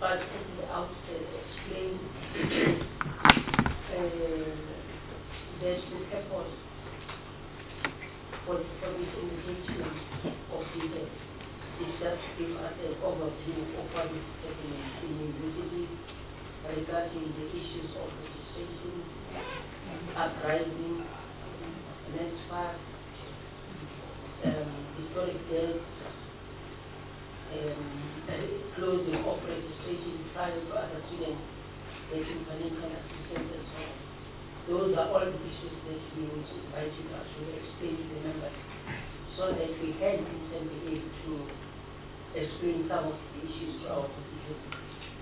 but at the outset explain that the purpose for this engagement of the is just to give us an overview of what is happening in universities regarding the issues of registration, uprising, NSFAS, historic debt, closing of registration prior to other students getting financial assistance and so on. Those are all the issues that we would invite you to explain to the members so that we can be able to explain some of the issues to our constituents.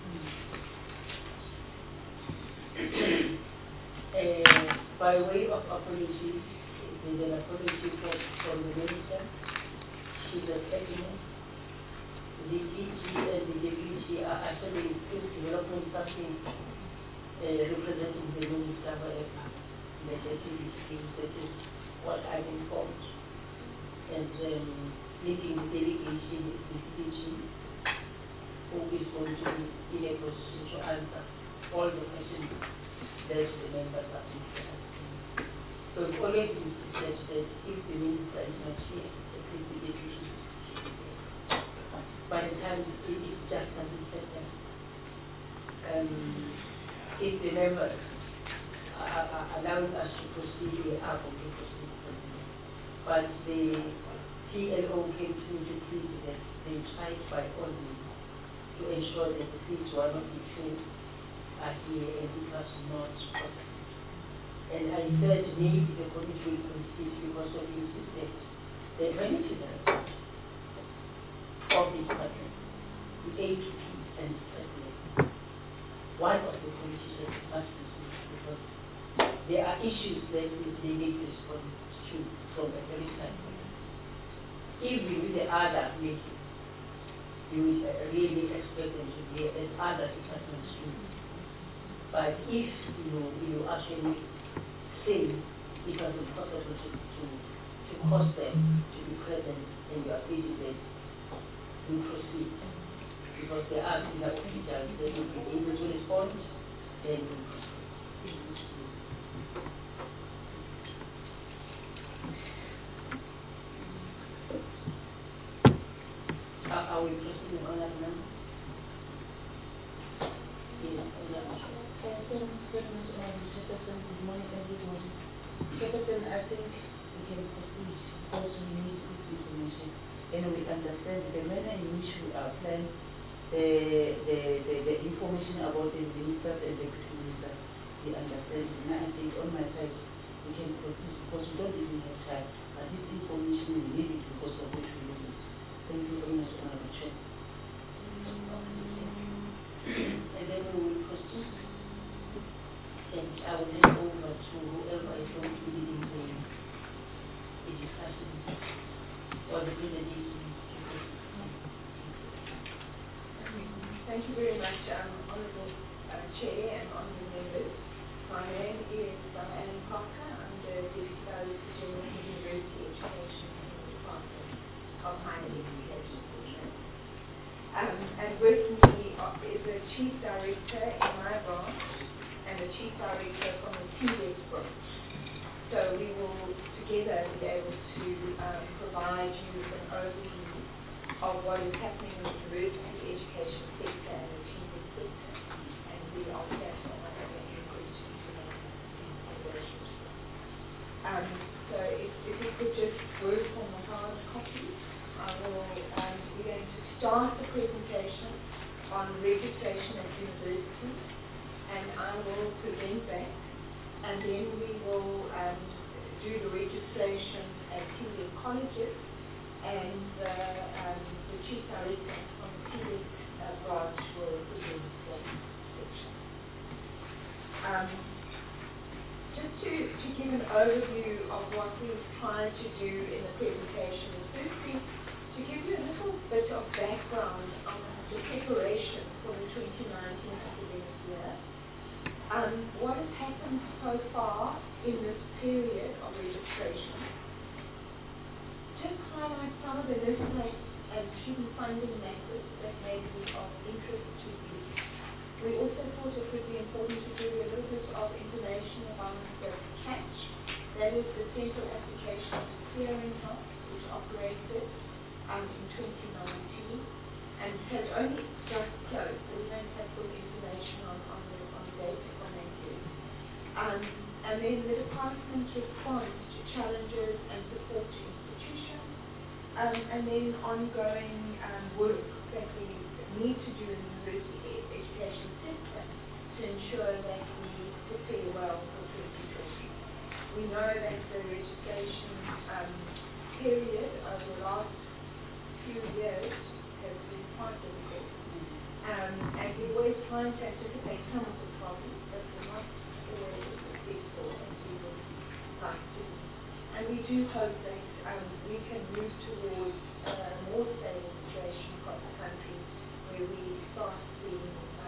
By way of apology, there's an apology from the minister. She's a president. The DG and the deputy are actually still developing something representing the minister, whatever, the activity. That is what I'm informed. And meeting the delegation is the DG, who is going to be in a position to answer all the questions that the members are asking. So it's already said that if the minister is not here, at least the deputy should be there. By the time it just doesn't set them. If the members are allowing us to proceed, we are going to proceed. But the TLO came to me to plead that they tried by all means to ensure that the seats one of the two are here and it was not possible. And I said maybe the committee will proceed because of the system. The benefits of this country, the APP and the president, one of the politicians must proceed because there are issues that they need to respond to from a very standpoint. Even with the other meeting, you would really expect them to be as other departments do. But if you actually say it was impossible to cause them to be present and you are busy, then you proceed. Because there are enough officials that will be able to respond, then you proceed. Are we proceeding on that now? Yes, on that one. Good morning, everyone. Jefferson, I think we can proceed because we need this information. And we understand the manner in which we are planning the information about the ministers and the ministers. We understand. And I think on my side, we can proceed because we don't even have time. But this information we need it because of which we need it. Thank you very much, Honorable Chair. And then we will proceed. And I will hand over to whoever is going to be leading the discussion or the presentation. Thank you very much, Honourable Chair and Honourable Members. My name is Anne Parker. I'm the Deputy Director General of University Education in the Department of Higher Education. And with me is a Chief Director in my branch and a Chief Director from the TDES branch. So we will together be able to provide you with an overview of what is happening in the university education sector and the TDES sector. And we are thankful and good to so if you could just work on the hard copy, we're going to start the presentation on registration at universities, and I will present that, and then we will do the registration at TDES colleges, and the Chief Director from the TDES branch will present that section. Just to give an overview of what we've tried to do in the presentation is firstly to give you a little bit of background on the preparation for the 2019 academic year. What has happened so far in this period of registration. Just highlight some of the listening and student funding methods that may be of interest to you. thought it would be important to give you a little bit of information about the CATCH, that is the Central Application Clearing House, which operated in 2019 and has only just closed, so we don't have full information on the data from that year. And then the department's response to challenges and support to institutions, and then ongoing work that we need to do in the university education sector to ensure that we prepare well for 2020. We know that the registration period over the last few years has been quite difficult, and we always trying to anticipate some of the problems, but we're not always as successful as we would like to. And we do hope that we can move towards a more stable situation across the country, where we start seeing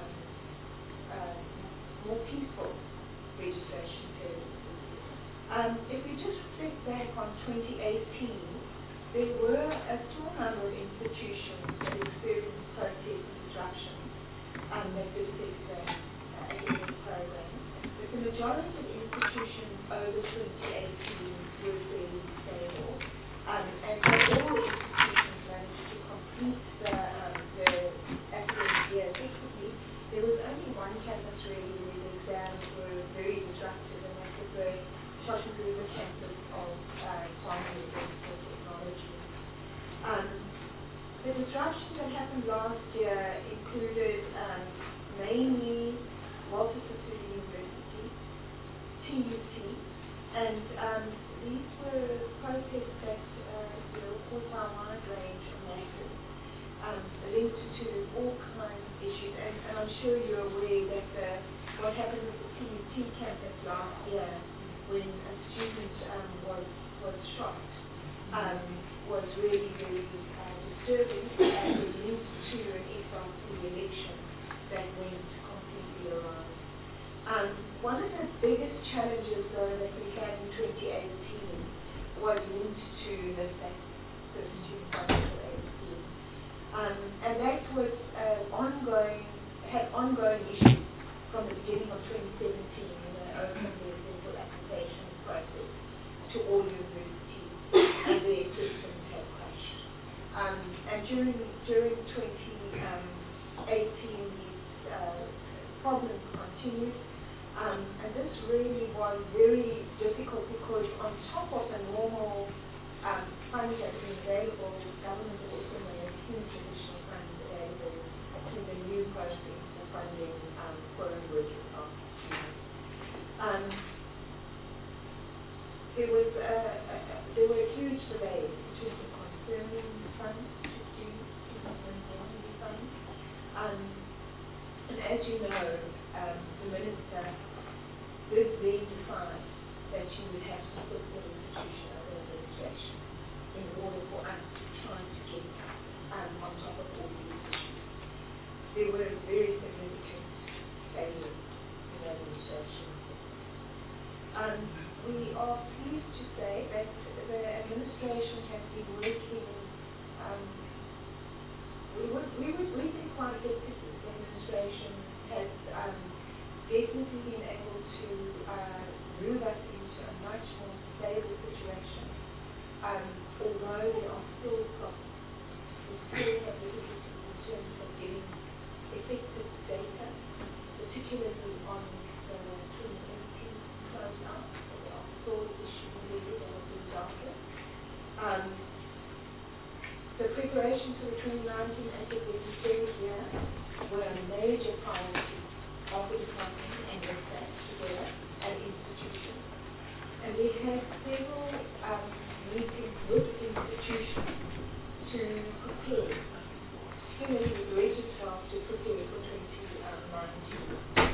more peaceful registration periods. If we just think back on 2018, there were a small number of institutions that experienced process disruptions that affected the academic program. But the majority of institutions over 2018 were fairly stable. And all institutions managed to complete the academic year effectively. There was only one campus really where the exams were very disruptive, and that was the Shoshakuza campus of Farming Medical Technology. The disruptions that happened last year included mainly Walter Sisulu University, TUT, and these were protests that caused a wide range of matters linked to all kinds of issues. And I'm sure you're aware that what happened with the TUT campus last year, when a student was shot, was really, really disturbing, and it linked to an SRC election that went completely awry. One of the biggest challenges, though, that we had in 2018 was linked to the Student Financial Aid Scheme. And that was had ongoing issues from the beginning of 2017 when they opened their central application process to all universities, and their systems had crashed. And during 2018, these problems continued, and this really was very difficult because on top of the normal funds that were available, the government also made huge additional funds available to the new process for funding foreign working class students. There were huge delays in terms of confirming funds to students, maintaining the funds. And as you know, the minister did then decide that you would have to put the institution under administration in order for us to try to get on top of all these issues. There were very significant failures in the administration. We are pleased to say that the administration has been working, we think quite effectively. The administration has definitely been able to move us into a much more stable situation. Although there are still problems, we still have difficulties in terms of getting effective data, particularly on the 2018 closeout. There are still issues there that are being dealt with. The preparations for the 2019 academic year were a major priority of the department and the staff together at institutions. And we had several meetings with institutions to prepare, particularly with registrars to prepare for 2019.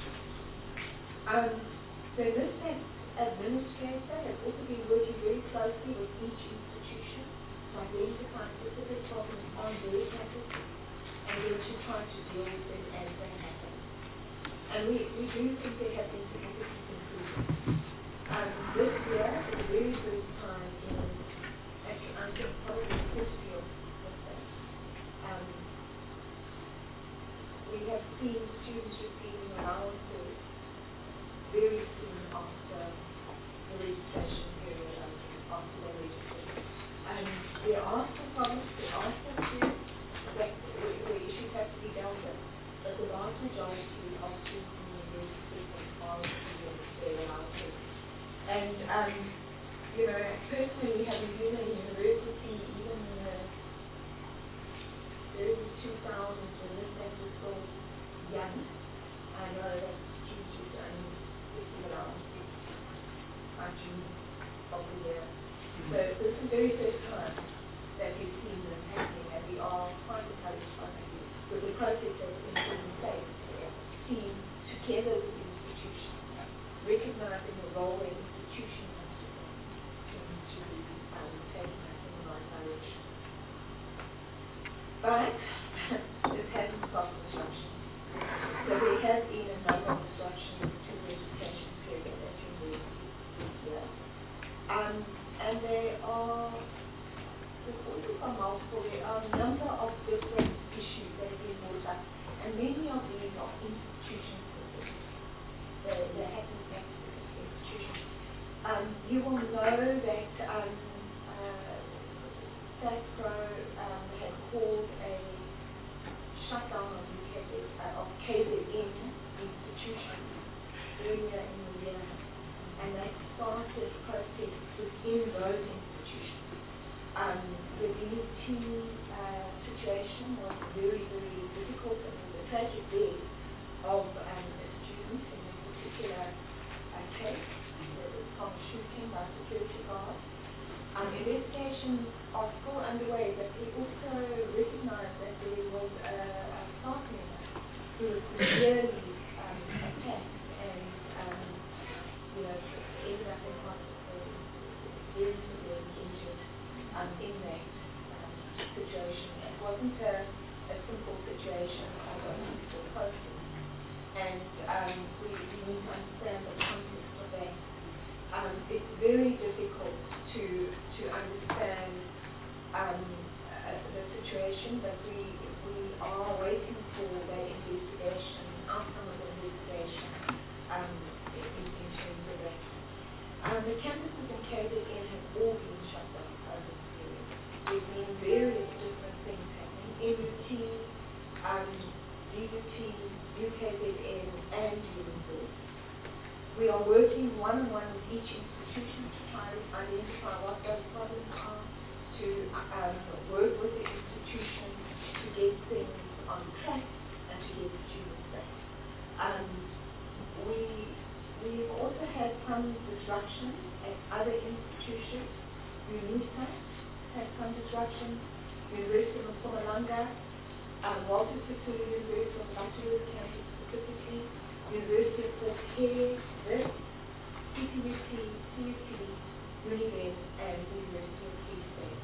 The NISTAC administrator has also been working very closely with each institution to identify specific problems on their campus and then to try to deal with them as they happen. And we do think there have been significant improvements. This year, for the very first time in, actually, I think probably the history of NISTAC, we we have seen students receiving allowances very soon after the registration period, after they register. And there are some problems, there are some students that where issues have to be dealt with, but the vast majority of students in the university are receiving their allowances. And, you know, personally, having been at university even in the early 2000s when this set was still young, I know that students used to only receive allowances by June of the year. So this is the very first time that we've seen this happening, and we are quite encouraged by that with the process that's been put in place, seen together with the institution, recognizing the role that institutions have to play to take us in the right direction. But this hasn't stopped disruption. So there has been a number of disruptions to the education period at university this year. And there are, the causes are multiple. There are a number of different issues that have been brought up, and many of these are institution specific. They happen at specific institutions. You will know that SASPRO had called a shutdown of KZN institutions earlier in the year, and that started protests within those institutions. The DUT situation was very, very difficult, and it was a tragic death of a student in this particular case, from shooting by security guards. Investigations are still underway, but we also recognize that there was a staff member who was severely attacked and you know, ended up in hospital, very severely injured in that situation. It wasn't a simple situation of a peaceful process, and we need to understand the context of that. It's very difficult to understand the situation, but we are waiting for that investigation, outcome of the investigation in terms of that. The campuses in KZN have all been shut down over this period. There's been various different things happening. MUT, DUT, UKZN, and UNISA. We are working one-on-one with each institution to try to identify what those problems are, to work with the institution to get things on track and to get students back. We've also had some disruption at other institutions. UNISA had some disruption. University of Mpumalanga, Walter Sisulu University of Butterworth campus specifically, University of Port Hare, this, CPUT, CUT, Univen, and University of Free State.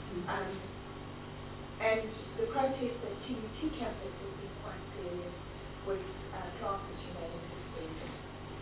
And the protest at TUT campus has been quite serious with classes remaining suspended.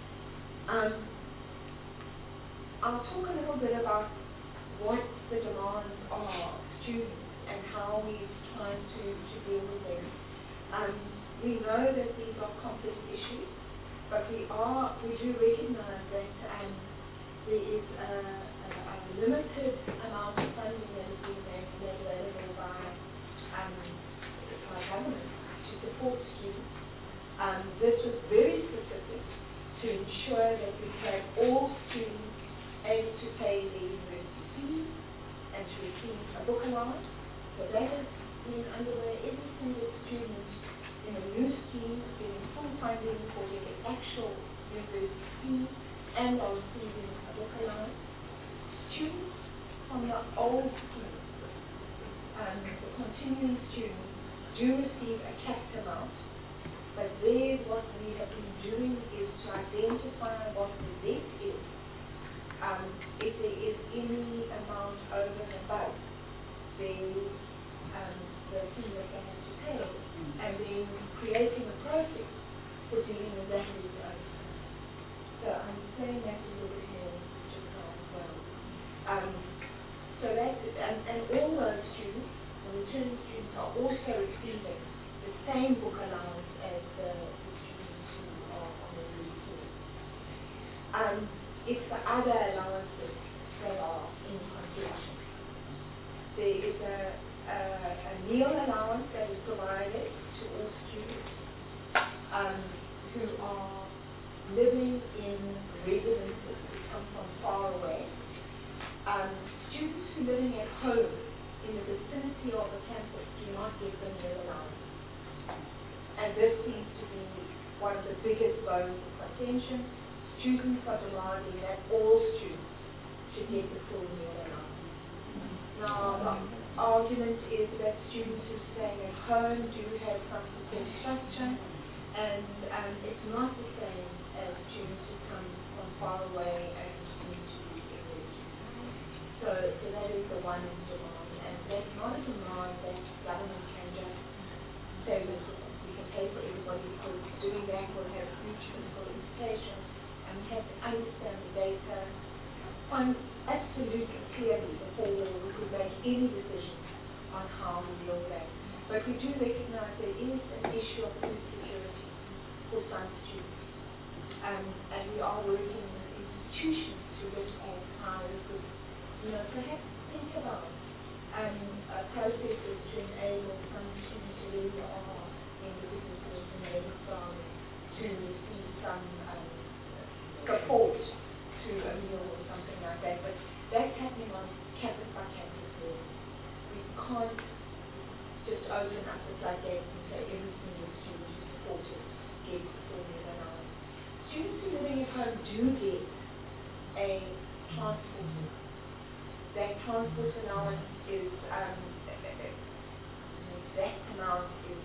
I'll talk a little bit about what the demands are of students and how we're trying to deal with them. We know that these are complex issues, but we do recognize that there is a limited amount of funding that is being made available by government to support students. This was very specific to ensure that we had all students able to pay their university fees and to receive a book allowance. So that has been underway. Every single student in the new scheme is getting full funding for their actual university fees and are receiving a book allowance. Students from the old scheme, the continuing students, do receive a capped amount, but there what we have been doing is to identify what the debt is. If there is any amount over and above, then the fee that they have to pay, and then creating a process for dealing with that with the other. So I'm saying that a little bit here just now as well. So that, and all those students, the returning students, are also receiving the same book allowance other allowances that are in consideration. There is a meal allowance that is provided to all students who are living in residences who come from far away. Students who are living at home in the vicinity of the campus do not get the meal allowance. And this seems to be one of the biggest bones of contention. Students are demanding that all students should get the full meal allowance. Now, the argument is that students who are staying at home do have some support structure, and it's not the same as students who come from far away and need to be enriched. So that is the one demand, and that's not a demand that government can just say that we can pay for everybody, because doing that will have huge physical implications, and we have to understand the data absolutely clearly before we could make any decision on how we deal with that. But we do recognize there is an issue of food security for some students. And we are working with institutions to look at how we could, perhaps think about processes to enable some students who really are in the businesses and maybe to receive some support to a meal or something like that. But that's happening on campus by campus level. We can't just open up the floodgates and say every single student who's supported gets the full meal allowance. Students who are living at home do get a transport. That transport allowance is, that amount is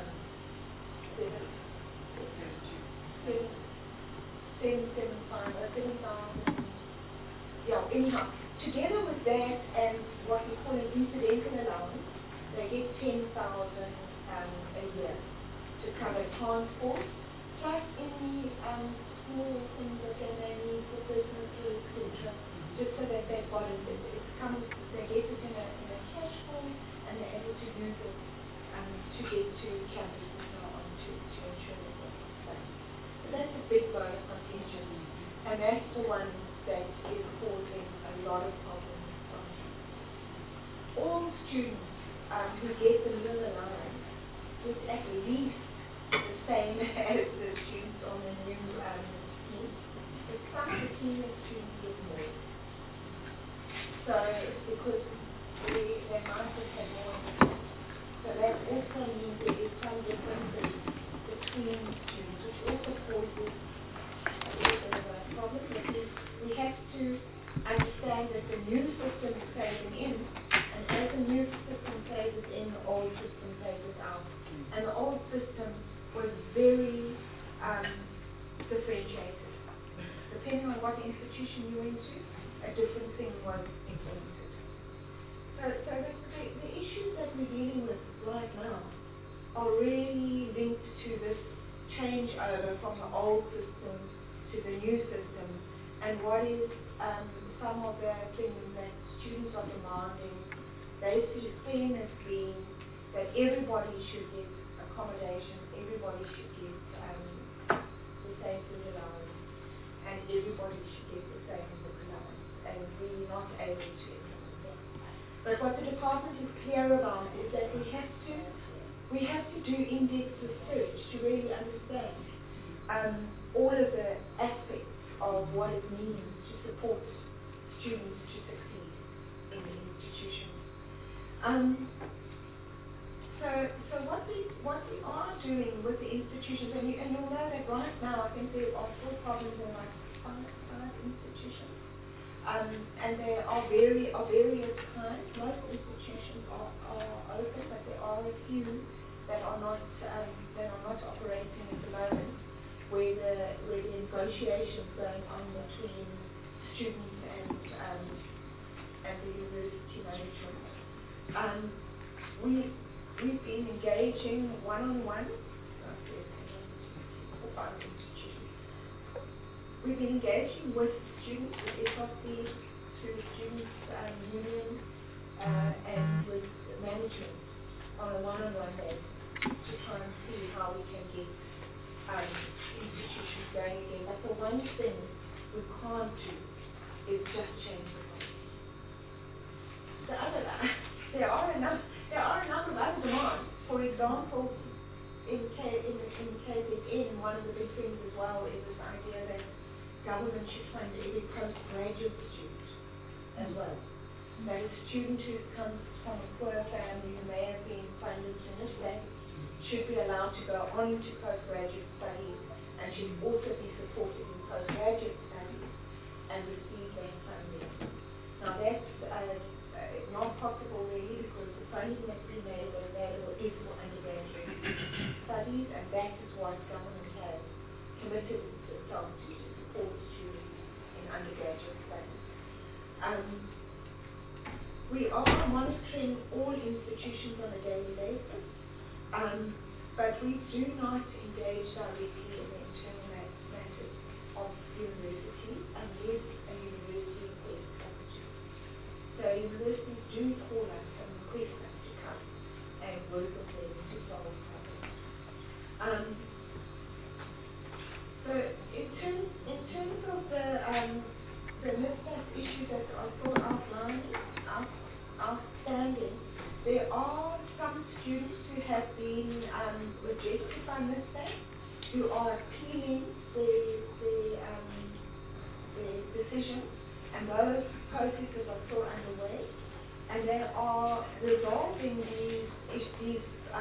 7,000. Yeah, anyhow. Together with that and what we call an incidental allowance, they get 10,000 a year to cover transport, plus any small things that they may need for businesses, etc. Just so that they've got it. They get it in a cash form, and they're able to use it to get to campus and so on to ensure that they're safe. So that's a big bone of contention, and that's the one that is causing a lot of problems. All students who get the meal allowance is at least the same as the students on the new scheme. But some of the senior students get more. So because they might just have more. So that also means there is some differences between students, which also causes a little bit of a problem. Because we have to understand that the new system is phasing in, and as the new system phases in, the old system phases out. And the old system was very differentiated. Depending on what institution you went to, a different thing was implemented. So the issues that we're dealing with right now are really linked to this changeover from the old system to the new system, and what is some of the things that students are demanding. They see fairness being that everybody should get accommodation, everybody should get the same food allowance, and everybody should get the same book allowance, and we're not able to implement that. But what the department is clear about is that we have to do in-depth research to really understand all of the aspects of what it means to support students to succeed in the institution. So what we are doing with the institutions, and you'll know that right now I think there are still problems in like five institutions, and they are various kinds. Most institutions are open, but there are a few that are not operating at the moment, where the negotiations going on between students and the university management. We've been engaging one-on-one. We've been engaging with students, with SRC, through students' unions, and with management on a one-on-one basis to try and see how we can get institutions going again. But the one thing we can't do is just change the policy. There are a number of other demands. For example, in KZN, one of the big things as well is this idea that government should fund every postgraduate student as well. That a student who comes from a poor family who may have been funded to NSFAS should be allowed to go on to postgraduate studies and should also be supported in postgraduate studies and receive that funding. Now that's not possible really because the funding that's been made available is for undergraduate studies, and that is what government has committed itself to support students in undergraduate studies. We are monitoring all institutions on a daily basis, but we do not engage directly in the internal matters of universities unless a university requests us to. So universities do call us and request us to come and work with them to solve problems. So in terms of the NSFAS issues that are still outstanding, there are some students who have been rejected by NSFAS who are appealing the decision, and those processes are still underway, and they are resolving these issues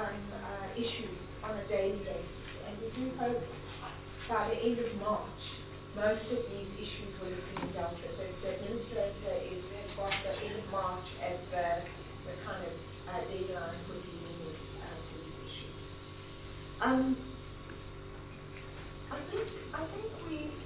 on a daily basis. And we do hope by the end of March, most of these issues will have been dealt with. So the administrator has got the end of March as the kind of deadline for dealing with these issues. I think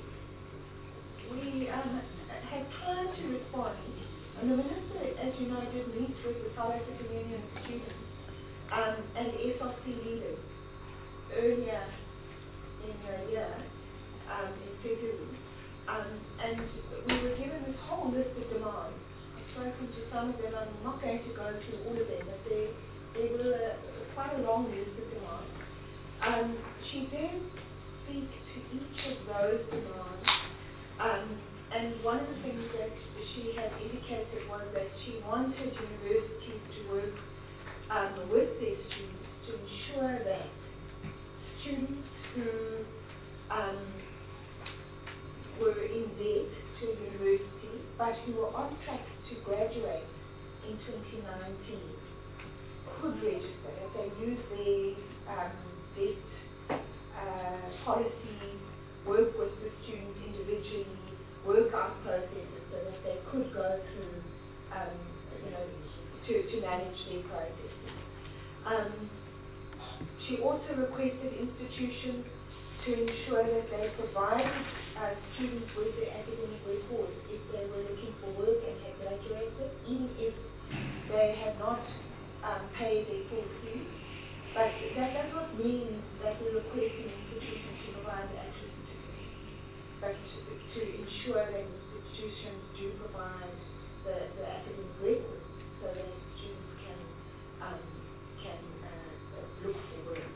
we had time to respond, and the minister, as you know, did meet with the South African Union of Students and the SRC leaders earlier in the year, in February, and we were given this whole list of demands. I've spoken to some of them. I'm not going to go through all of them, but they were quite a long list of demands. She did speak to each of those demands, and one of the things that she had indicated was that she wanted universities to work with their students to ensure that students who were in debt to a university but who were on track to graduate in 2019 could register. If they use their debt policy, work with the student individually, work out processes so that they could go through, to manage their processes. She also requested institutions to ensure that they provided students with their academic records if they were looking for work and had graduated, even if they had not paid their full fees. But that does not mean that we're requesting institutions to provide the actual certificate, but to ensure that institutions do provide the academic records so that students can look for work.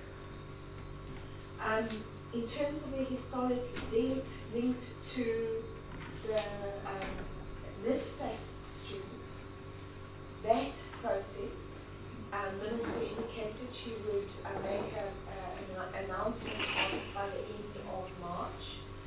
In terms of the historic debt linked to the NSFAS students, that process, Minister indicated she would make an announcement by the end of March.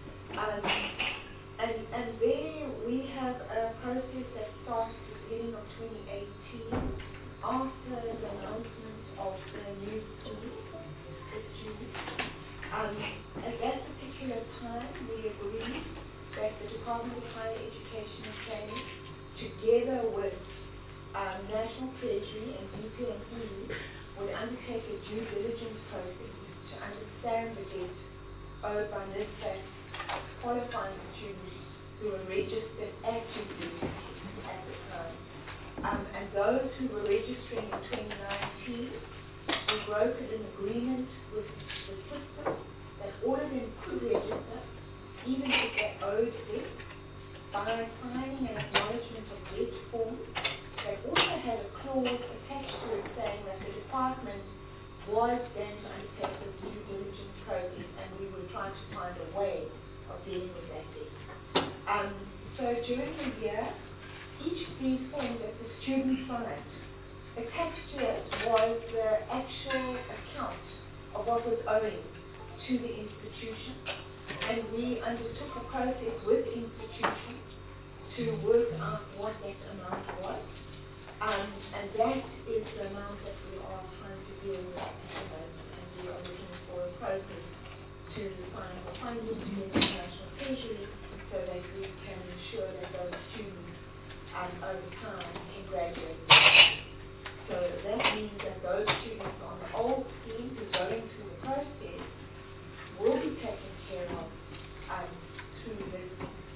And there we have a process that starts at the beginning of 2018 after the announcement of the new scheme for students. At that particular time, we agreed that the Department of Higher Education and Training, together with National Treasury and DPME, would undertake a due diligence process to understand the debt owed by NSFAS qualifying students who were registered at universities at the time. And those who were registering in 2019, we brokered an agreement with the system that all of them could register, even if they owed debt, by signing an acknowledgement of debt form that also had a clause attached to it saying that the department was going to undertake the due diligence process and we were trying to find a way of dealing with that debt. So so during the year, each of these forms that the student signed, attached to it was the actual account of what was owing to the institution, and we undertook a process with the institution to work out what that amount was, and that is the amount that we are trying to deal with at the moment, and we are looking for a process to find the funding to the International Treasury so that we can ensure that those students over time can graduate. So that means that those students on the old scheme who are going through the process will be taken care of through this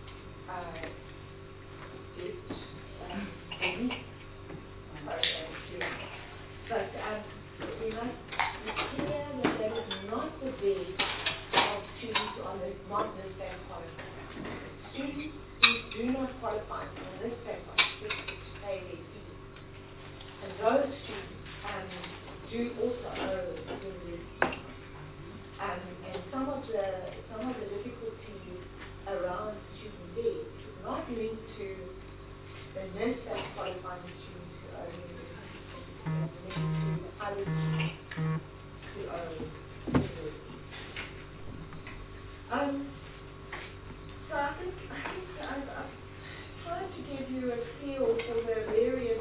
program. But we must be clear that that is not the base of students on the non-NSFAS qualified. Students who do not qualify for the NSFAS are expected to pay their fees. And those students do also owe university. And some of the difficulties around student debt is not linked to the NSFAS qualifying students who owe university, it's linked to the other students who owe university. So I think I've tried to give you a feel for the various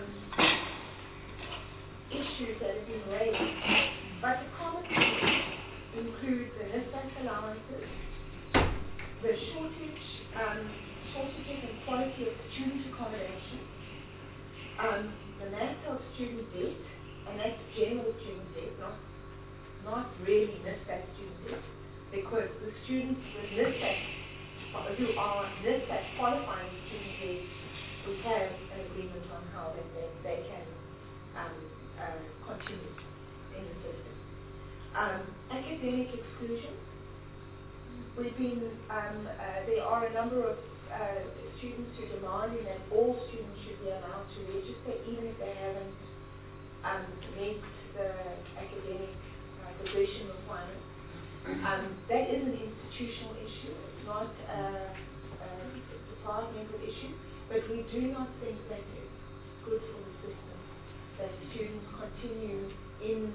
issues that have been raised, but the common themes include the NSFAS allowances, the shortages in quality of student accommodation, the matter of student debt, and that's general student debt, not really NSFAS student debt, because the students with NSFAS who are NSFAS qualifying student debt, we have an agreement on how that they can continue in the system. Academic exclusion. We've been, there are a number of students who demanding that all students should be allowed to register, even if they haven't met the academic progression requirements. That is an institutional issue. It's not a departmental issue, but we do not think that it's good for the system that students continue in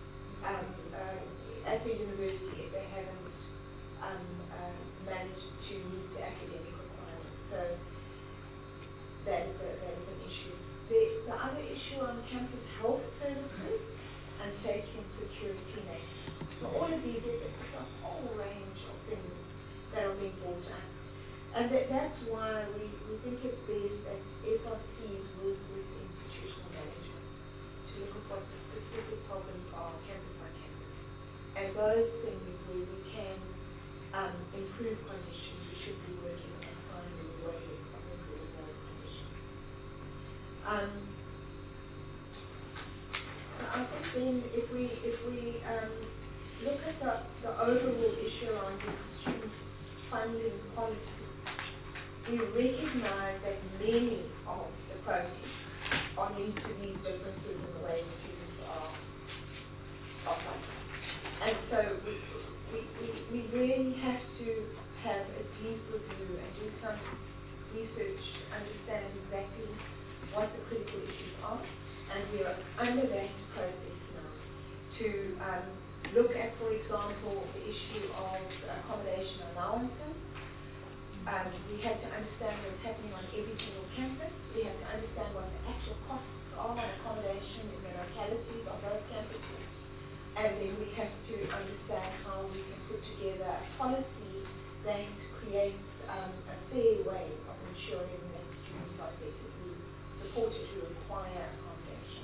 at the university if they haven't managed to meet the academic requirements. So that is an issue. The other issue on campus health services and safety and security net. So all of these, it's a whole range of things that are being brought up. And that's why we think it's best that SRCs work with institutional management to look at what the specific problems are campus by campus. And those things where we can improve conditions, we should be working and finding ways of improving those conditions. So I think then if we look at the overall issue around student funding policy, we recognize that many of the processes are linked to these differences in the way students are funded. And so we really have to have a deep review and do some research to understand exactly what the critical issues are. And we are under that process now to look at, for example, the issue of accommodation allowances. We have to understand what's happening on every single campus. We have to understand what the actual costs are on accommodation in the localities of those campuses. And then we have to understand how we can put together a policy that creates a fair way of ensuring that students are effectively supported who require accommodation.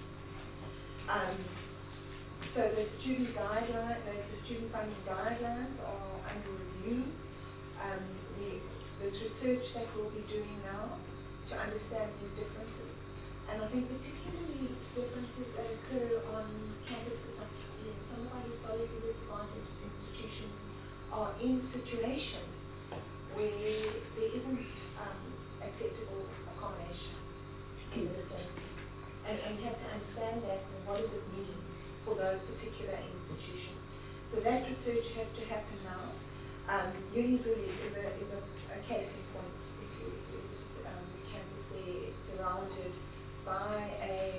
So the student funding guidelines are under review. There's research that we'll be doing now to understand these differences. And I think particularly differences that occur on campuses like some of our historically disadvantaged institutions are in situations where there isn't acceptable accommodation in the vicinity. And we have to understand that and what does it mean for those particular institutions. So that research has to happen now. Univille is a case in point. the campus there is surrounded by a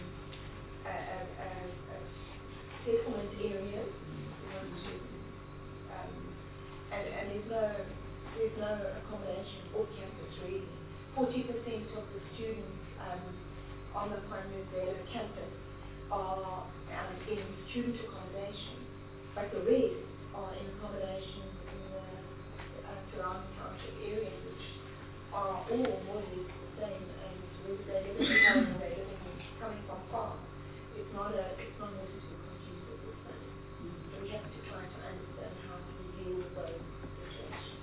settlement area, and there's no accommodation off campus really. 40% of the students on the Primary campus are in student accommodation, but the rest are in accommodation in the surrounding township areas, which are all more or less the same, and whether they're living at home or they're coming from far. It's not necessarily conducive with that. So we have to try to understand how to deal with those situations.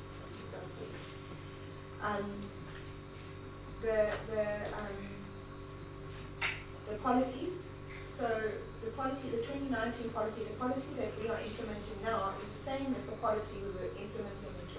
The policy. So the policy, the 2019 policy, the policy that we are implementing now is the same as the policy we were implementing in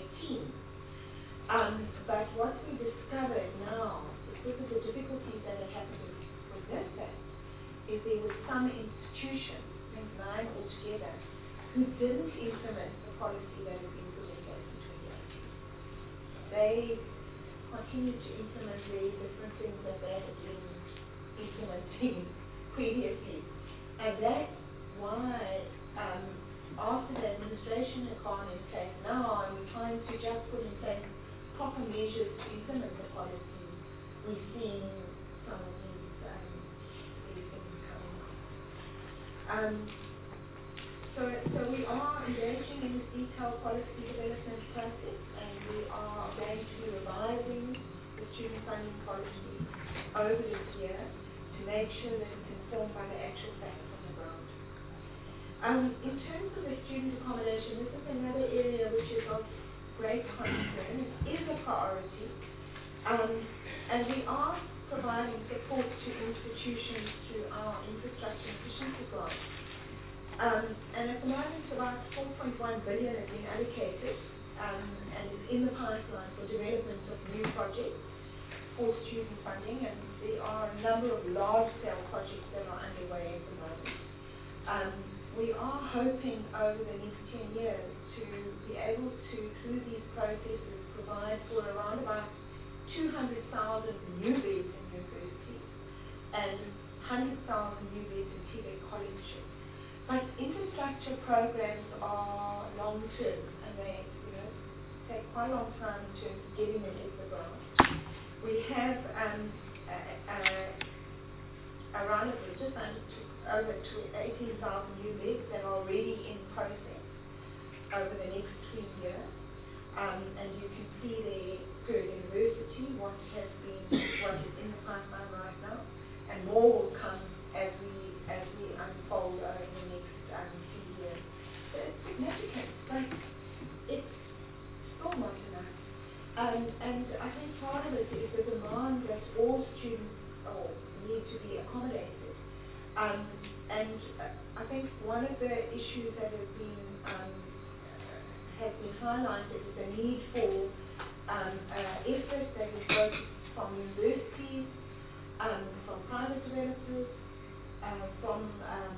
2018. But what we discovered now, because of the difficulties that had happened with NSFAS, is there were some institutions, I think 9 altogether, who didn't implement the policy that was implemented in 2018. They continued to implement very different things that they had been implementing previously. And that's why after the administration has gone in place now, and we're trying to just put in place proper measures to implement the policy, we're seeing some of these things coming up. So we are engaging in this detailed policy development process, and we are going to be revising the student funding policy over this year to make sure that it's informed by the actual facts on the ground. In terms of the student accommodation, this is another area which is of great concern. It is a priority, and we are providing support to institutions through our infrastructure efficiency grant. And at the moment, about 4.1 billion has been allocated, and is in the pipeline for development of new projects for student funding, and there are a number of large-scale projects that are underway at the moment. We are hoping over the next 10 years to be able to, through these processes, provide for around about 200,000 new beds in universities and 100,000 new beds in TVET colleges. But infrastructure programs are long-term, and they take quite a long time in terms of getting them into the ground. We have around just over 18,000 new beds that are already in process over the next 3 years. And you can see there per university what is in the pipeline right now, and more will come as we unfold over the next few years. So it's significant, but it's still not enough. And I think part of it is the demand that all students need to be accommodated. And I think one of the issues that has been highlighted is the need for effort that is both from universities, from private developers, from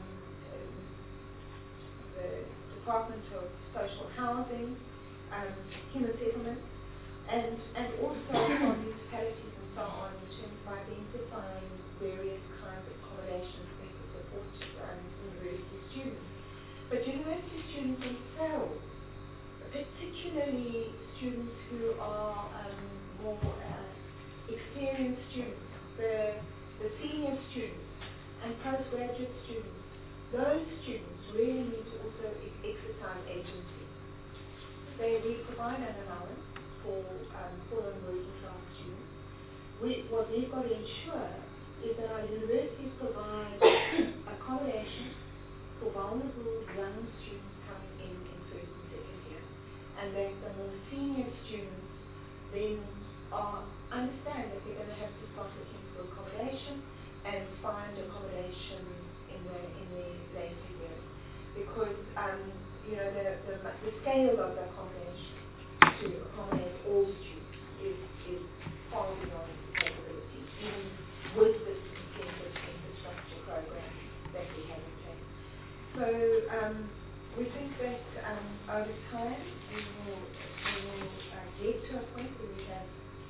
the Department of Social Housing, Human Settlements, and also from municipalities and so on, in terms of identifying various kinds of accommodations that will support university students. But university students themselves, particularly students who are more experienced students, the senior students and postgraduate students, those students really need to also exercise agency. We provide an allowance for poor and working class students. What we've got to ensure is that our universities provide accommodation for vulnerable young students coming in first and second year, and that the more senior students then understand that they're going to have to start looking for accommodation and find accommodation in their later years, because the scale of the accommodation to accommodate all students is far beyond capability, even with this intensive infrastructure program that we have in place. So we think that over time we will get to a point where we have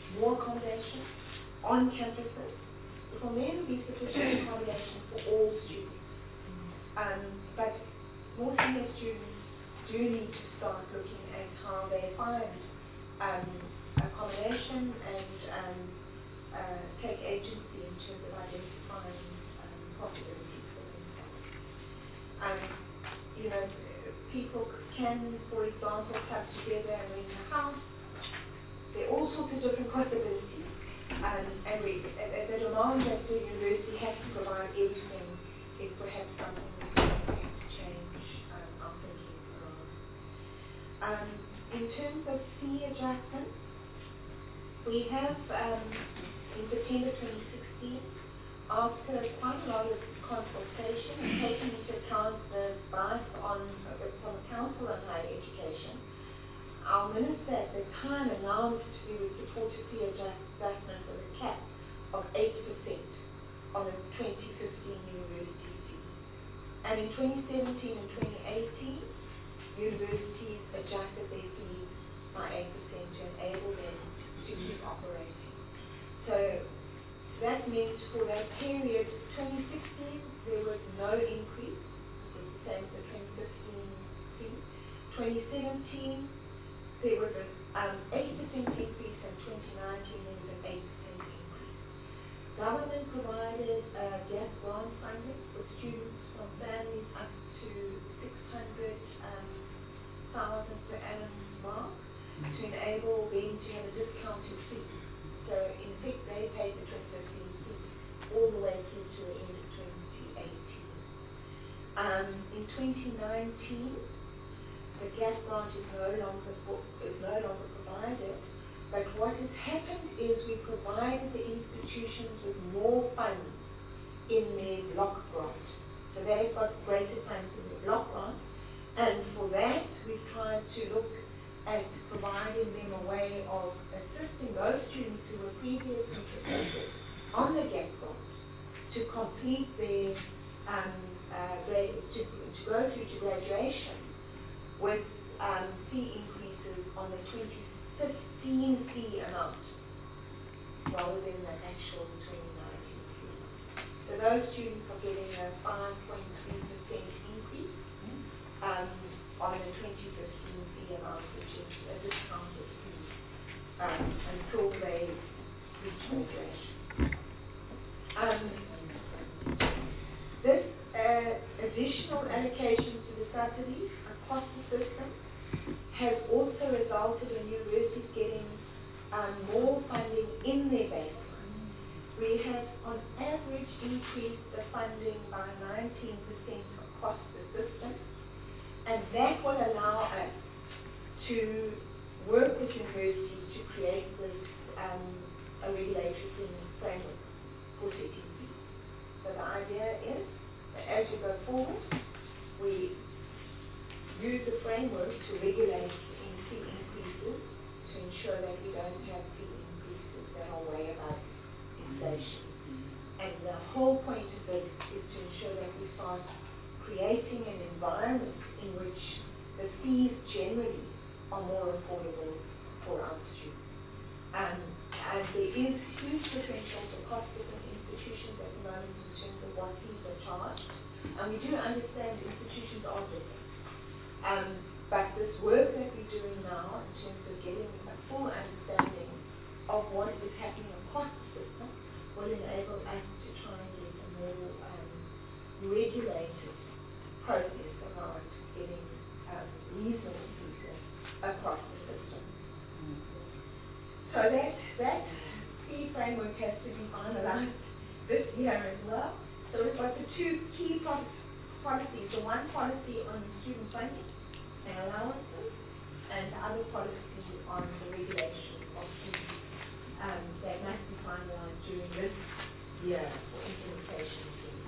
more accommodation on campuses. It will never be sufficient accommodation for all students. But more senior students do need to start looking at how they find accommodation and take agency in terms of identifying possibilities for themselves. You know, people can, for example, come together and rent a house. There are all sorts of different possibilities. And the demand that the university has to provide everything is perhaps something we have to change our thinking around. In terms of fee adjustments, we have, in September 2016, after quite a lot of consultation and taking into account the advice from the Council on Higher Education, our minister at the time announced we would support a fee adjustment with a cap of 8% on the 2015 university fee. And in 2017 and 2018, universities adjusted their fees by 8% to enable them to keep operating. So that meant for that period, 2016, there was no increase. It was the same as the 2015 fee. 2017, there was an 8% increase, and 2019 there was an 8% increase. Government provided gap grant funding for students from families up to 600,000 per annum mark to enable them to have a discounted fee. So in fact, they paid the 2015 fee all the way through to the end of 2018. In 2019, the gap grant is no longer provided, but what has happened is we provided the institutions with more funds in their block grant. So they've got greater funds in their block grant, and for that we've tried to look at providing them a way of assisting those students who were previously interested on the gap grant to complete their to go through to graduation with fee increases on the 2015 fee amount rather than the actual 2019 fee. So those students are getting a 5.3% increase on the 2015 fee amount, which is a discounted fee until they reach graduation. This additional allocation to the subsidies across the system has also resulted in universities getting more funding in their baseline. We have on average increased the funding by 19% across the system, and that will allow us to work with universities to create this a regulatory framework for setting fees. So the idea is that as we go forward, we use the framework to regulate fee increases to ensure that we don't have fee increases that are way above inflation. And the whole point of this is to ensure that we start creating an environment in which the fees generally are more affordable for our students. And there is huge differentials across different institutions at the moment in terms of what fees are charged. And we do understand institutions are different. But this work that we're doing now in terms of getting a full understanding of what is happening across the system will enable us to try and get a more regulated process around getting reasonable fees across the system. So that fee framework has to be finalized this year as well. So we've got the two key policies, the one policy on student funding and allowances, and the other policy on the regulation of fees that must be finalized during this year for implementation of fees.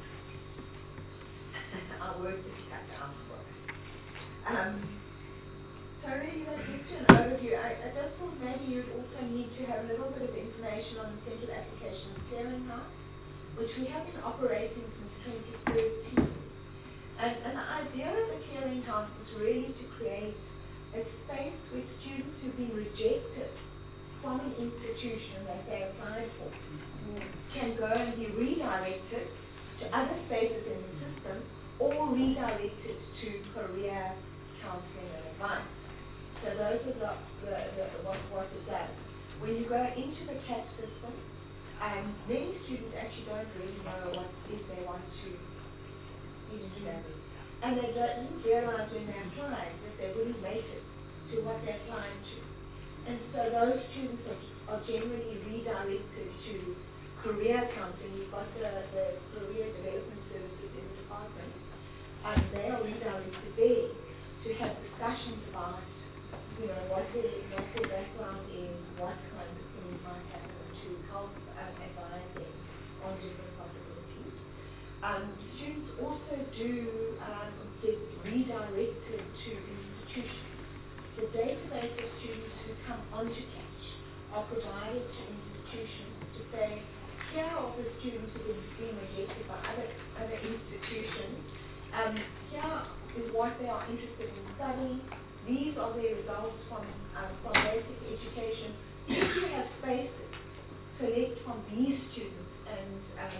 Our work is cut down for us. So really that gives you an overview. I just thought maybe you'd also need to have a little bit of information on the Central Applications Clearinghouse, which we have been operating since 2013. And the idea of the clearinghouse is really to create a space where students who've been rejected from an institution institution that they applied for can go and be redirected to other spaces in the system or redirected to career counseling and advice. So those are what it does. When you go into the CAT system, many students actually don't really know what it is they want to even study. And they didn't realize when they applied that they wouldn't make it to what they applied to. And so those students are generally redirected to career counseling. You've got the career development services in the department. They are redirected there to have discussions about, what their background is, what kind of things might happen to help advise them on different possibilities. Students also do get redirected to institutions. The database of students who come onto CATCH are provided to institutions to say, here are the students who have been rejected by other institutions. Here is what they are interested in studying. These are their results from basic education. If you have spaces, select from these students and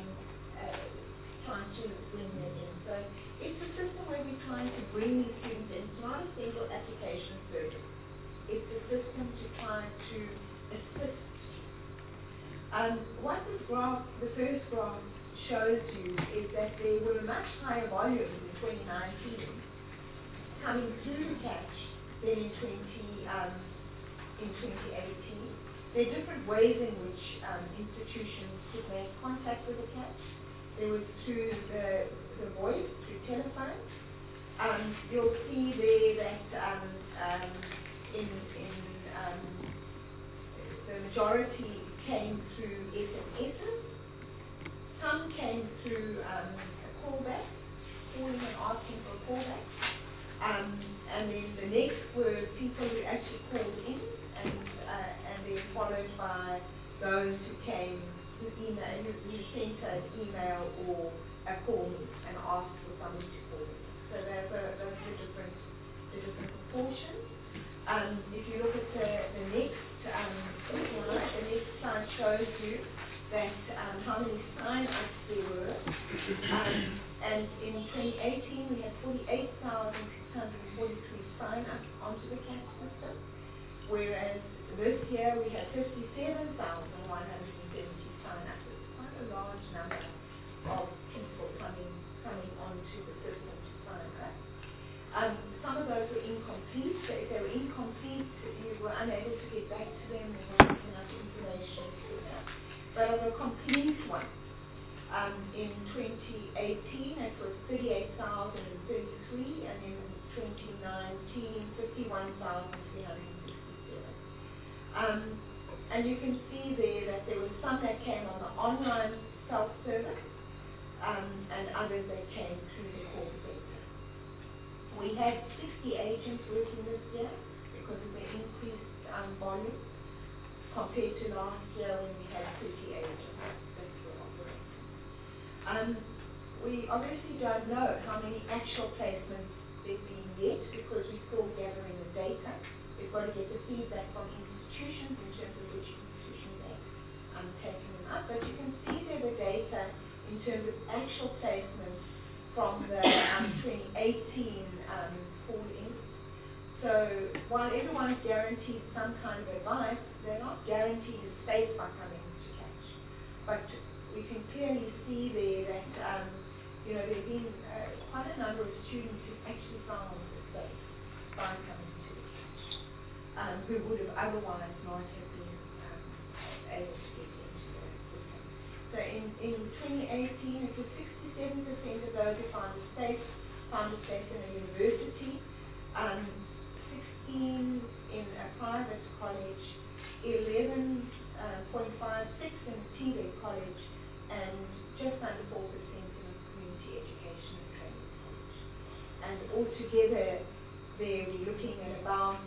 try to bring them in. So it's a system where we're trying to bring these students in. It's not a single application service. It's a system to try to assist. What this graph, the first graph, shows you is that there were much higher volumes in 2019 coming through CATCH than in 2018. There are different ways in which institutions could make contact with the CATCH. There was through the voice, through telephone. You'll see there that the majority came through SMSs. Some came through a callback, calling and asking for a callback. And then the next were people who actually called in, and then followed by those who came, who sent an email or a call me and asked for somebody to call me. So those are the different proportions. If you look at the next slide, the next slide shows you that how many sign-ups there were. And in 2018, we had 48,643 sign-ups onto the CAT system, whereas this year we had 57,170 sign-ups. It's quite a large number of people coming onto the system to sign up. Some of those were incomplete, so if they were incomplete, you were unable to get back to them, there wasn't enough information to that. But of the complete ones, in 2018 it was 38,033, and in 2019, 51,367. And you can see there that there were some that came on the online self-service, and others that came through the call center. We had 60 agents working this year because of the increased volume compared to last year when we had 30 agents that were operating. We obviously don't know how many actual placements there've been yet because we're still gathering the data. We've got to get the feedback from institutions in terms of which institutions are taking them up. But you can see there the data in terms of actual placements from the 2018 fall-in. So while everyone's guaranteed some kind of advice, they're not guaranteed a space by coming to CATCH. But we can clearly see there that there have been quite a number of students who've actually found a space by coming to CATCH, who would have otherwise not have been able to get into the system. So in 2018, it was 67% of those who found a space in a university, 16 in a private college, 11.56 in a TVET college, and just under 4% in a community education and training college. And altogether, there we're looking at about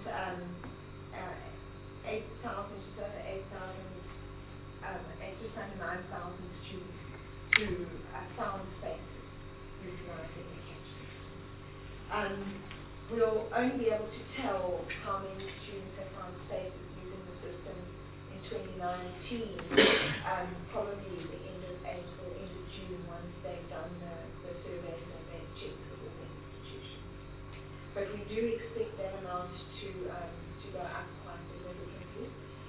8,000, just over 8,000, just under 9,000 students who found spaces utilizing the CATCH system. We'll only be able to tell how many students have found spaces using the system in 2019, probably the end of April, end of June, once they've done the surveys and they've checked with all the institutions. But we do expect that amount to go up quite significantly.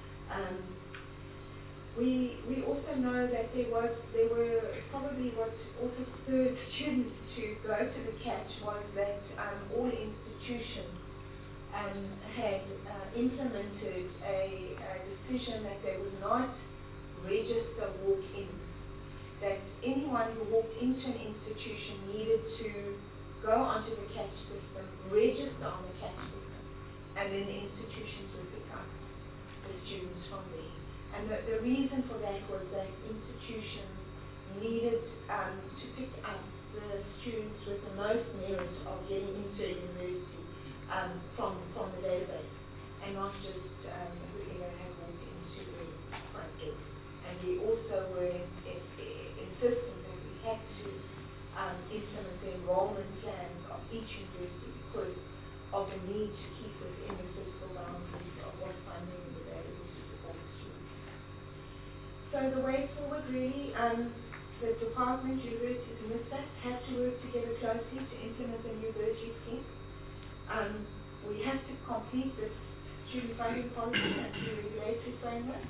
We also know that there were probably what also spurred students to go to the catch was that all institutions had implemented a decision that they would not register walk-ins, that anyone who walked into an institution needed to go onto the catch system, register on the catch system, and then the institutions would pick up the students from there. And the reason for that was that institutions needed to pick up the students with the most merit of getting into a university from the database, and not just who have walked into the front door. And we also were insistent that we had to implement the enrollment plans of each university because of the need to keep within the fiscal boundaries of what funding is available to support students. So the way forward really, the department, universities, and NSFAS have to work together closely to implement the new bursary scheme. We have to complete this student funding policy and the regulatory framework.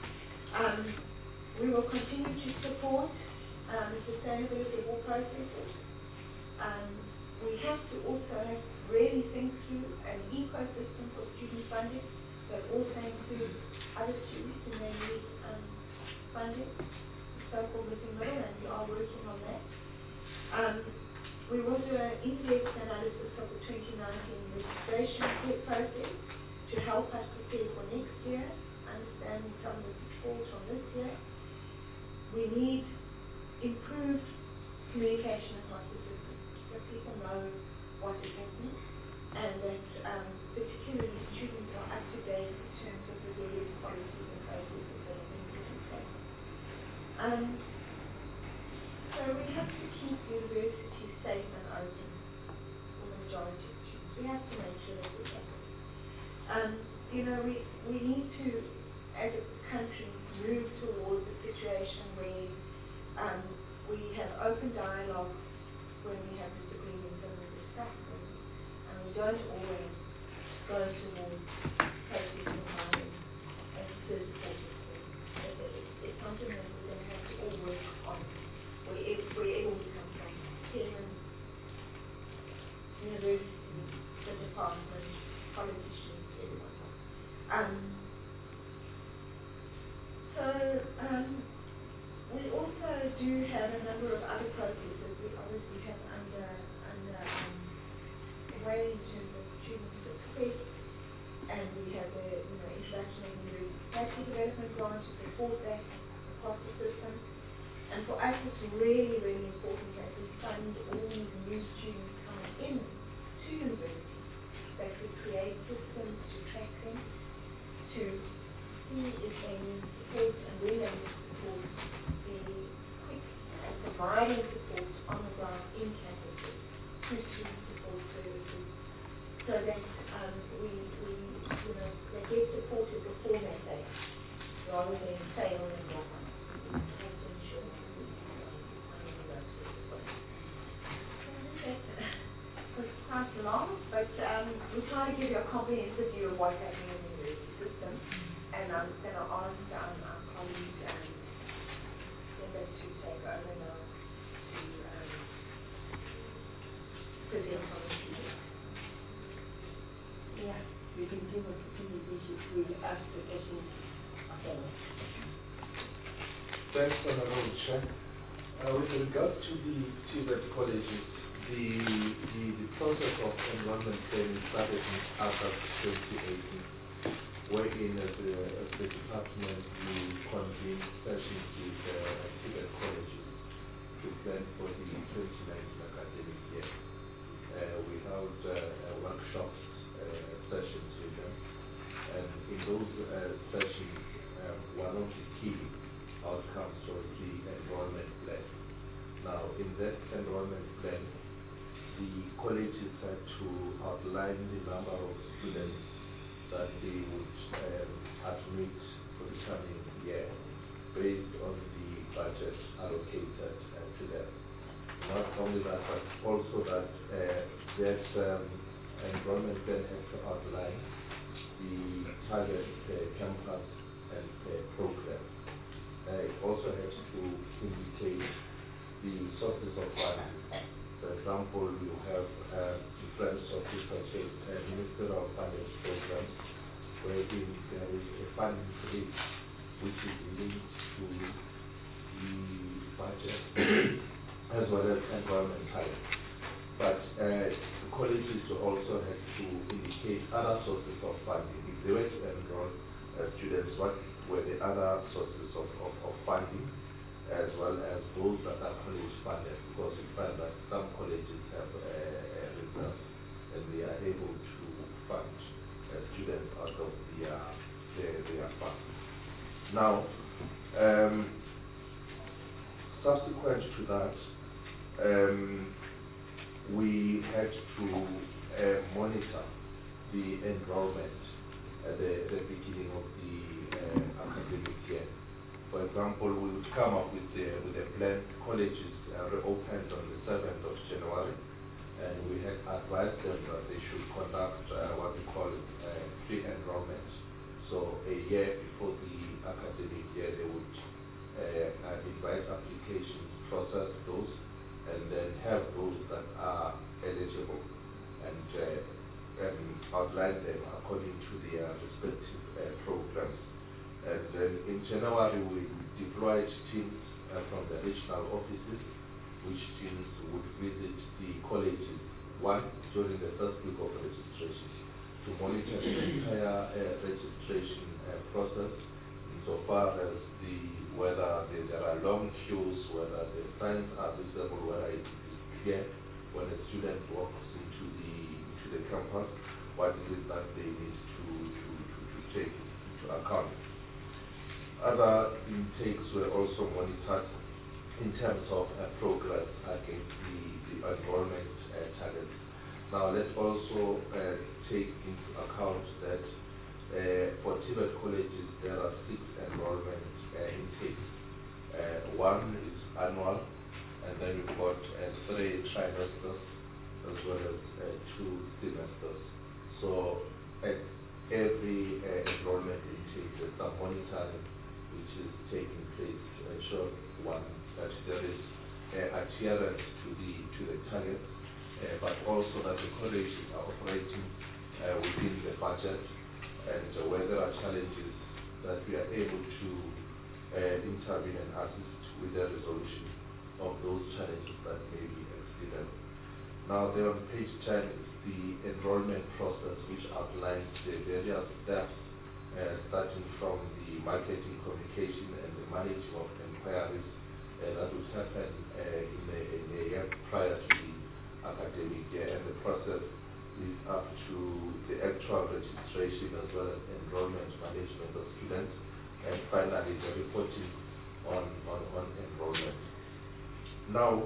We will continue to support the sustainability of all processes. We have to also really think through an ecosystem for student funding that also includes other students who may need funding, the so-called missing middle, and we are working on that. We will do an in-depth analysis of the 2019 registration process to help us prepare for next year, understanding some of the pitfalls from this year. We need improved communication across the system so people know what is happening, and that particularly students are up to date in terms of the various policies and processes that have been put in place. So we have to keep universities safe and open for the majority of students. We have to make sure that we happen. We need to, as a country, move towards a situation where we have open dialogue when we have disagreements and we discuss them, and we don't always go towards processing violence as a first port of call. It's something that we're going to have to all work on wherever we come from. Parents, universities, the department, politicians, everyone. We also do have a number of other processes we obviously have under way in terms of student success, and we have the introduction of the capacity development grant to support that across the system. And for us, it's really, really important that we fund all these new students coming in to universities, that we create systems to track them, to see if they need support and when they need support, be quick at providing support on the ground in campuses to student support services, so that they get supported before they fail, rather than fail and drop out. It's quite long, but we try to give you a comprehensive view of what's happening in the university system, and I'm going to ask our colleague Linda to take over now to present on the project. Yeah, we can give us a presentation to ask the questions afterwards. Thanks, Honorable Chair. With regard to the TVET colleges, the process of enrollment planning started in August 2018, wherein as the department we convened sessions with TVET colleges to plan for the 2019 academic year. We held workshops, sessions with them, and in those sessions, one of the key outcomes was the enrollment plan. Now, in that enrollment plan, the colleges had to outline the number of students that they would admit for the coming year based on the budget allocated to them. Not only that, but also that enrollment plan has to outline the target campus and program. It also has to indicate the sources of funding. For example, you have different sources such as Minister of Finance programs, wherein there is a funding rate which is linked to the budget as well as enrollment type. But the colleges also have to indicate other sources of funding. If they were to enroll students, what were the other sources of funding, as well as those that are college funded, because we find that some colleges have reserves and they are able to fund students out of their funds. Now, subsequent to that, we had to monitor the enrollment at the beginning of the academic year. For example, we would come up with a plan. Colleges reopened on the 7th of January, and we had advised them that they should conduct what we call pre-enrollment. So a year before the academic year, they would invite applications, process those, and then have those that are eligible and outline them according to their respective programs. And then in January, we deployed teams from the regional offices, which teams would visit the colleges, one, during the first week of registration, to monitor the entire registration process, insofar as whether there are long queues, whether the signs are visible, whether it is clear when a student walks into the campus, what it is that they need to take into account. Other intakes were also monitored in terms of progress against the enrollment targets. Now, let's also take into account that for TVET colleges, there are 6 enrollment intakes. One is annual, and then we've got 3 trimesters, as well as 2 semesters. So at every enrollment intake, there's some monitoring which is taking place to ensure, one, that there is adherence to the targets, but also that the colleges are operating within the budget, and where there are challenges, that we are able to intervene and assist with the resolution of those challenges that may be exceeded. Now, there on page 10 is the enrollment process, which outlines the various steps, starting from the marketing, communication, and the managing of inquiries that would happen in a year prior to the academic year, and the process is up to the actual registration as well as enrollment management of students, and finally the reporting on enrollment. Now,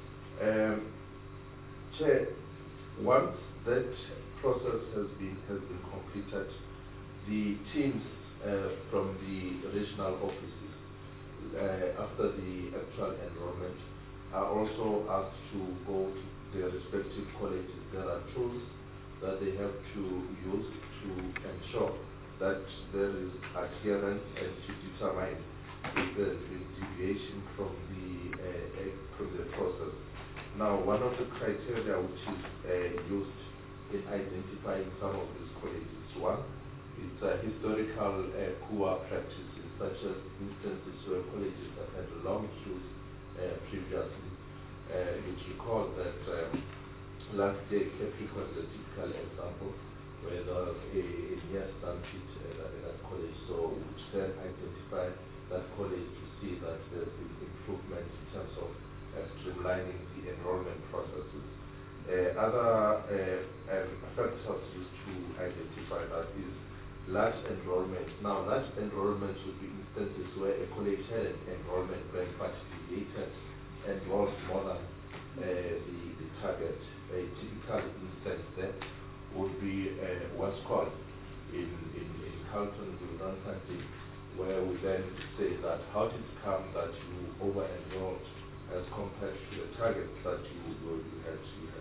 Chair, once that process has been completed, the teams from the regional offices, after the actual enrollment, are also asked to go to their respective colleges. There are tools that they have to use to ensure that there is adherence and to determine if there is deviation from the process. Now, one of the criteria which is used in identifying some of these colleges, one, it's historical poor practices, such as instances where colleges have had long queues previously. You recall that last year Capricorn is a typical example, where there was a near stampede at that college, so which then identify that college to see that there's been improvement in terms of streamlining the enrollment processes. Other factors used to identify that is large enrollment. Now, large enrollment would be instances where a college had an enrollment plan but deviated and enrolled more than the target. A typical instance there would be what's called in Carlton, Guldan Country, where we then say that how did it come that you over-enrolled as compared to the targets that you had.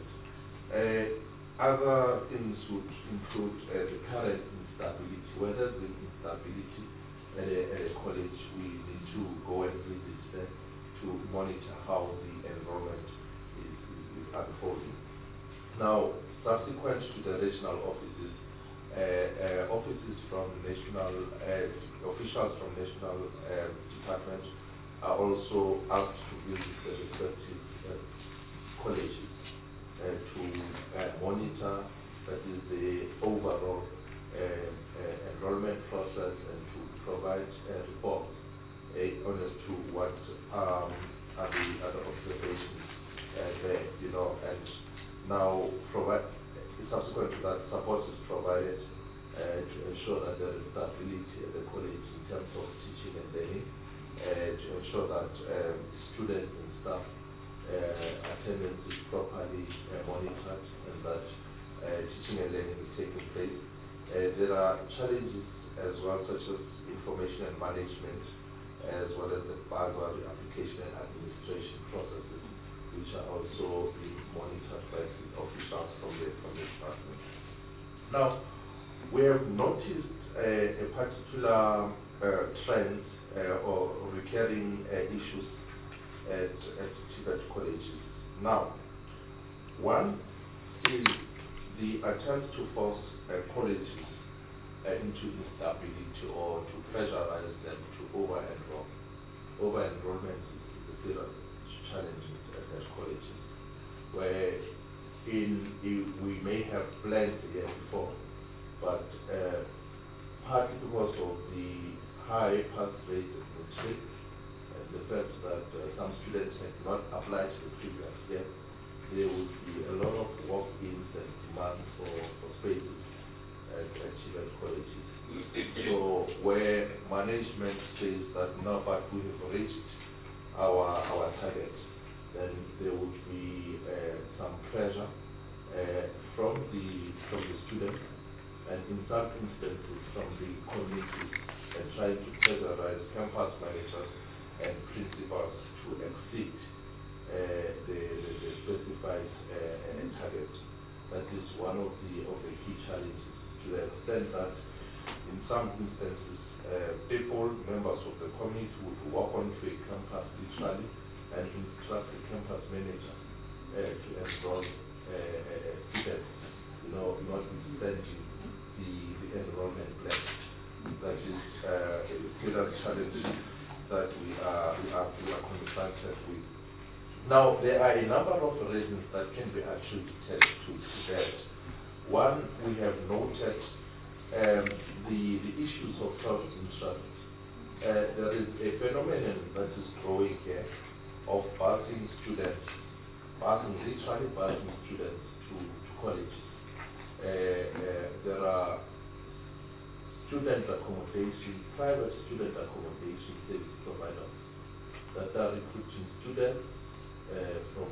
Other things would include the current instability. Where there's been instability at a college, we need to go and visit there to monitor how the enrollment is unfolding. Now, subsequent to the regional offices, offices from national, officials from national departments are also asked to visit the respective colleges to monitor, that is, the overall enrollment process, and to provide reports as to what are the other observations there, and now subsequent to that, support is provided to ensure that there is stability at the college in terms of teaching and learning, to ensure that students and staff attendance is properly monitored, and that teaching and learning is taking place. There are challenges as well, such as information and management, as well as the bursary application and administration processes, which are also being monitored by the officials from the department. Now, we have noticed a particular trend or recurring issues at TVET colleges. Now, one is the attempt to force colleges into instability or to pressurize them to over-enroll. Over-enrollment is a serious challenge at colleges, where we may have planned the year before, but partly because of the high pass rate of matric and the fact that some students had not applied the previous year, there would be a lot of walk-ins and demand for spaces at TVET colleges. So where management says that now, but we have reached our target, then there would be some pressure from the students, and in some instances from the communities, and trying to pressurize campus managers and principals to exceed the specified target. That is one of the key challenges, to the extent that in some instances people, members of the community, would walk onto a campus literally and instruct the campus manager to enroll students, notwithstanding the enrollment plan. That is a serious challenge that we are confronted with. Now, there are a number of reasons that can be attributed to that. One, we have noted the issues of self-interest. There is a phenomenon that is growing here of busing students, literally busing students to colleges. There are student accommodation, private student accommodation service providers that are recruiting students from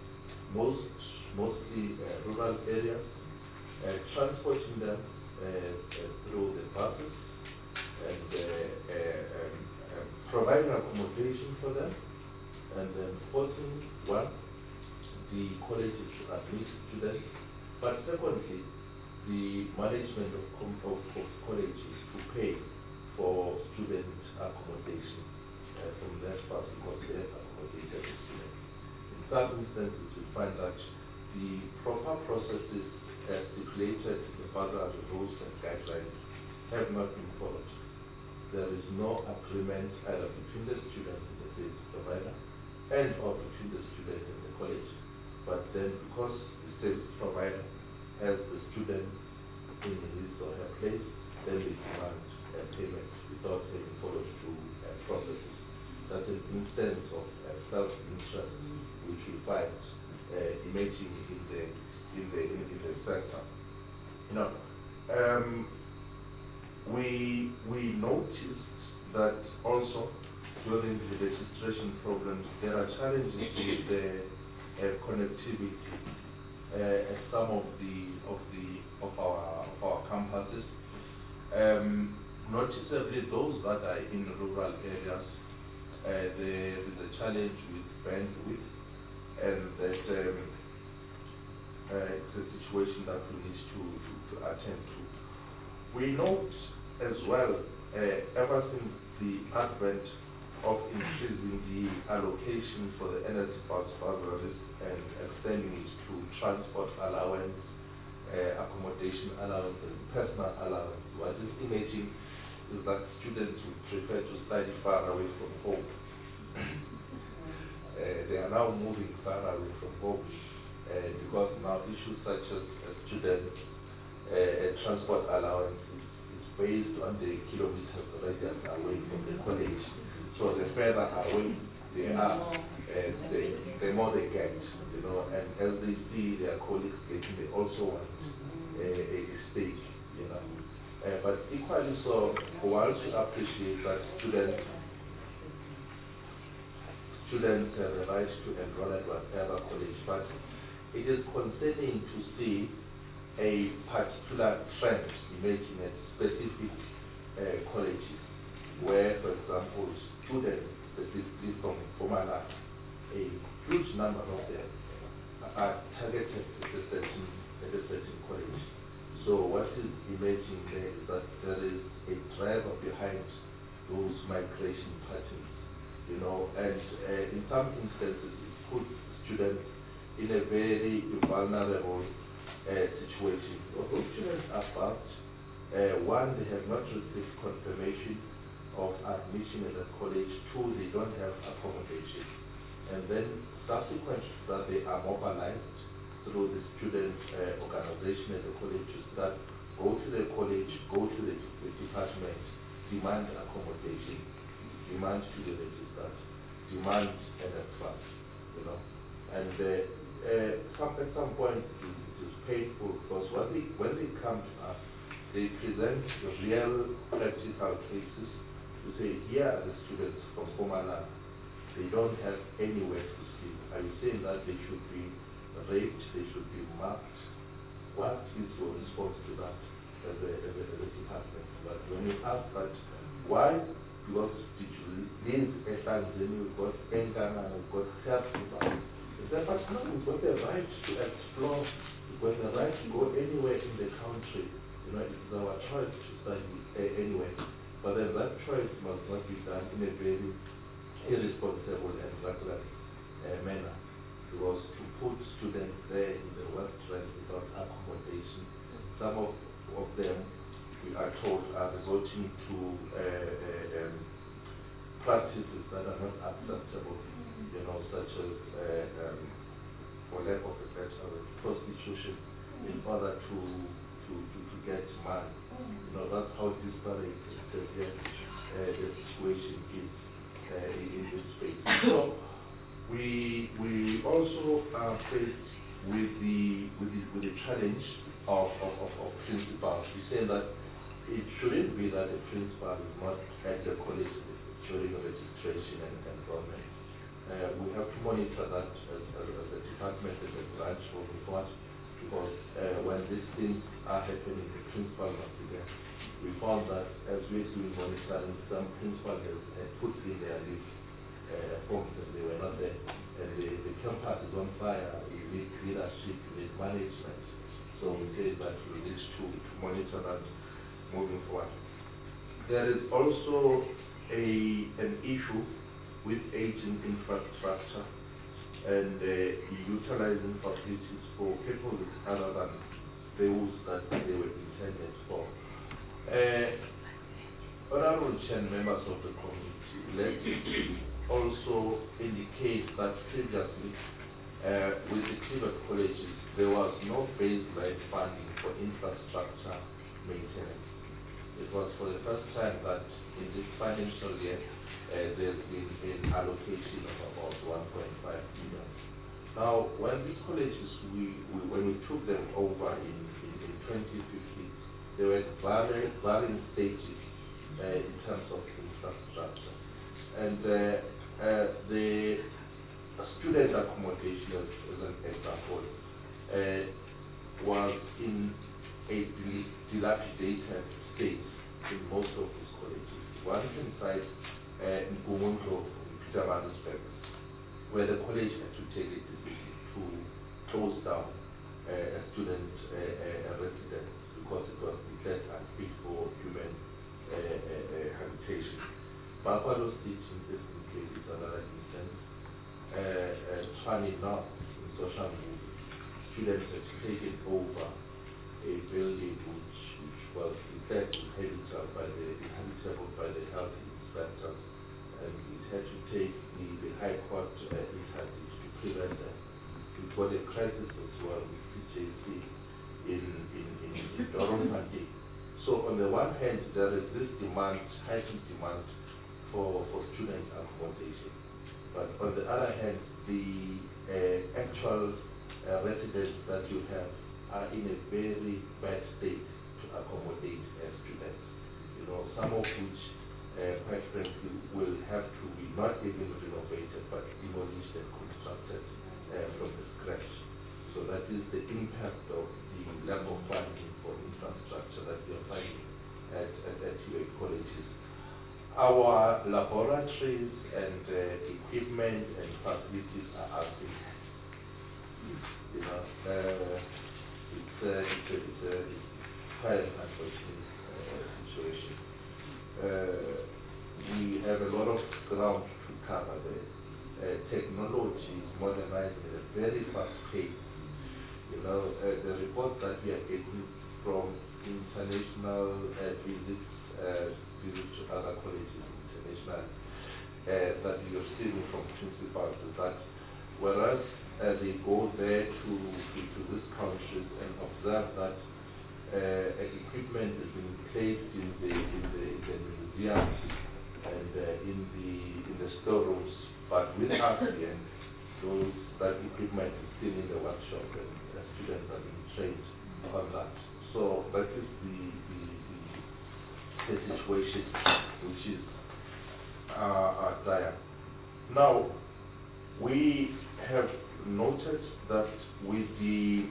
mostly rural areas, transporting them through the buses and providing accommodation for them, and then forcing the colleges to admit students, but secondly, the management of colleges to pay for student accommodation from their staff, because they have accommodated the students. In some instances, we find that the proper processes stipulated in the bursary rules and guidelines have not been followed. There is no agreement either between the student and the service provider, and or between the student and the college. But then, because the service provider has the student in his or her place, then they demand payment without having followed through processes. That's an instance of self-interest which we find emerging in the sector. We noticed that also during the registration programs there are challenges with the connectivity at some of our campuses. noticeably those that are in rural areas, there is a challenge with bandwidth, and that it's a situation that we need to attend to. We note as well, ever since the advent of increasing the allocation for the energy bursaries and extending it to transport allowance, accommodation allowance, and personal allowance, what is emerging is that students would prefer to study far away from home. They are now moving far away from home because now issues such as student transport allowance is based on the kilometers radius away from the college. So the further away they are, the more they get, you know, and as they see their colleagues getting, they also want a stake, you know. But equally so, while we appreciate that students have the right to enroll at whatever college, but it is concerning to see a particular trend emerging at specific colleges, where, for example, students specifically from Mpumalanga, a huge number of them are targeted at a certain college. So what is emerging there is that there is a driver behind those migration patterns, you know, and in some instances it puts students in a very vulnerable situation. Those students are bumped. One, they have not received confirmation of admission at the college. Two, they don't have accommodation. And then subsequent to that, they are mobilized through the student organization at the college to start, go to the college, go to the department, demand accommodation, demand to be registered, demand an advance, you know. And at some point it is painful because when they come to us, they present real practical cases to say, here are the students from Mpumalanga, they don't have anywhere to sleep. Are you saying that they should be raped, they should be marked? What is your response to that as a department? But when you ask that, why? Because did you live a Tanzania, we've got Engana, we've got Serpa. But no, we've got the right to explore, we've got the right to go anywhere in the country. You know, it's our choice to study anywhere. But then that choice must not be done in a very irresponsible and reckless manner. Because to put students there in the West Rand without accommodation, some of them, we are told, are resorting to practices that are not acceptable, you know, such as, for lack of a better word, prostitution, in order to get money. You know, that's how disparate the situation is in this space. So we also are faced with the challenge of principals. We say that it shouldn't be that the principal is not at the college during registration and enrollment. We have to monitor that as a department, as a branch moving forward, because when these things are happening, the principal must be there. We found that as we're doing monitoring, some principals have put in their leave forms and they were not there. And the campus is on fire. We need leadership, we need management. So we say that we need to monitor that moving forward. There is also an issue with aging infrastructure and utilizing facilities for people other than those that they were intended for. Honorable Chair and members of the committee, let's also indicate that previously with the private colleges, there was no baseline funding for infrastructure maintenance. It was for the first time that in this financial year, there's been an allocation of about 1.5 billion. Now, when these colleges, when we took them over in 2015, they were at varying stages in terms of infrastructure. And the student accommodation, as an example, was in a dilapidated state in most of these colleges. One can cite in Gumunto, in Pietermaritzburg, where the college had to take a decision to close down a student residence because it was declared unfit for human habitation. Buffalo State Investment case is another instance. Funny enough, in social movie, students had taken over a building which was declared inhabitable by the health inspectors, and it had to take the High Court interdict to prevent that. It was a crisis as well with PJC in Dorothy. So on the one hand, there is this demand, heightened demand for student accommodation. But on the other hand, the actual residents that you have are in a very bad state to accommodate students. You know, some of which, quite frankly, will have to be not even renovated, but demolished and constructed from the scratch. So that is the impact of the lack of funding for infrastructure that we are finding at UA colleges. Our laboratories and equipment and facilities are asking. You know, it's quite an unfortunate situation. We have a lot of ground to cover there. Technology is modernizing at a very fast pace. You know, the reports that we are getting from international visits to other colleges, international, that we are receiving from principals is that whereas they go there to these countries and observe that equipment is being placed in the museums and in the storerooms, but with us here, that equipment is still in the workshop and students are being trained on that. So that is the situation which is dire. Now, we have noted that with the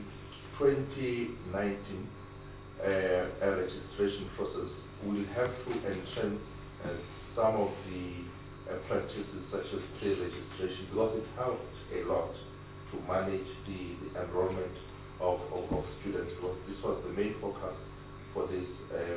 2019 registration process, we'll have to entrench some of the practices such as pre-registration, because it helped a lot to manage the enrollment of students, because this was the main focus for this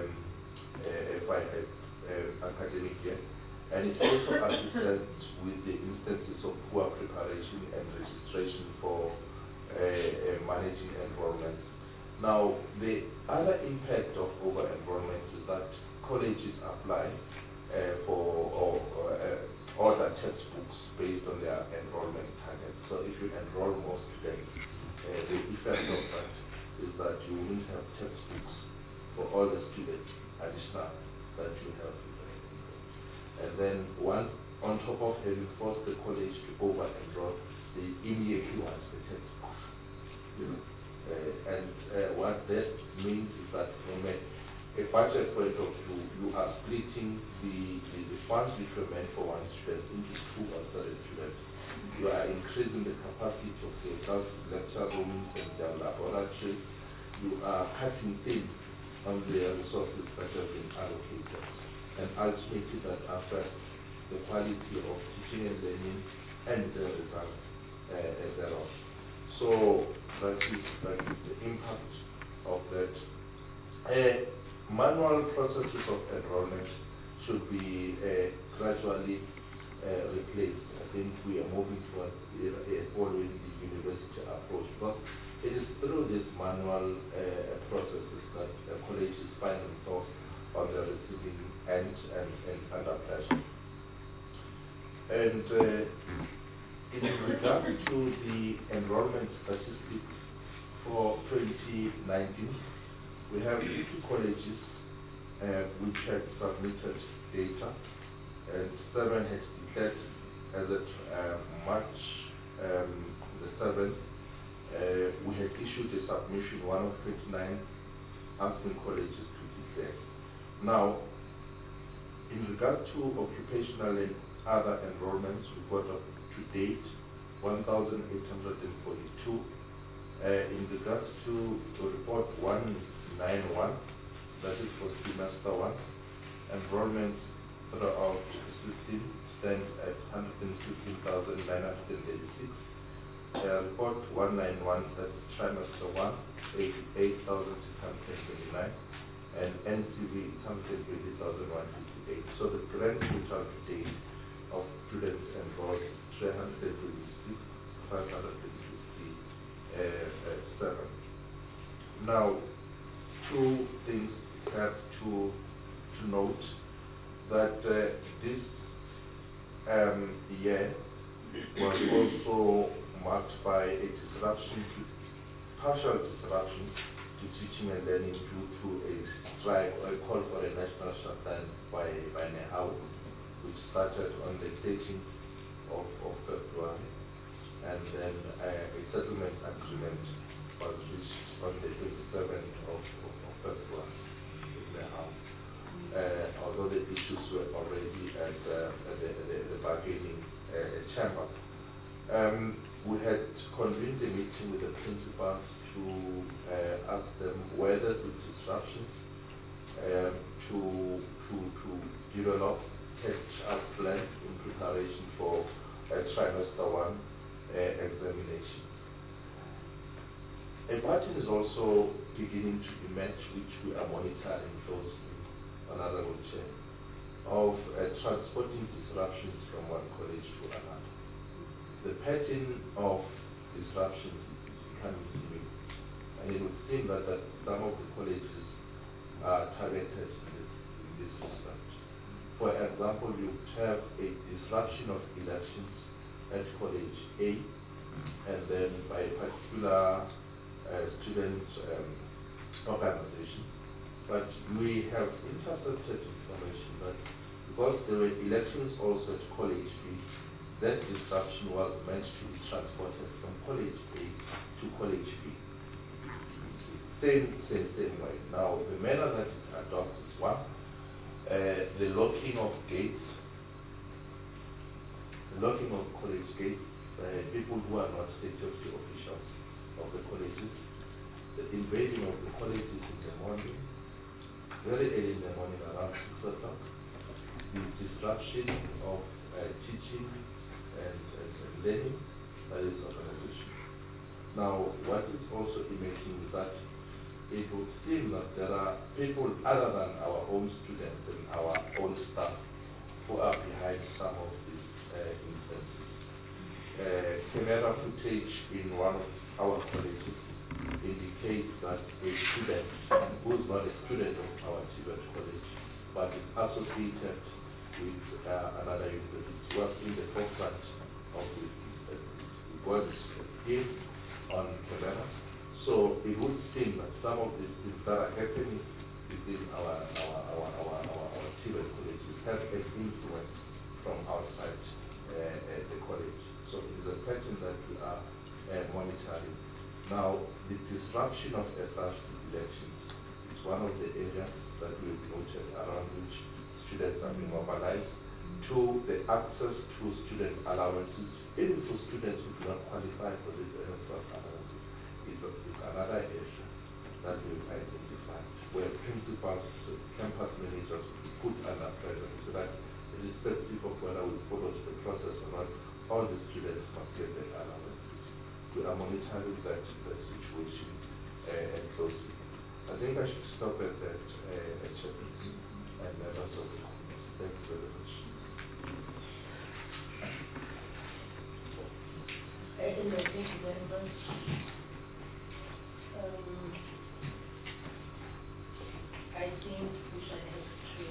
academic year. And it also assisted with the instances of poor preparation and registration for managing enrollment. Now, the other impact of over-enrollment is that colleges apply for order textbooks based on their enrollment targets. So if you enroll more students, the effect of that is that you won't have textbooks for all the students additional that you have. And then on top of having forced the college to over-enroll, they immediately want the textbook. You know? And what that means is that from a budget point of view, you are splitting the funds which were meant for one student into two alternate students. You are increasing the capacity of your lecture rooms and their laboratories. You are cutting thin on the resources that have been allocated. And ultimately that affects the quality of teaching and learning and the results thereof. So that is the impact of that. Manual processes of enrollment should be gradually replaced. I think we are moving towards following the university approach, but it is through these manual processes that colleges find themselves on the receiving end and under pressure. And in regard to the enrollment statistics for 2019, we have 50 colleges which had submitted data, and 7 had declared as of March the 7th. We had issued a submission, one of 29, asking colleges to declare. Now, in regard to occupational and other enrollments, we got up to date 1,842. In regards to report 191, that is for semester 1, enrollment throughout the system stands at 115,986. Report 191, that's trimester 1, 88,629, and NCV is 120,158. So the grand total today of students enrolled 326,557. Now, two things have to note that this year was also marked by a partial disruption to teaching and learning due to a strike or a call for a national shutdown by NEHAWU, which started on the 13th of February, and then a settlement agreement was reached on the 27th of February with NEHAWU. Although the issues were already at the bargaining chamber. We had convened a meeting with the principals to ask them whether the disruptions to develop catch-up plans in preparation for trimester 1 examination. A pattern is also beginning to emerge, which we are monitoring closely, Honorable Chair, of transporting disruptions from one college to another. The pattern of disruptions is becoming similar, and it would seem that some of the colleges are targeted in this respect. For example, you have a disruption of elections at College A, and then by a particular student organization. But we have intercepted information that because there were elections also at College B, that disruption was meant to be transported from College A to College B. Same way. Now, the manner that it adopts is one, the locking of gates, the locking of college gates, people who are not security officials of the colleges, the invading of the colleges in the morning, very early in the morning around 6 o'clock, the disruption of teaching and learning, that is organization. Now, what is also emerging is that it would seem that there are people other than our own students and our own staff who are behind some of these instances. Camera footage in one of our colleges indicates that a student who is not a student of our TVET college but is associated with another university was in the forefront of this instance. It was in on camera. So it would seem that some of these things that are happening within our TVET colleges have an influence from outside the college. So it is a pattern that we are monitoring. Now, the disruption of such elections is one of the areas that we've noted around which students are being mobilized to the access to student allowances, even for students who do not qualify for this allowances. Is another issue that we've identified, where principals, campus managers put under pressure so that irrespective of whether we follow the process or not, all the students must get their allowances. We are monitoring that situation closely. I think I should stop at that, Chairperson, and members of the committee. Thank you very much. Thank you very much. I think we shall have to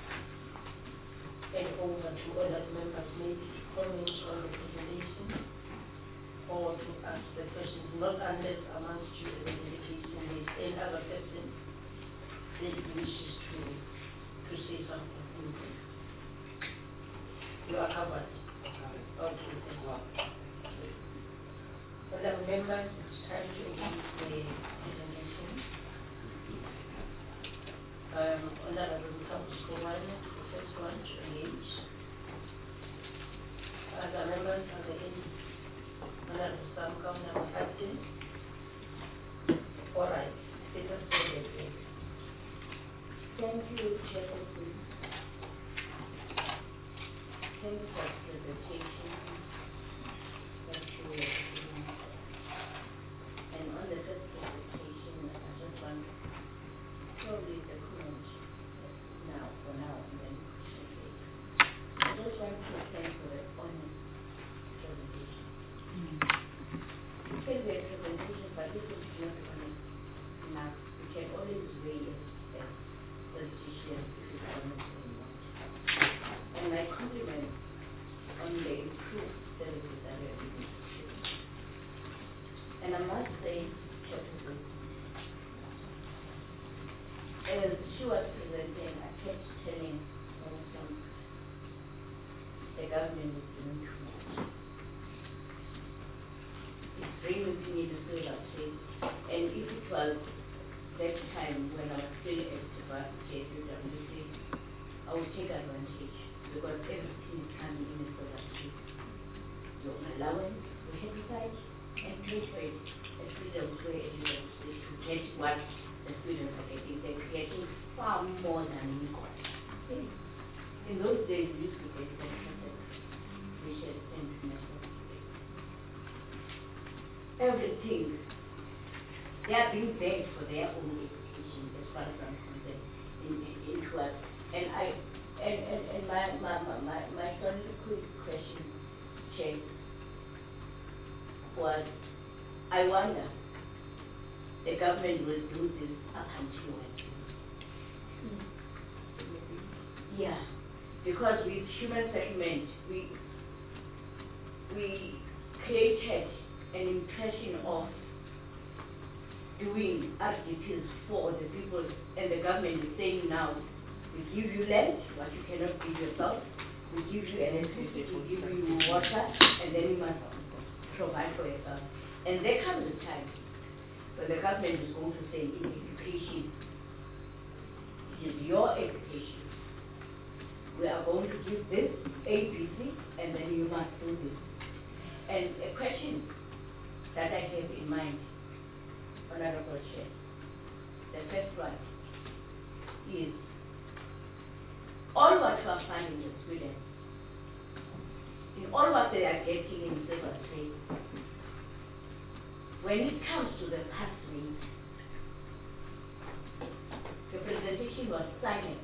hand over to other members, maybe to comment on the presentation or to ask the questions, not unless amongst you as an indication there is any other person that wishes to say something. You are covered. Okay, thank you. Other members, it's time to open the presentation. Honorable Council One, the first one to engage. Other members are the head. Honorable Sam Honorable Captain. All right, let us go ahead. Thank you, Chairperson. Thank you for the presentation that you were giving. And on the first presentation, I just want probably the comment for now, and then question later. I just want to thank for the honest presentation. You can be a presentation, but this is not honest enough. You can always weigh it as politicians if it's honest or not. And my compliment on the improved services that we are giving to students. And I must say, Chairperson, as she was presenting, I kept telling Madam, the government is doing too much. It's bringing to me the feel of faith. And if it was that time when I was still at JWC, I would take advantage because everything is coming in a sort of shape. Your allowance, your herbicide, and pay for it. The students were able to get what the students are getting. They're getting far more than we got. In those days, we used to get 10%, which has been everything. They are being begged for their own education as far as I'm concerned into us. And my only quick question, Chair, was I wonder the government will do this up until when? Yeah, because with human settlement, we created an impression of doing RDPs for the people, and the government is saying now, we give you land, what you cannot give yourself, we give you electricity, we give you water, and then you must provide for yourself. And there comes a time when the government is going to say, in education, it is your education. We are going to give this, ABC, and then you must do this. And a question that I have in mind, Honorable Chair, the first one is, all what you are finding in Sweden, in all what they are getting in civil trade, when it comes to the pathway, the presentation was silent.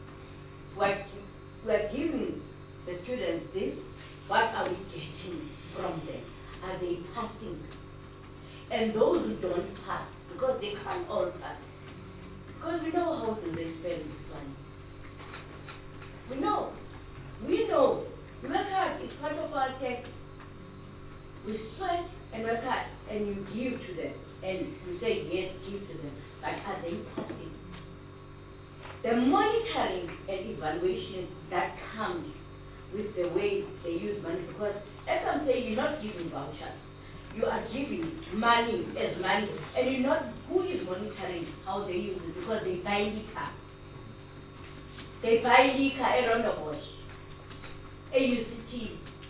We are giving the students this, what are we getting from them? Are they passing? And those who don't pass, because they can't all pass, because we know how to spend this money. We know. We work hard, it's part of our tax. We sweat and work hard, and you give to them. And you say, yes, give to them. But are they passing? The monitoring and evaluation that comes with the way they use money, because as I'm saying, you're not giving vouchers. You are giving money as money, and you're not, who is monitoring how they use it, because they buy liquor. They buy liquor around the bush. AUCT,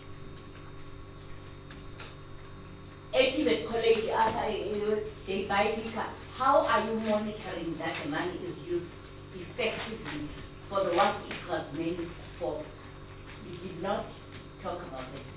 Activate College, they buy liquor. How are you monitoring that the money is used effectively for the what it was meant for? You did not talk about it.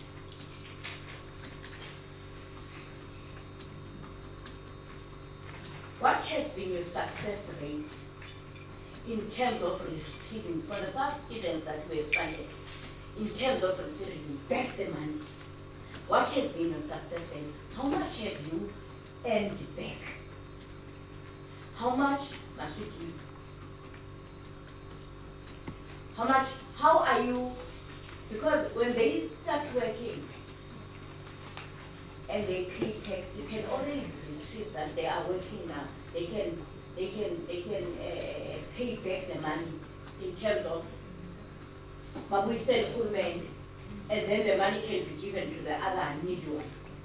What has been your success rate in terms of receiving, for the past students that we have funded, in terms of receiving back the money? What has been your success rate? How much have you earned back? How much must you give? How much, how are you, because when they start working and they pay tax, you can already retrieve that they are working now. They can pay back the money in terms of, but we send full man, and then the money can be given to the other needy one.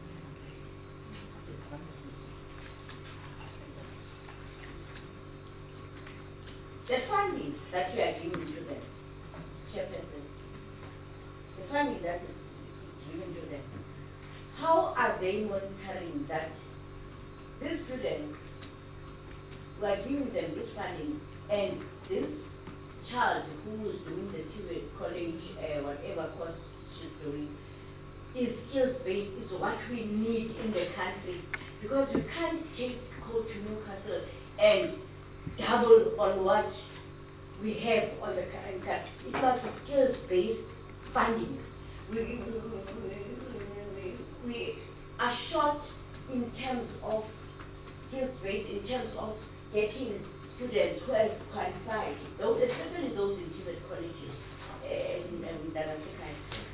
The funding that you are giving to them, Chairperson, the funding that is given to them, how are they monitoring that these students, we are giving them this funding, and this child who is doing the TVET college, whatever course she's doing, is skills-based, is what we need in the country. Because you can't go to Newcastle and double on what we have on the country. It's not skills-based funding. We are short in terms of skills-based, in terms of getting students who are qualified, those, especially those in TVET colleges in Africa.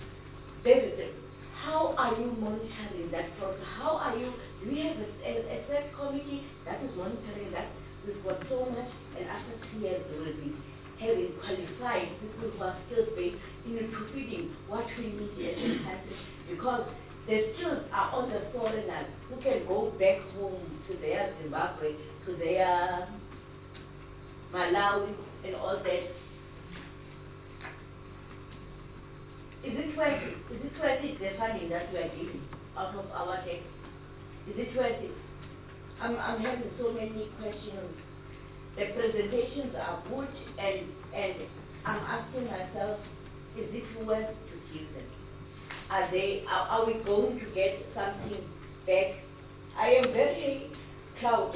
How are you monitoring that process? How are you, do we have a set committee that is monitoring that? We've got so much, and after 3 years they will be having qualified people who are skills-based in providing what we need in the country, because the skills are on the foreigners who can go back home to their Zimbabwe, to their Malawi, and all that. Is it worth it? Is it worth it, the funding that we are giving out of our tax? Is it worth it? I'm having so many questions. The presentations are good, and I'm asking myself, is it worth to give them? Are we going to get something back? I am very proud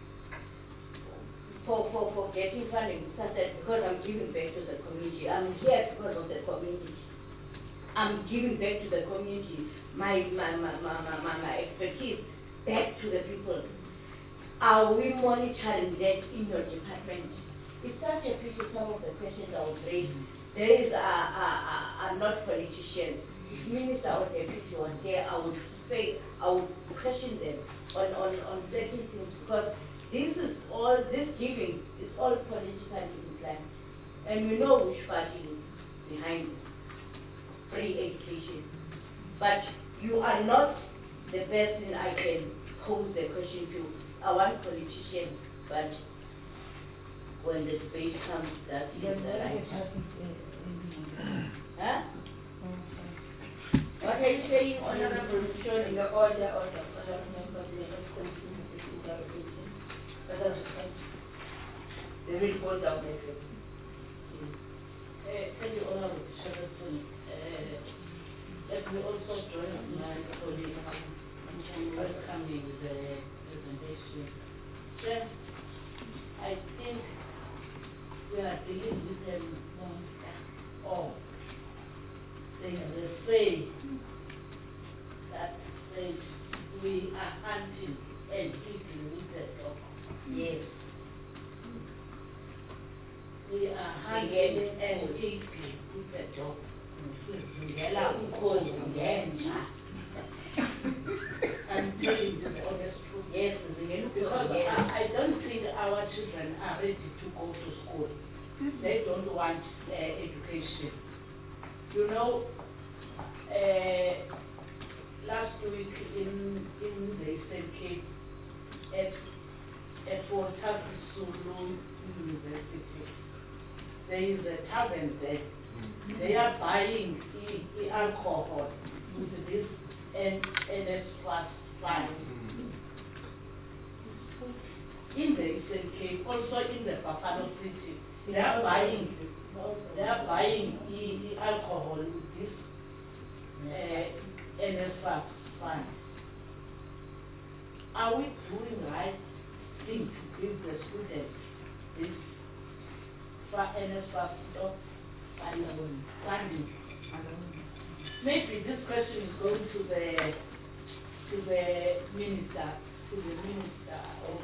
for getting funding, such that because I'm giving back to the community. I'm here because of the community. I'm giving back to the community my expertise back to the people. Are we monitoring that in your department? It's such a pity some of the questions I would raise. There is are not politicians. If Minister or Deputy was there, I would question them on certain things, because this giving is all politically inclined. And we know which party is behind free education. But you are not the person I can pose the question to. I want politicians, but when the debate comes, that is the right. Huh? What are you saying, Honorable Shoni? In the order of the other members, they have continued this interrogation. They will go down there. Thank you, Honorable Shoni. Let me also join my colleague in welcoming the presentation. Chair, I think we are dealing with a monster of the say that says we are hunting and eating with the dog. Yes. We are hunting and eating with the dog. I'm telling you the honest truth. Yes, because I don't think our children are ready to go to school. They don't want education. You know, last week in the Eastern Cape at Walter Sisulu University, there is a tavern there. They are buying alcohol with this NS plus 5. In the Eastern Cape, also in the Buffalo City, they are buying alcohol with this NS plus 5. Are we doing right thing to give the students this NS plus 5? Maybe this question is going to the minister of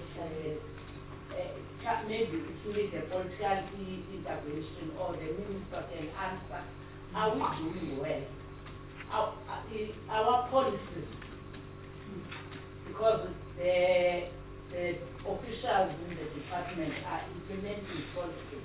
maybe it's with the political intervention, or the minister can answer. Are we doing well? Our policies, because the officials in the department are implementing policies.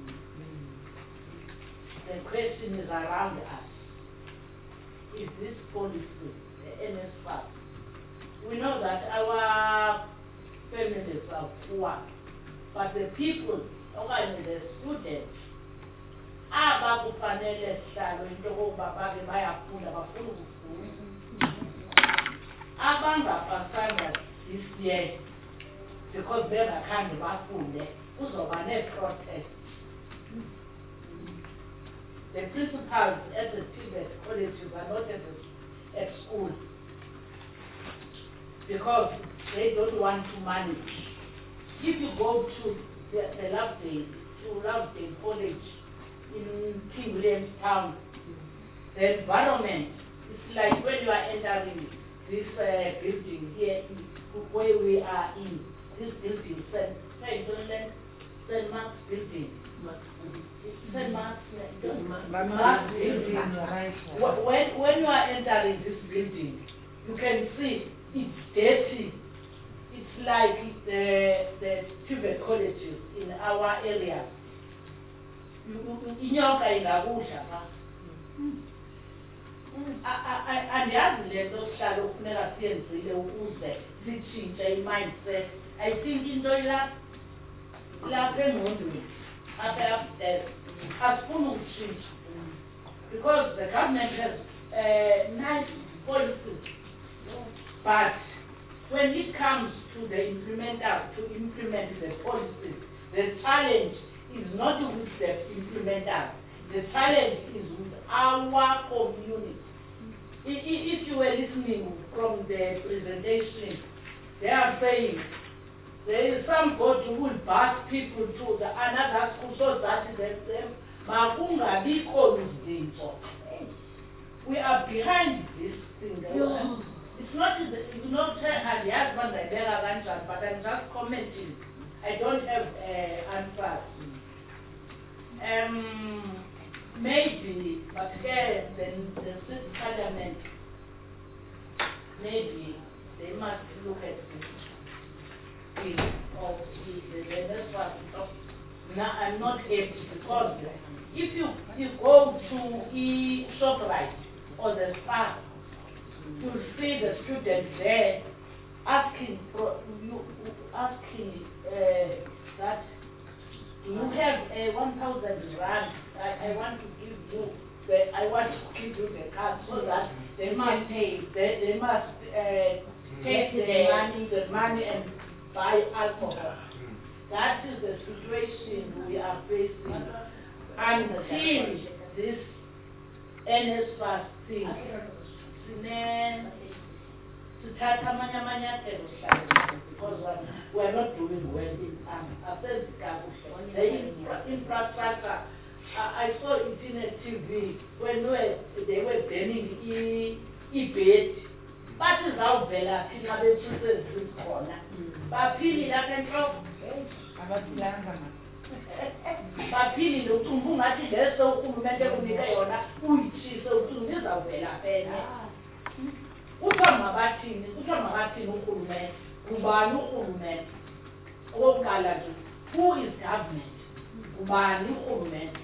The question is around us. Is this policy, the NSFAS? We know that our families are poor, but the people, the students, abakufanele sihlalo into yokuba babe bayafunda bafuna ukufunda. Abangapasanga this year because bengakhange bafunde kuzoba ne-protest. The principals at the TVET colleges are not at school because they don't want to manage. If you go to the Lovedale College in King Williamstown, the environment is like when you are entering this building here where we are in, this building, St. Mark's building. St. Mark's building. When you are entering this building, you can see it's dirty. It's like the TVET colleges in our area. Inyoka ingakusha pha. Andiyazi le nto sihlala kufuneka siyenzile ukuze sitshintshe i-mindset. I think into lapha engqondweni apha upstairs asifuni ukutshintsha because the government has nice policies, but when it comes to implement the policies, the challenge is not with the implementers. The challenge is with our community. If you were listening from the presentation, they are saying there is somebody who will bus people to another school so that them we are behind this thing. It's not the husband but I'm just commenting. I don't have answers. Maybe, but here the state parliament, maybe they must look at this thing of the part. Now I'm not happy because if you go to ShopRite or the SPAR, you'll see the students there asking that you have 1,000 rand. I want to give you the card so that they must pay. They must take the money and buy alcohol. That is the situation we are facing until this NSFAS thing. Because we are not doing well in the infrastructure. I saw it in a TV when they were burning bed. But is how Bella is corner. Papili la control. Papili lo ngathi leso uhulumende kunika yona uyithise ukuthi ngizawuvela phela. Kuthiwa makathini uhulumende, ubani uhulumende? Okokuqala nje, who is government? Ubani uhulumende?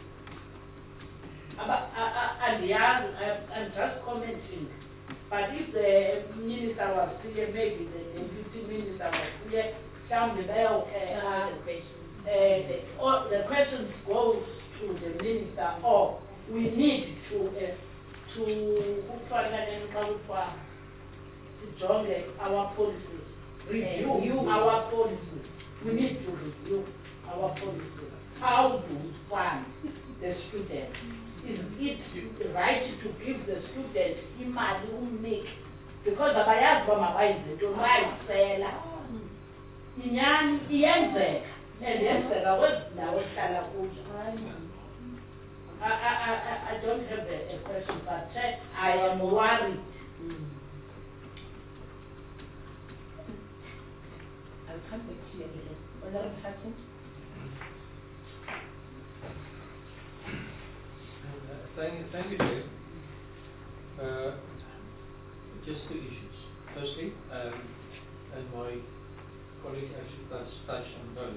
I'm just commenting. But if the minister was here, maybe the deputy minister was here, the questions goes to the minister, or we need to our policies, review our policies. We need to review our policies. How do we fund the students? Is it right to give the students imali umnike? Because abayazi bamabayenze into bayisela. Inyani iyenzeka nendenzeka kwezindawo ehlala kuzo. I don't have a question, but I am worried. I'll come back to you again. Honorable Hassan. Thank you, Chair. Just two issues. Firstly, and my colleague actually touched on both.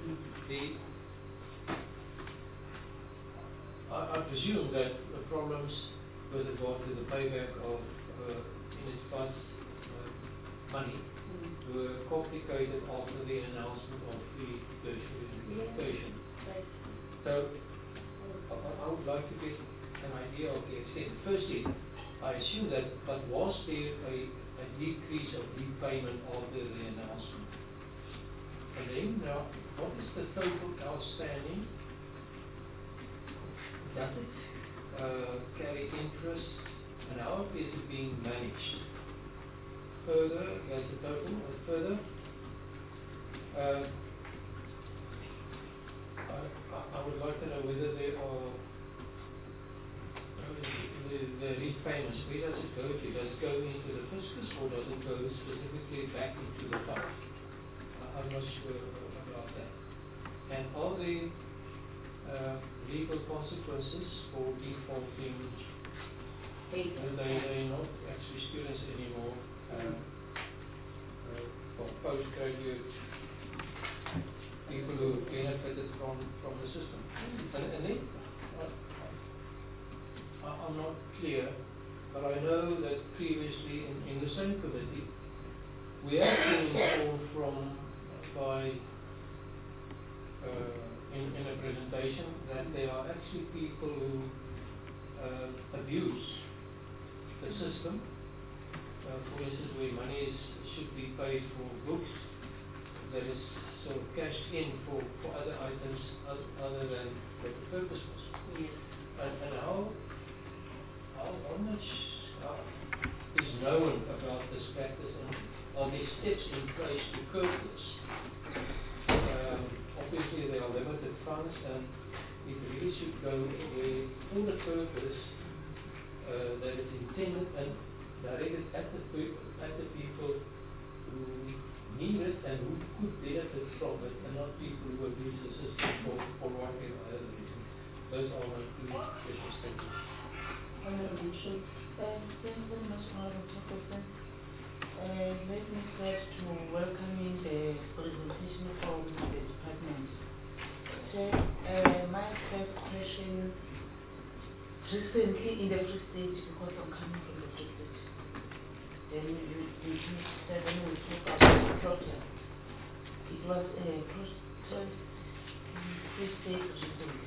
I presume that the problems with regard to the payback of NSFAS money were complicated after the announcement of the tertiary implementation. So I would like to get an idea of the extent. Firstly, I assume that, but was there a decrease of repayment after the announcement? And then now, what is the total outstanding does it carry interest, and how is it being managed? Further, as a total, further, I would like to know whether there are the repayments, where does it go to? Does it go into the fiscus or does it go specifically back into the fund? I'm not sure about that. And are there legal consequences for defaulting? They're not actually students anymore, or postgraduate people who benefited from the system. And then, I'm not clear, but I know that previously in the same committee, we have been informed in a presentation that there are actually people who abuse the system. For instance, where money should be paid for books, that is sort of cashed in for other items other than what the purpose was. Yes. And how much is known about this practice, and are there steps in place to curb this? Obviously there are limited funds, and it really should go away for the purpose that it's intended and directed at the people who need it and who could benefit from it, and not people who abuse the system for whatever other reason. Those are my two questions. Thank you. Honorable Chair, thank you very much, Honorable Chairperson. Let me start to welcoming the presentation from the department. Chair, my first question, recently in the Free State, because I'm coming from the Free State, then we said when we spoke about the project, it was a protest Free State result.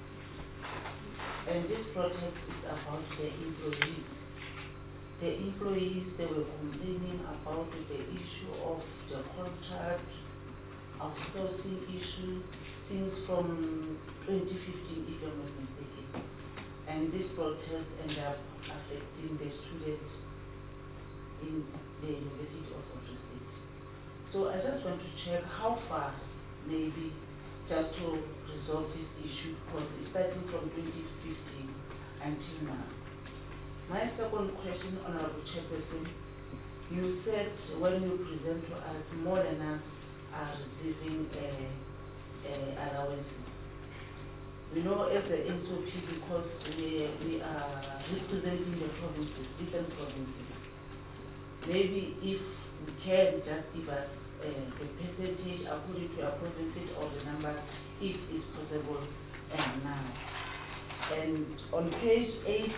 And this project is about the employees. The employees, they were complaining about the issue of the contract, outsourcing issue, since from 2015, if I'm not mistaken. And this protest ended up affecting the students in the University of Free State. So I just want to check how far, maybe, just to resolve this issue, because it's starting from 2015 until now. My second question, Honorable Chairperson, you said when you present to us, more than us are receiving allowances. We know as the NSOP, because we are representing the provinces, different provinces. Maybe if we can just give us the percentage according to our provinces or the number, if it's possible now. And on page 8,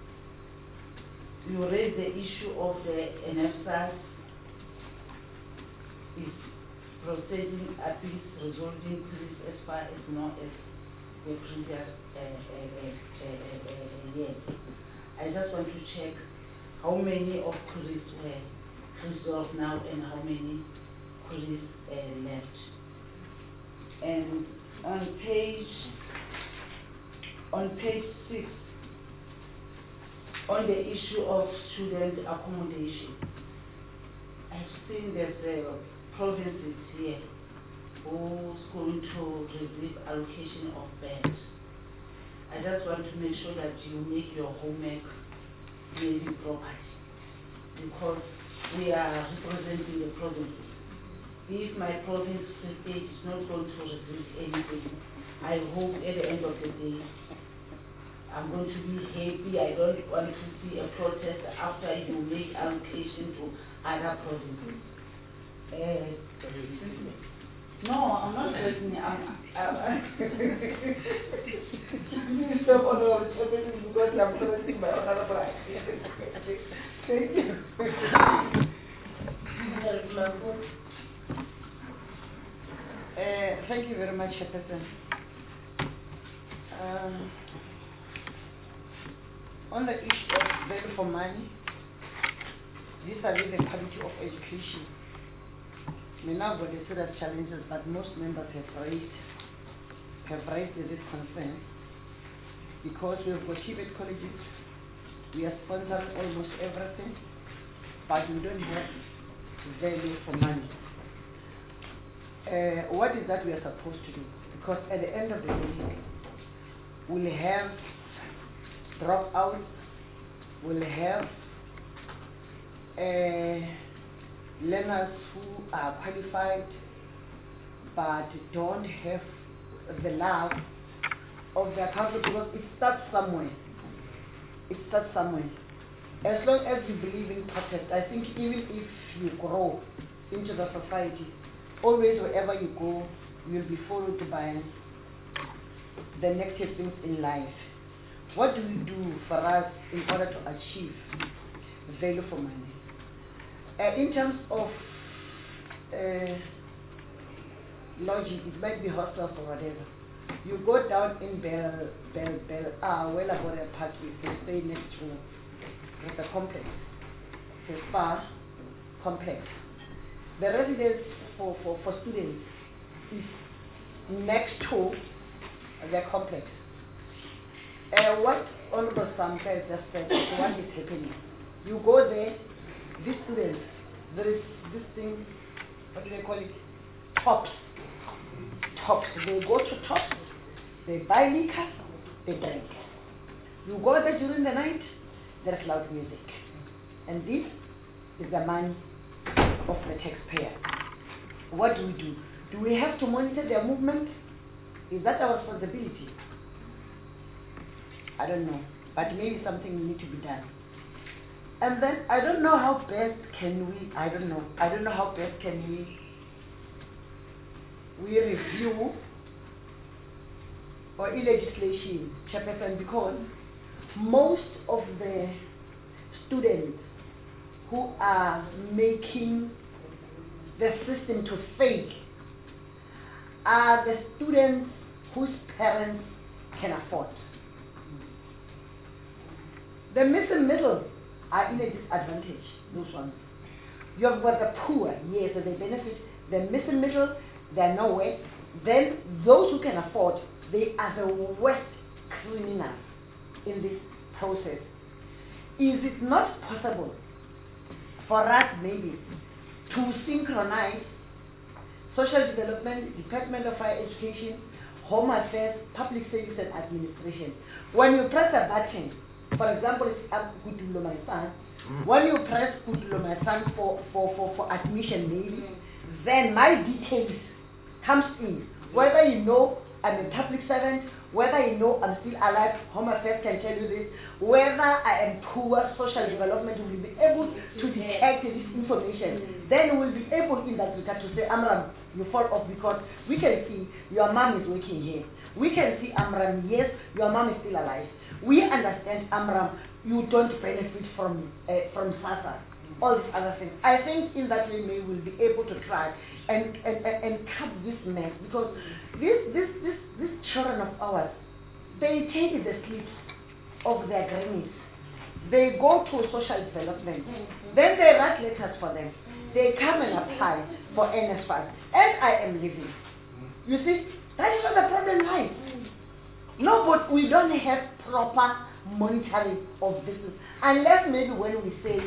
you raise the issue of the NSFAS is processing appeals resolving queries as far as more as the previous year. I just want to check how many of queries were resolved now and how many queries left. And on page 6, on the issue of student accommodation, I've seen there's provinces here who's going to receive allocation of beds. I just want to make sure that you make your homework really properly, because we are representing the provinces. If my province state is not going to receive anything, I hope at the end of the day, I'm going to be happy. I don't want to see a protest after you make allocation to other provinces. No, I'm not listening. Stop Honorable Chairperson, because I'm correcting my Honorable idea. Thank you. Thank you very much, Chairperson. On the issue of value for money, vis-a-vis the quality of education, may now got a serious challenges, but most members have raised this concern. because we've got TVET colleges, we are sponsoring almost everything, but we don't have value for money. What is that we are supposed to do? Because at the end of the day, we'll have dropouts, we'll have learners who are qualified but don't have the love of their country, because it starts somewhere. It starts somewhere. As long as you believe in protest, I think even if you grow into the society, always wherever you go, you'll be followed by the negative things in life. What do we do for us in order to achieve value for money? In terms of lodging, it might be hostels or whatever. You go down in Wellabora Park, they stay next to the complex, the spa complex. The residence for students is next to the complex. What Honorable Samka just said, what is happening? You go there, these students, there is this thing, what do they call it? Tops. They go to Tops, they buy liquor, they drink. You go there during the night, there is loud music. And this is the money of the taxpayer. What do? Do we have to monitor their movement? Is that our responsibility? I don't know, but maybe something needs to be done. And then I don't know how best can we review or legislation, Chairperson, because most of the students who are making the system to fake are the students whose parents can afford. The missing middle are in a disadvantage, those ones. You have got the poor, yes, so they benefit. The missing middle, they're nowhere. Then those who can afford, they are the worst criminals in this process. Is it not possible for us maybe to synchronize social development, Department of Higher Education, Home Affairs, Public Service and Administration? When you press a button, for example, it's up Kutulo my son. When you press Kutulo my son for admission maybe, then my details comes in. Whether you know I'm a public servant, whether you know I'm still alive, Home Affairs can tell you this, whether I am poor, social development will be able to detect this information. Then we'll be able in that regard to say, Amram, you fall off, because we can see your mom is working here. We can see, Amram, yes, your mom is still alive. We understand, Amram, you don't benefit from SASA, all these other things. I think in that way we will be able to try and cut this mess, because these children of ours, they take the slips of their grannies. They go to social development. Then they write letters for them. They come and apply for NSFAS. And I am living. You see, that is where the problem lies. No, but we don't have proper monitoring of this, unless maybe when we say,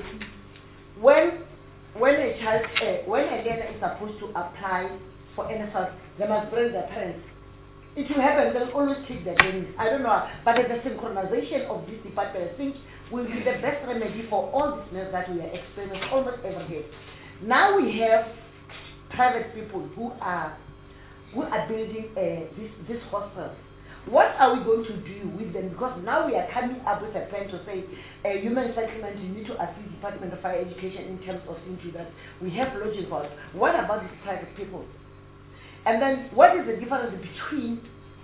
when a child, when a learner is supposed to apply for NSFAS, they must bring their parents. It will happen, they'll always take their journeys. I don't know, but the synchronization of this department, I think, will be the best remedy for all this mess that we are experiencing almost every day. Now we have private people who are building this hostels. What are we going to do with them? Because now we are coming up with a plan to say, human settlement, you need to assist Department of Higher Education in terms of into that. We have lodging costs. What about these private people? And then what is the difference between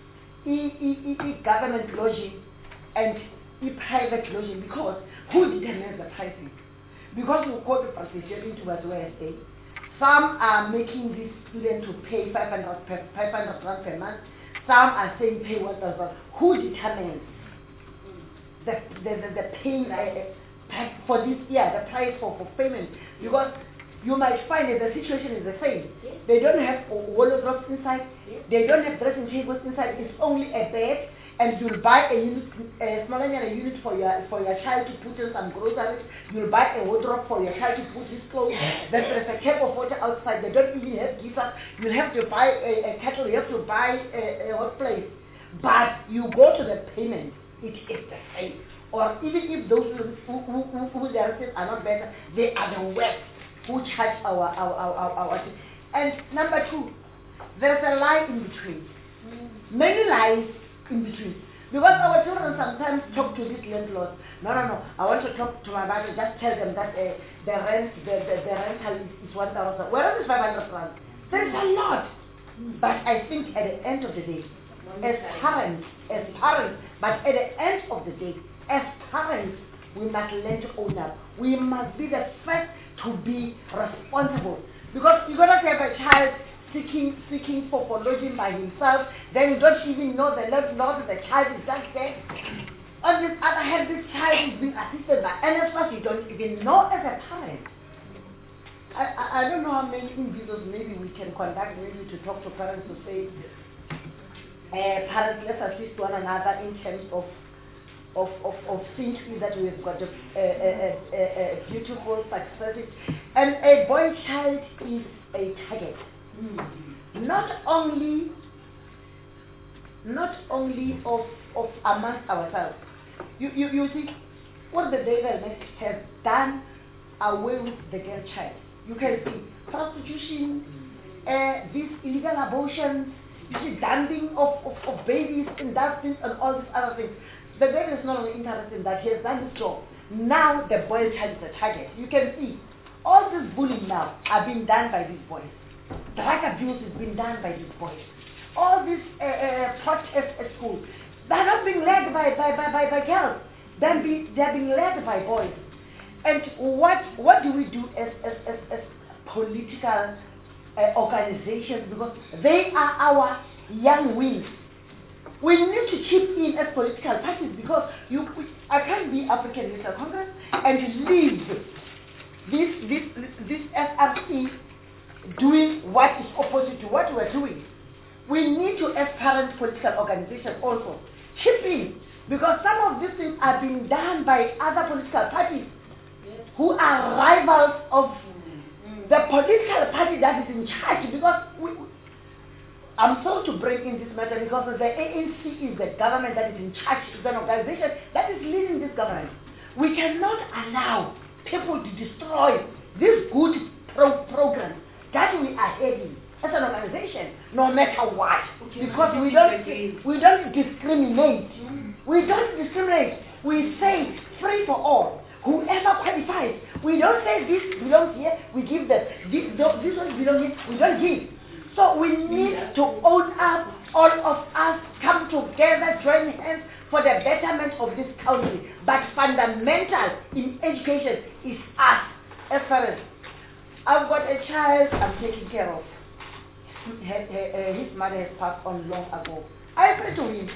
government lodging and private lodging? Because who determines the pricing? Because we go to participate into where I stay. Some are making this student to pay 500 rand per month. Some are saying pay 1,000. Who determines the paying for this year, the price for payment? Because you might find that the situation is the same. They don't have wardrobes inside. They don't have dressing tables inside. It's only a bed and you'll buy a unit, a smaller unit for your child to put in some groceries. You'll buy a wardrobe for your child to put his clothes. Then there's a tap of water outside. They don't even have geysers. You'll have to buy a kettle. You have to buy a hot plate. But you go to the payment, it is the same. Or even if those who their rates are not better, they are the worst who charge our. And number two, there's a lie in between. Many lies in between. Because our children sometimes talk to these landlords. No, I want to talk to my mother. Just tell them that the rental is 1,000. Where is 500 francs? There's a lot. But I think at the end of the day, as parents, but at the end of the day, as parents, we must learn to own up. We must be the first to be responsible. Because you cannot have a child seeking for lodging by himself, then you don't even know the landlord, the child is just there. On this other hand, this child is being assisted by NSFAS, you don't even know as a parent. I don't know how many individuals maybe we can conduct, maybe to talk to parents to say, parents, let's assist one another in terms of seeing to it that we've got a beautiful success. And a boy child is a target. Not only of amongst ourselves. You see, what the devil has done away with the girl child. You can see prostitution, these illegal abortions, you see dumping of babies, industries, and all these other things. The devil is not only interested in that, he has done his job. Now the boy child is a target. You can see all this bullying now are being done by these boys. Drug abuse is being done by these boys. All these protests at school, they're not being led by girls. They're being led by boys. And what do we do as political organizations? Because they are our young wings. We need to chip in as political parties because I can't be African National Congress and leave this SRC doing what is opposite to what we're doing. We need to, as parent political organizations, also chip in because some of these things are being done by other political parties who are rivals of the political party that is in charge. Because I'm sorry to bring in this matter because the ANC is the government that is in charge. It's an organization that is leading this government. We cannot allow people to destroy this good program that we are having as an organization, no matter what. Because we don't discriminate. We don't discriminate. We say free for all. Whoever qualifies. We don't say this belongs here, we give them. This one belongs here, we don't give. So we need to own up, all of us come together, join hands for the betterment of this country. But fundamental in education is us as parents. I've got a child I'm taking care of. His mother has passed on long ago. I said to him,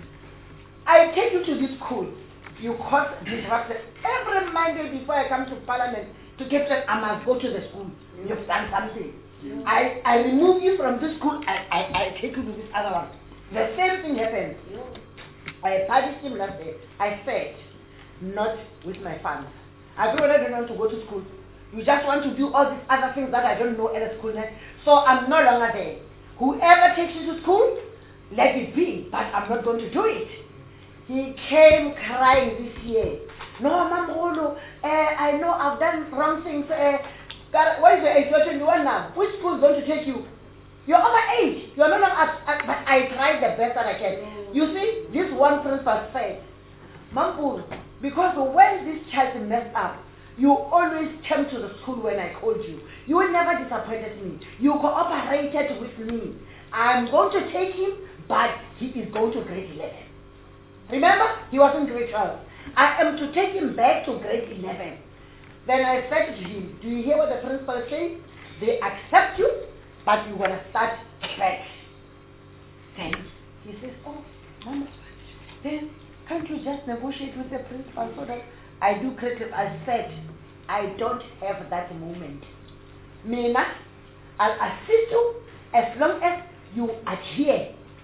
I take you to this school. You cause disruption. Every Monday before I come to Parliament to get that I must go to the school. You've done something. I remove you from this school, I take you to this other one. The same thing happened. I punished him last day. I said, not with my funds. I don't want to go to school. You just want to do all these other things that I don't know at the school. So I'm no longer there. Whoever takes you to school, let it be, but I'm not going to do it. He came crying this year. No, Mamolo, I know I've done wrong things. What is your age? You're 21 now. Which school is going to take you? You're over age. You're no longer but I tried the best that I can. You see, this one principal said, Mampur, because when this child messed up, you always came to the school when I called you. You never disappointed me. You cooperated with me. I'm going to take him, but he is going to grade 11. Remember, he was in grade 12. I am to take him back to grade 11. Then I said to him, do you hear what the principal is saying? They accept you, but you're going to start back. Then he says, oh, Mama, then can't you just negotiate with the principal so that I do credit? I said, I don't have that moment. Mina, I'll assist you as long as you adhere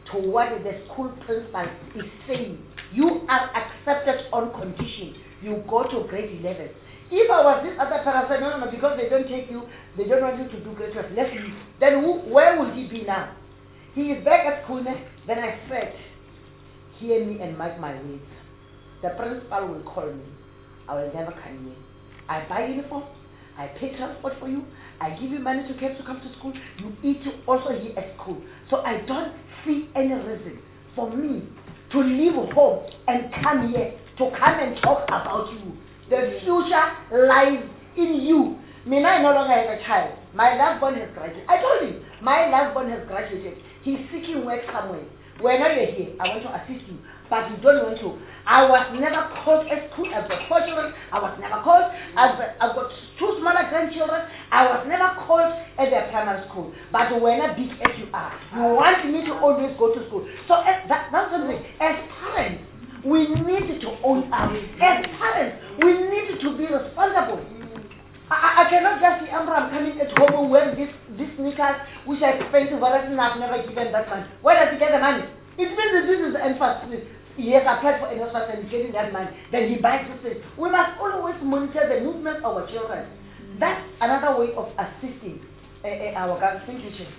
to what the school principal is saying. You are accepted on condition. You go to grade 11. If I was this other parent, said, no, because they don't take you, they don't want you to do grade 12, let's leave. Then where will he be now? He is back at school. Then I said, hear me and mark my words. The principal will call me. I will never come here. I buy uniform. I pay transport for you. I give you money to come to school. You eat also here at school. So I don't see any reason for me to leave home and come here to come and talk about you. The future lies in you. Me, I no longer have a child. My last born has graduated. I told you, my last born has graduated. He's seeking work somewhere. Whenever you're here, I want to assist you, but you don't want to. I was never called at school. I've got 4 children. I was never called. I've got 2 smaller grandchildren. I was never called at their primary school. But when I big as you are, you want me to always go to school. So that's something. As parents, we need to own up. As parents, we need to be responsible. I cannot just say, I'm coming at home and wearing this sneakers, which I spent for us and I've never given that money. Where does he get the money? It means that this is the emphasis. He has applied for NSFAS and getting that money. Then he buys this thing. We must always monitor the movement of our children. That's another way of assisting our government. Thank you, Chair.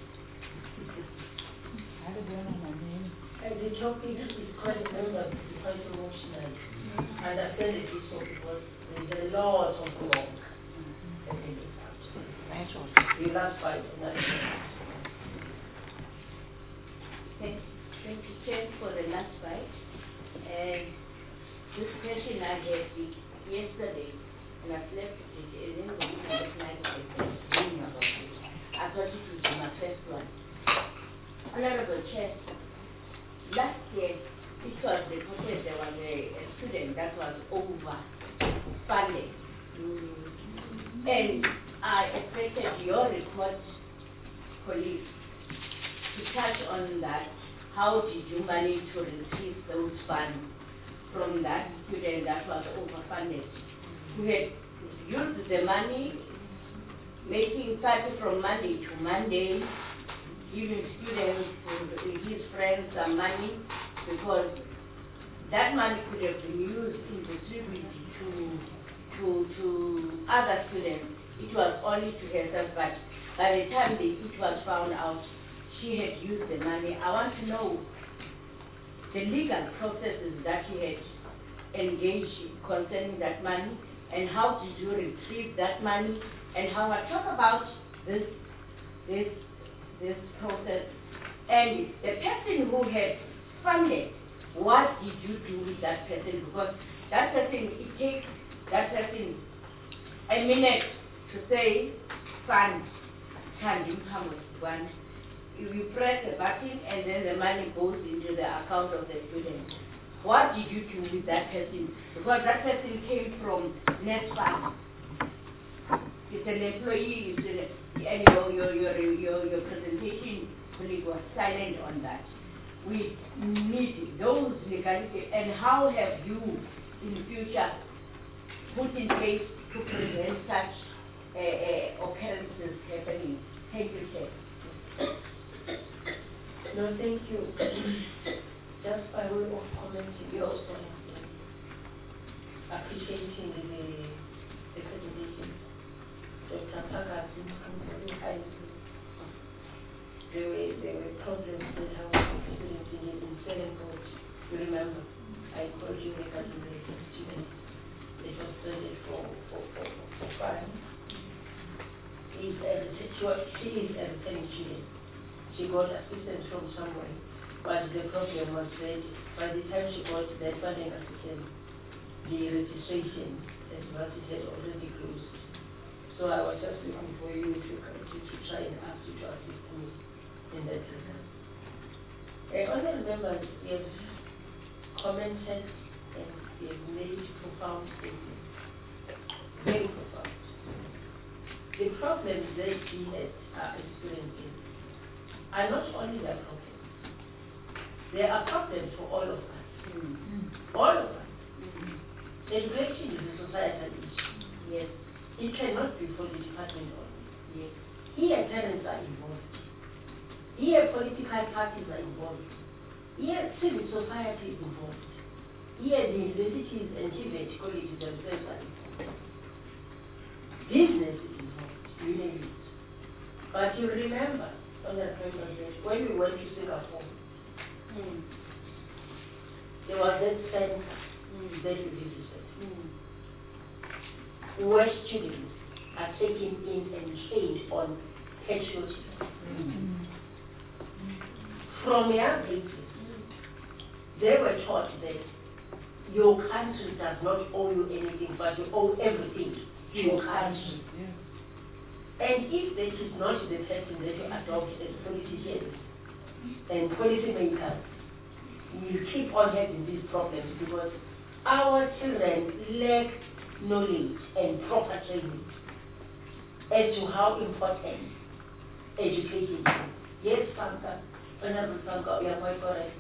And the topic is quite important, quite emotional. And I feel it is so because there's a lot of work. The last fight. Thank you, Chair, for the last fight. And this question I had yesterday, and I slept with it, and then the next night I was dreaming about it. I thought it was my first one. Honorable Chair, last year, it was reported there was a student that was overfunded. And I expected your report, colleagues, to touch on that. How did you manage to retrieve those funds from that student that was overfunded? Who had used the money, making study from Monday to Monday, giving students, his friends some money, because that money could have been used in distributing to other students. It was only to herself, but by the time it was found out, she had used the money. I want to know the legal processes that you had engaged concerning that money, and how did you retrieve that money, and how I talk about this process, and the person who had funded, what did you do with that person? Because that person, it takes that person a minute to say, fund, can you come with one? You press the button and then the money goes into the account of the student. What did you do with that person? Because that person came from NSFAS. It's an employee, and your presentation colleague was silent on that. We need those legalities, and how have you in future put in place to prevent such occurrences happening? Thank you, Chair. No, thank you. Just by way of commenting, you also appreciating the presentation. Dr. Pagas, there were problems that I was experiencing in Stellenbosch. You remember, I called you regarding the student. It was studied for fun. She is a returning student. She got assistance from somewhere, but the problem was that by the time she got that funding assistance, the registration as what it had already closed. So I was just looking for you to try and ask you to assist me in that regard. Honourable members, we have commented and we have made profound statements. Very profound. The problems that we are experiencing are not only their problems. There are problems for all of us. All of us. Education is a societal issue. Yes. It cannot be for the department only. Yes. Here parents are involved. Here political parties are involved. Yes, civil society is involved. Here, the universities and TVET colleges themselves are involved. Business is involved, you name it. But you remember, when we went to Singapore, there was that center that we visited, where students are taken in and trained on patriotism. From young ages, they were taught that your country does not owe you anything, but you owe everything to your country. And if that is not the person that you adopt as politicians and policymakers, we will keep on having these problems because our children lack knowledge and proper training as to how important education is. Yes, Sanka, Honorable Sanka, you are quite correct.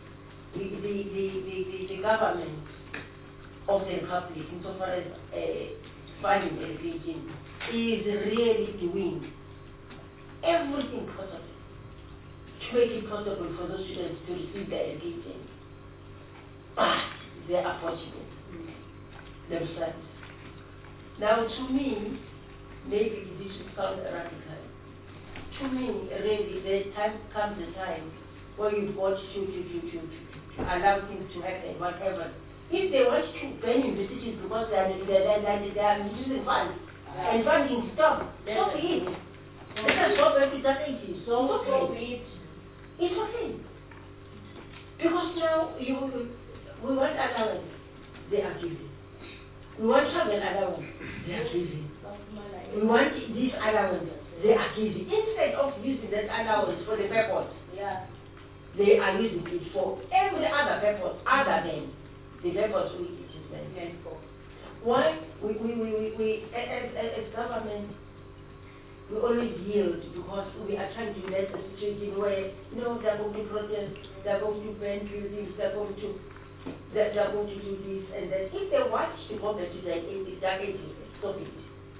The government of the Republic, insofar as funding education, is really doing everything possible to make it possible for those students to receive their education. But they are fortunate themselves. Now, to me, maybe this should sound radical. To me, really, there comes a time where you've got to allow things to happen, whatever. If they want to ban universities because they are using funds and funding stop, so be it. Let us stop every that ages. So okay. It's okay. Because now we want allowance, they are giving. We want travel allowance, they are giving. We want this allowance, they are giving. Instead of using that allowance for the purpose, they are using it for every other purpose other than the purpose which it is meant for. Why? We as government, we always yield because we are trying to let a situation where, they are going to protest, they are going to ban buildings, they are going to do this and that. If they want to go back to that age, stop it.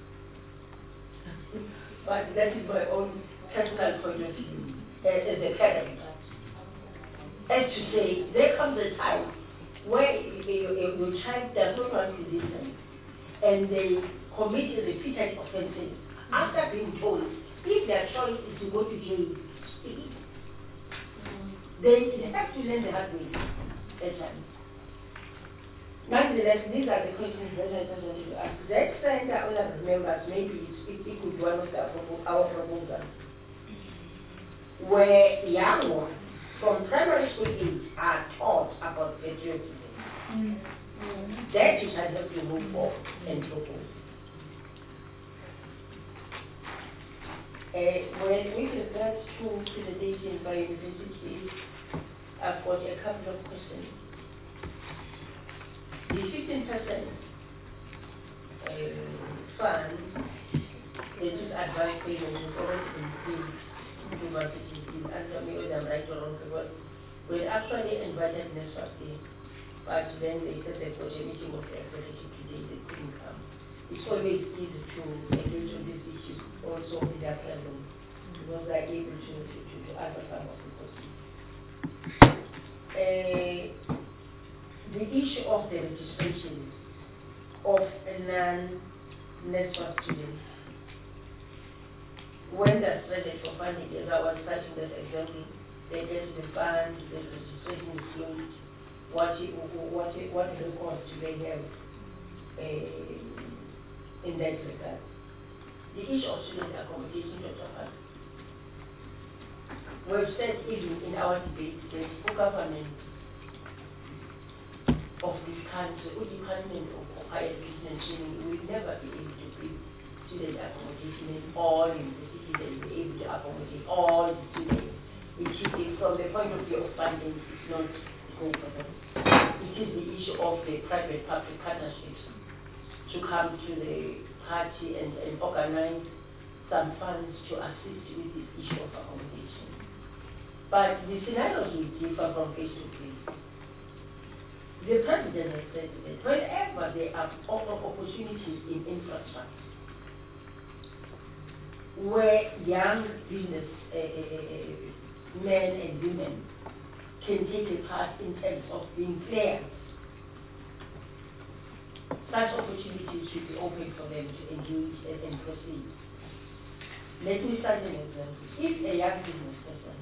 But that is my own personal point of view as a parent. As to say, there comes a time where your child does not want to listen and they commit repeated offenses after being told if their choice is to go to jail, they have to learn the hard way at times. Nonetheless, these are the questions that I wanted to ask. That center, honorable members, maybe it could be one of our proposals, where young ones from primary school age are taught about patriotism. That you shall have to move forward and propose. When with regard to presentation by universities, I've got a couple of questions. The 15% fund, the advanced payment has already been paid to universities. Answer me whether I'm right or wrong, because we actually invited NSFAS here, but then they said they've got a meeting of the executive today, they couldn't come. It's always easy to engage on these issues also with their presence, because they're able to answer some of the questions. The issue of the registration of non-NSFAS students. When they're slated for funding, as I was citing that example, they get the funds, the registration is closed, what records do they have in that regard? The issue of student accommodation, Dr. Hart. We've said even in our debate that for government of this country, or Department of Higher Education and Training, will never be able to bring student accommodation in all universities and be able to accommodate all the students. From the point of view of funding, it's not go for them. It is the issue of the private-public partnerships to come to the party and organize some funds to assist with this issue of accommodation. But the scenarios will differ from case to case. The President has said that whenever there are opportunities in infrastructure, where young business men and women can take a part in terms of being players. Such opportunities should be open for them to engage and proceed. Let me start an example. If a young business person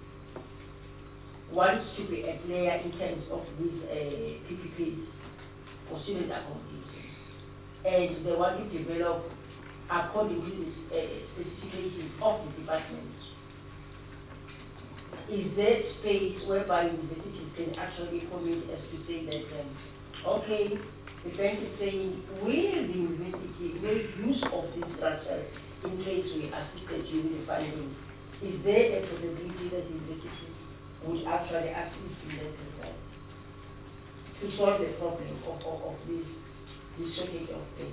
wants to be a player in terms of these PPPs for student accommodation, and they want to develop according to the specifications of the department, is there space whereby universities can actually commit as to say that, okay, the bank is saying, will the university make use of this structure in case we assisted you with the funding? Is there a possibility that the university would actually assist in that regard to solve the problem of this shortage of pay?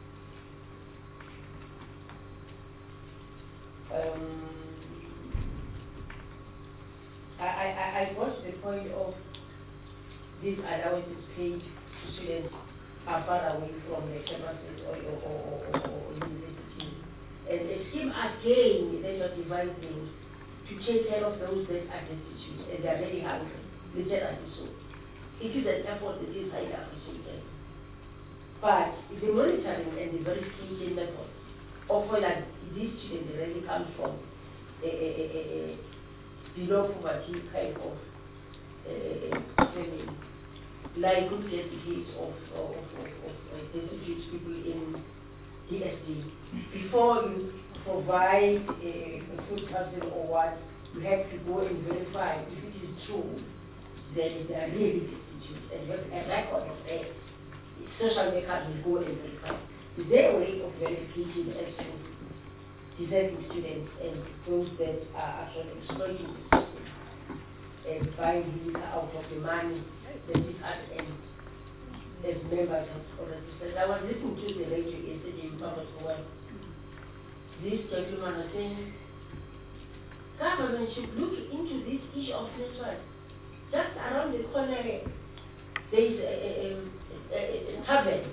I got to the point of these allowances paid to students are far away from the campuses or universities. And a scheme again that you're devising to take care of those that are destitute and they are very hungry, literally so. It is an effort that is highly appreciated. But the monitoring and the verification method of whether these students really come from a below poverty kind of family, like good case of destitute people in DSD. Before you provide a food parcel or what, you have to go and verify if it is true that they are really destitute and have a record of that. Social workers will go and verify. Is there a way of verification as to deserving students and those that are actually exploiting the system and buying visa out of the money that is at the end as members of the system? I was listening to the radio yesterday in Papa Square. This gentleman was saying, government should look into this issue of network. Just around the corner there is a tavern.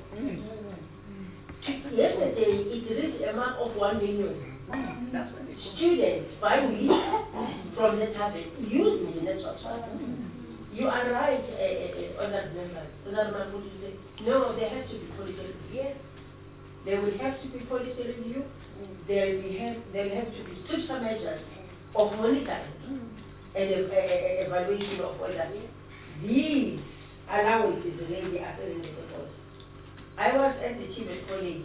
Yesterday it reached a mark of 1 million. Students buying meat from the tavern using the network. You are right, other members. No, there has to be policy review. Yes. There will have to be policy review. There will have to be stricter measures of monitoring and evaluation of whether these allowances really are in the cause. I was at the Chibet College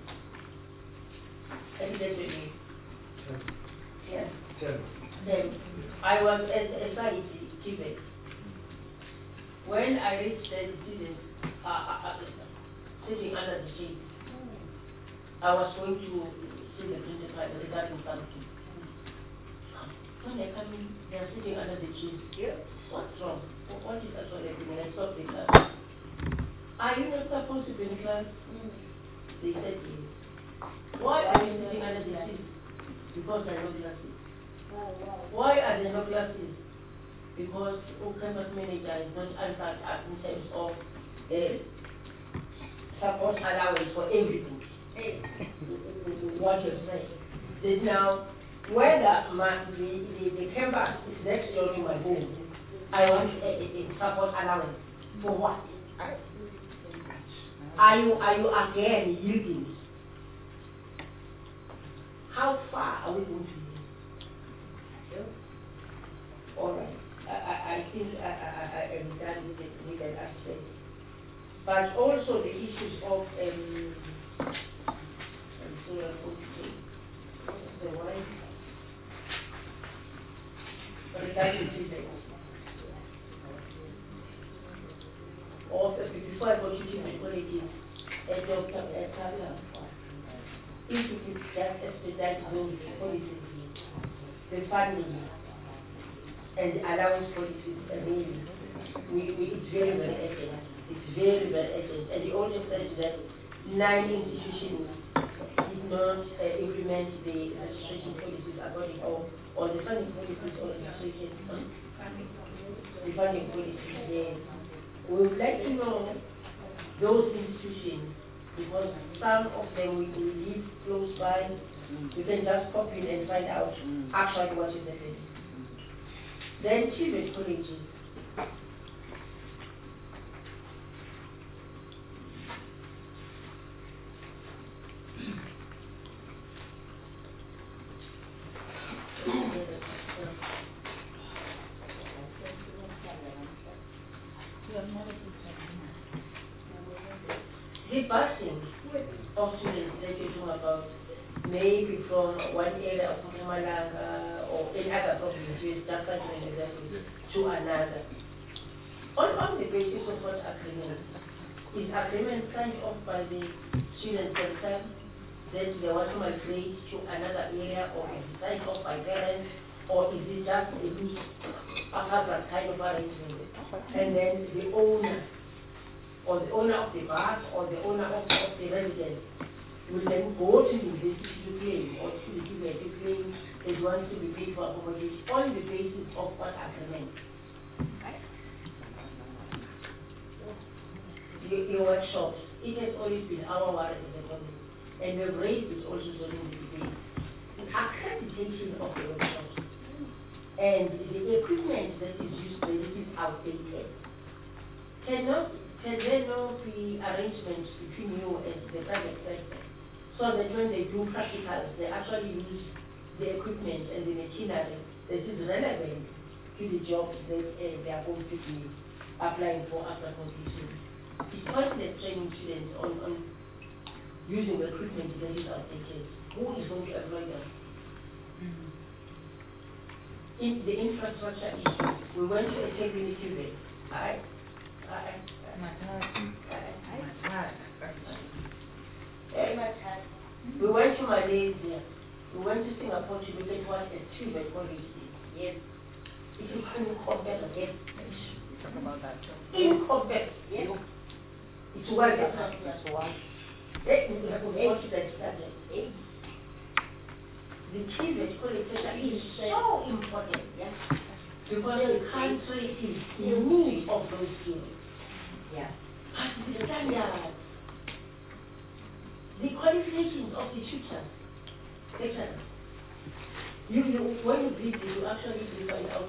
evidently. Yes. Then I was at a site Chibet. When I reached the students sitting under the shade, I was going to see the principal regarding something. When they come in, they are sitting under the tree. Yeah. What's wrong? What is actually happening? I stopped the class. Are you not supposed to be in class? They said yes. Why are you sitting under the tree? Because there are no classes. Why are there no classes? Because campus manager is not answered up in terms of support allowance for everything. What you're saying. That now, whether the campus is next door to my home, I want a support allowance. For what? Are you again yielding? How far are we going to be? All right. I think I am done with that aspect. But also the issues of the wife regarding children. Also, before I go to my colleagues, a doctor, a traveler, if you could just expedite those policies, the funding and the allowance policies, it's very, very urgent. It's very, very urgent. And the also said that 9 institutions did not implement the registration policies according or the funding policies or registration. The funding policies, yes. We would like to know those institutions because some of them we live close by. You can just pop in and find out actually what is happening. Then Chibet colleges, The busing of students that you're talking about, maybe from one area of Mpumalanga or in other provinces, to another. On the basis of what agreement? Is agreement signed off by the students themselves that they want to migrate to another area, or is it signed off by parents, or is it just a loose kind of arrangement? And then the owner, or the owner of the bus, or the owner of the residence will then go to the university to claim, or to the university to claim that wants to be paid for accommodation on the basis of what agreement? Your workshops, it has always been our worry as a government, and we've raised it also during the debate. The accreditation of the workshops and the equipment that is used when it is outdated. Can there not be arrangements between you and the private sector so that when they do practicals, they actually use the equipment and the machinery that is relevant to the jobs that they are going to be applying for after completion? It's pointless training students on using the equipment that is outdated. Who is going to employ them? In the infrastructure issue, we went to a technical survey. We went to Malaysia. We went to Singapore to look at what a tube policy is. Yes. It is incomparable. Yes. Talk about that too. Incomparable. Yes. It's well done. That's why. Let me have a watch that subject. The tube policy is so important. Yes. Because the country is in need of those skills. Yeah. But the standards, the qualifications of the tutors, etc. When you read it, you actually do find out.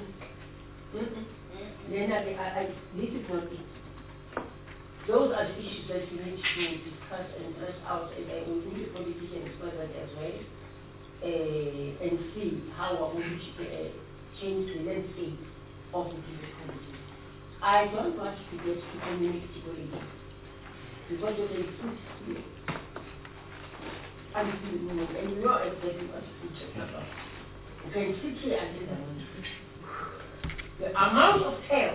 Then this is not it. Those are the issues that we need to discuss and address out, and I will be the politicians present as well, and see how we will change the landscape of the business community. I don't want to get to community politics because you can sit here and you know exactly what you're talking about. You can sit here and do that. The amount of chaos.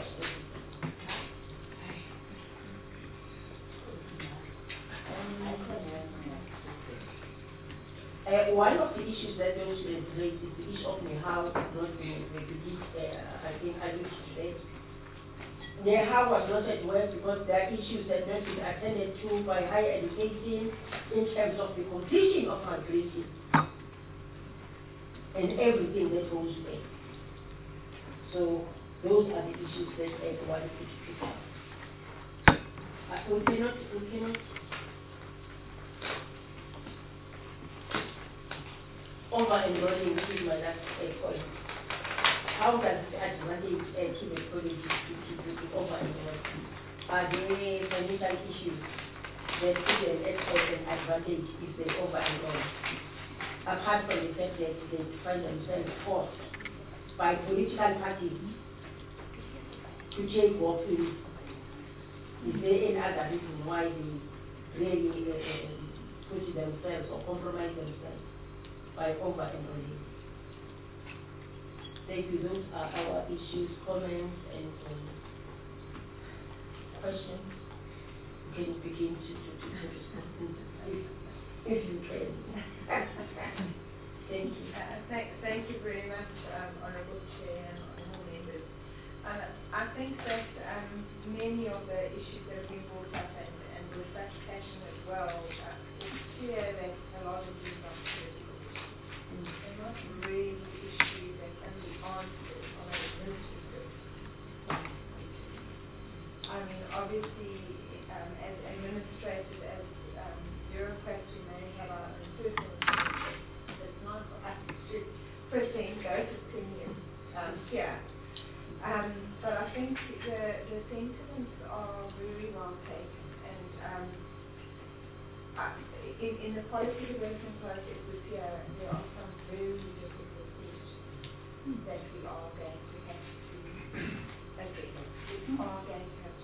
One of the issues that those students raised is the issue of how not being recognized. I think I used to say. How was not at work because there are issues that have been attended to by higher education in terms of the completion of migration and everything that goes with it. So those are the issues that everyone should pick up. We cannot over-enrolling is my last point. How does the advantage to the college to over-enroll? Are there financial issues that students expect an advantage if they over-enroll? Apart from the fact that they find themselves forced by political parties to take walk-ins, is there any other reason why they really put themselves or compromise themselves by over-enrolling? Thank you. Those are our issues, comments, and questions. You can begin to respond if you can. Thank you. Thank you very much, Honourable Chair and Honourable Members. I think that many of the issues that have been brought up and with such passion as well, it's clear that a lot of these are critical. They're not really issues that can be answered on an administrative basis. I mean, obviously, as administrators, as bureaucrats, we may have our own personal opinions. It's not for us to present those opinions here. But I think the sentiments are very well taken, and in the policy development process this year, there are some very difficult issues that we are going to have to address. We are going to have to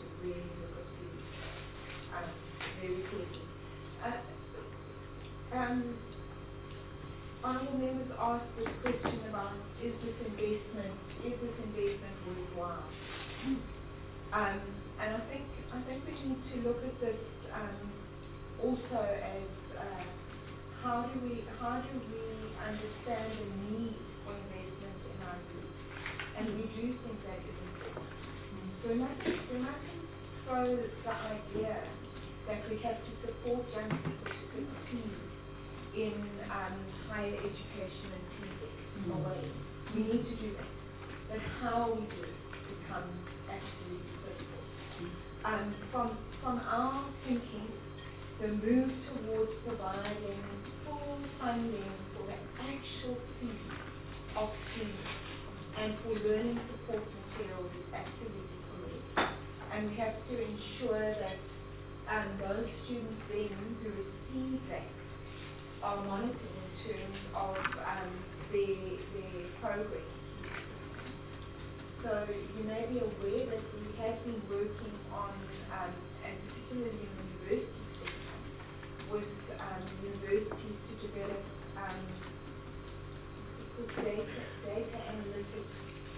ask this question about is this investment worthwhile? And I think we need to look at this also as how do we understand the need for investment in our group, and we do think that is important. So we mustn't throw the idea that we have to support young people to succeed in higher education and TVET away. We need to do that. But how we do it becomes absolutely critical. From our thinking, the move towards providing full funding for the actual fee of students and for learning support materials is absolutely correct. And we have to ensure that those students then who receive that are monitored in terms of their progress. So you may be aware that we have been working on, and particularly in the university sector, with universities to develop data analytics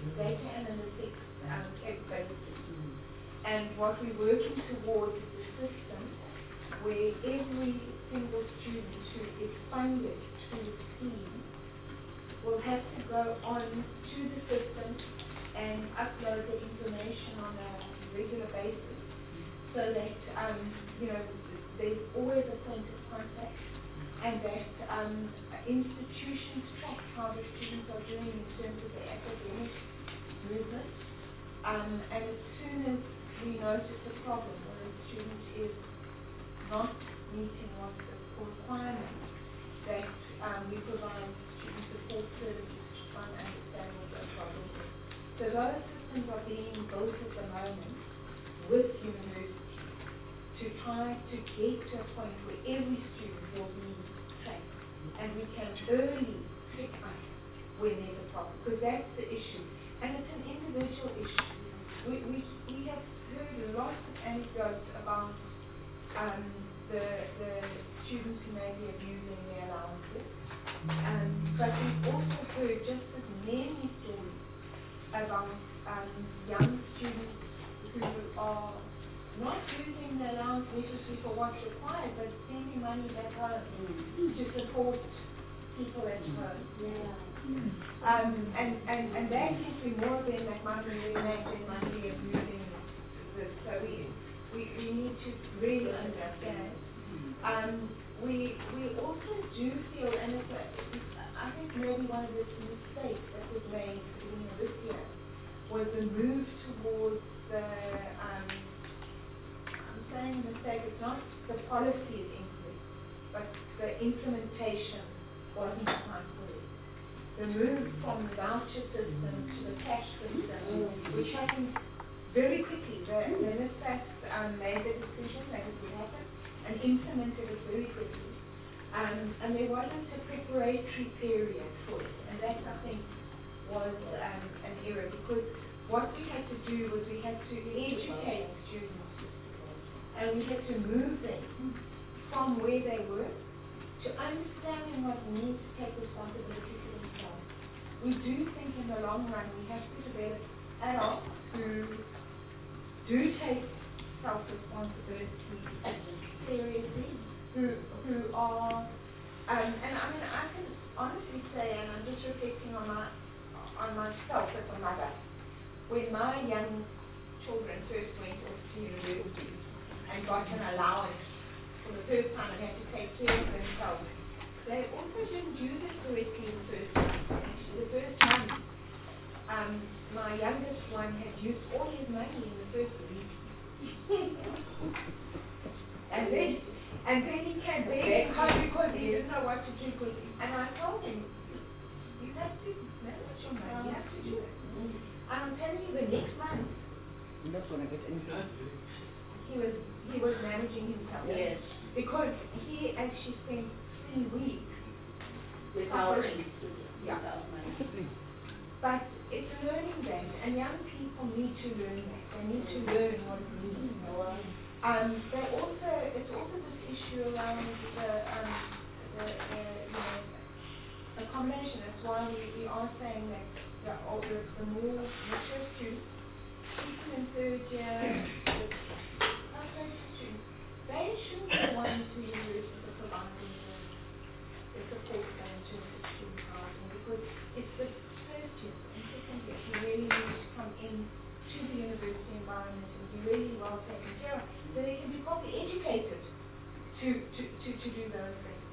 capabilities. And what we're working towards is a system where every single student who is funded through the scheme will have to go on to the system and upload the information on a regular basis, so that there's always a point of contact, and that institutions track how the students are doing in terms of their academic movement. And as soon as we notice a problem where a student is not meeting what the requirement, that we provide student support services to try and understand what those problems are. So those systems are being built at the moment with universities to try to get to a point where every student will be tracked, and we can early pick up when there's a problem, because that's the issue, and it's an individual issue. We have heard lots of anecdotes about the students who may be abusing their allowances, but we've also heard just as many stories about young students who are not using the allowance necessarily for what's required, but sending money back home to support people at home. And that gives me more of them that might be doing that than might be abusing this. So we need to really understand. We also do feel, and I think maybe one of the mistakes that was made at the beginning of this year was the move towards the, I'm saying mistake, it's not the policy is incorrect, but the implementation wasn't quite correct. The move from the voucher system to the cash system, which happened very quickly. The NSFAS made the decision that it would happen and implemented it very quickly. And there wasn't a preparatory period for it, and that, I think, was an error, because what we had to do was we had to educate students, and we had to move them from where they were to understanding what it means to take responsibility for themselves. We do think in the long run we have to develop adults who do take self-responsibility seriously, who are, and I mean, I can honestly say, and I'm just reflecting on myself as a mother, when my young children first went off to university and got an allowance for the first time and had to take care of themselves, they also didn't use it correctly the first time. The first month, my youngest one had used all his money in the first week. And then he came back because he didn't know what to do. And I told him, you have to manage your money, you have to do it. And I'm telling you, the next month, That's when I get into he was managing himself. Yes. Because he actually spent 3 weeks Without operating. without money. But it's a learning game, and young people need to learn that. They need to learn what it means. It's also this issue around the combination. That's why we are saying that the more mature students, second and third year, the post-graduate students, they shouldn't be the ones who universities are providing the support for in terms of student housing, because it's the first year and second year who really need to come in to the university environment and be really well taken care of, so they can be properly educated to do those things.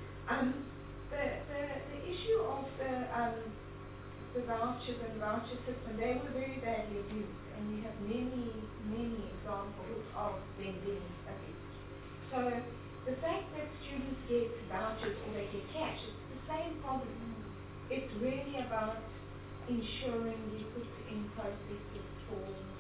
The issue of the vouchers and voucher system, they were very badly abused, and we have many examples of them being abused. So the fact that students get vouchers or they get cash, it's the same problem. It's really about ensuring we put in processes for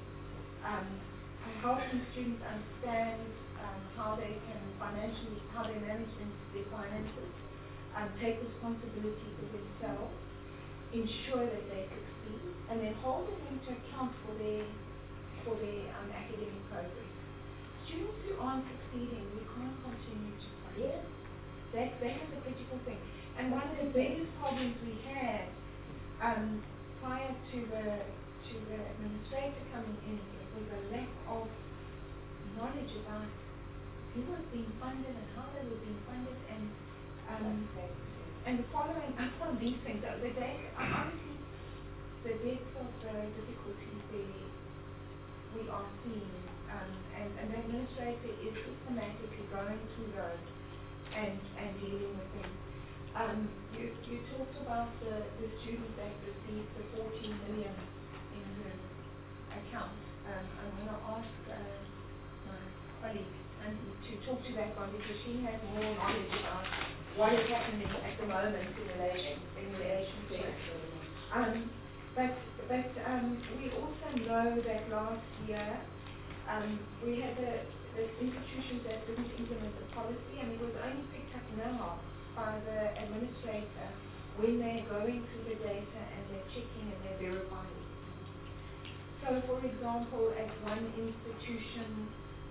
helping students understand how they can how they manage their finances, take responsibility for themselves, ensure that they succeed, and then hold them to account for their academic progress. Students who aren't succeeding, we can't continue to fund. That is a critical thing. And one of the biggest problems we had prior to the administrator coming in was a lack of knowledge about who was being funded and how they were being funded, and the following up on these things. The depth of the difficulties we are seeing, and the administrator is systematically going through those and dealing with them. You talked about the student that received the 14 million in her account. I'm going to ask my colleague to talk to that one, because she has more knowledge about what is happening at the moment in relation to it. But we also know that last year we had the institutions that didn't implement the policy, and it was only picked up now by the administrator when they're going through the data and they're checking and they're verifying. So, for example, at one institution,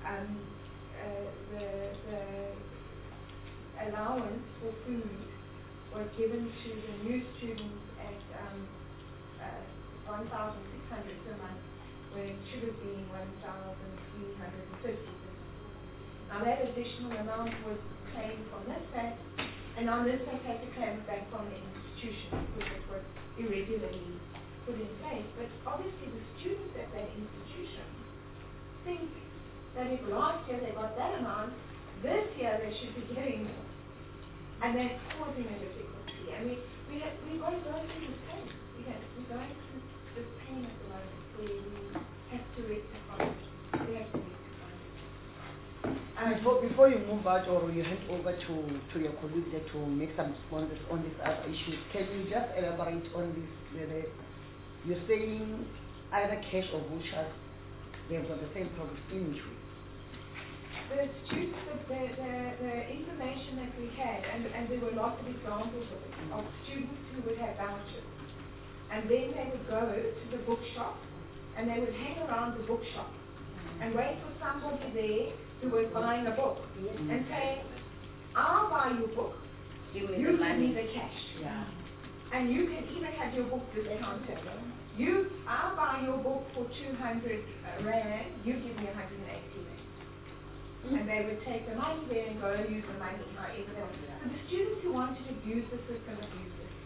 the allowance for food was given to the new students at 1,600 per month, when it should have been 1,350. Now that additional amount was claimed from NSFAS, and now NSFAS had to claim it back from the institution because it was irregularly put in place. But obviously the students at that institution think that if last year they got that amount, this year they should be getting, and that's causing a difficulty. And we've got to go through this pain. We're going through this pain at the moment where we have to rectify it. We have to rectify it. Before you move out or you hand over to your colleague there to make some responses on these other issues, can you just elaborate on this? You're saying either cash or vouchers, they've got the same problem in which way? The students, the information that we had, and there were lots of examples of students who would have vouchers, and then they would go to the bookshop, and they would hang around the bookshop and wait for somebody there who was buying a book and say, I'll buy your book, you give me the cash. Yeah. And you can even have your book to the counter. I'll buy your book for 200 rand, you give me 180 rand. And they would take the money there and go and use the money however they wanted. So the students who wanted to abuse the system abused it.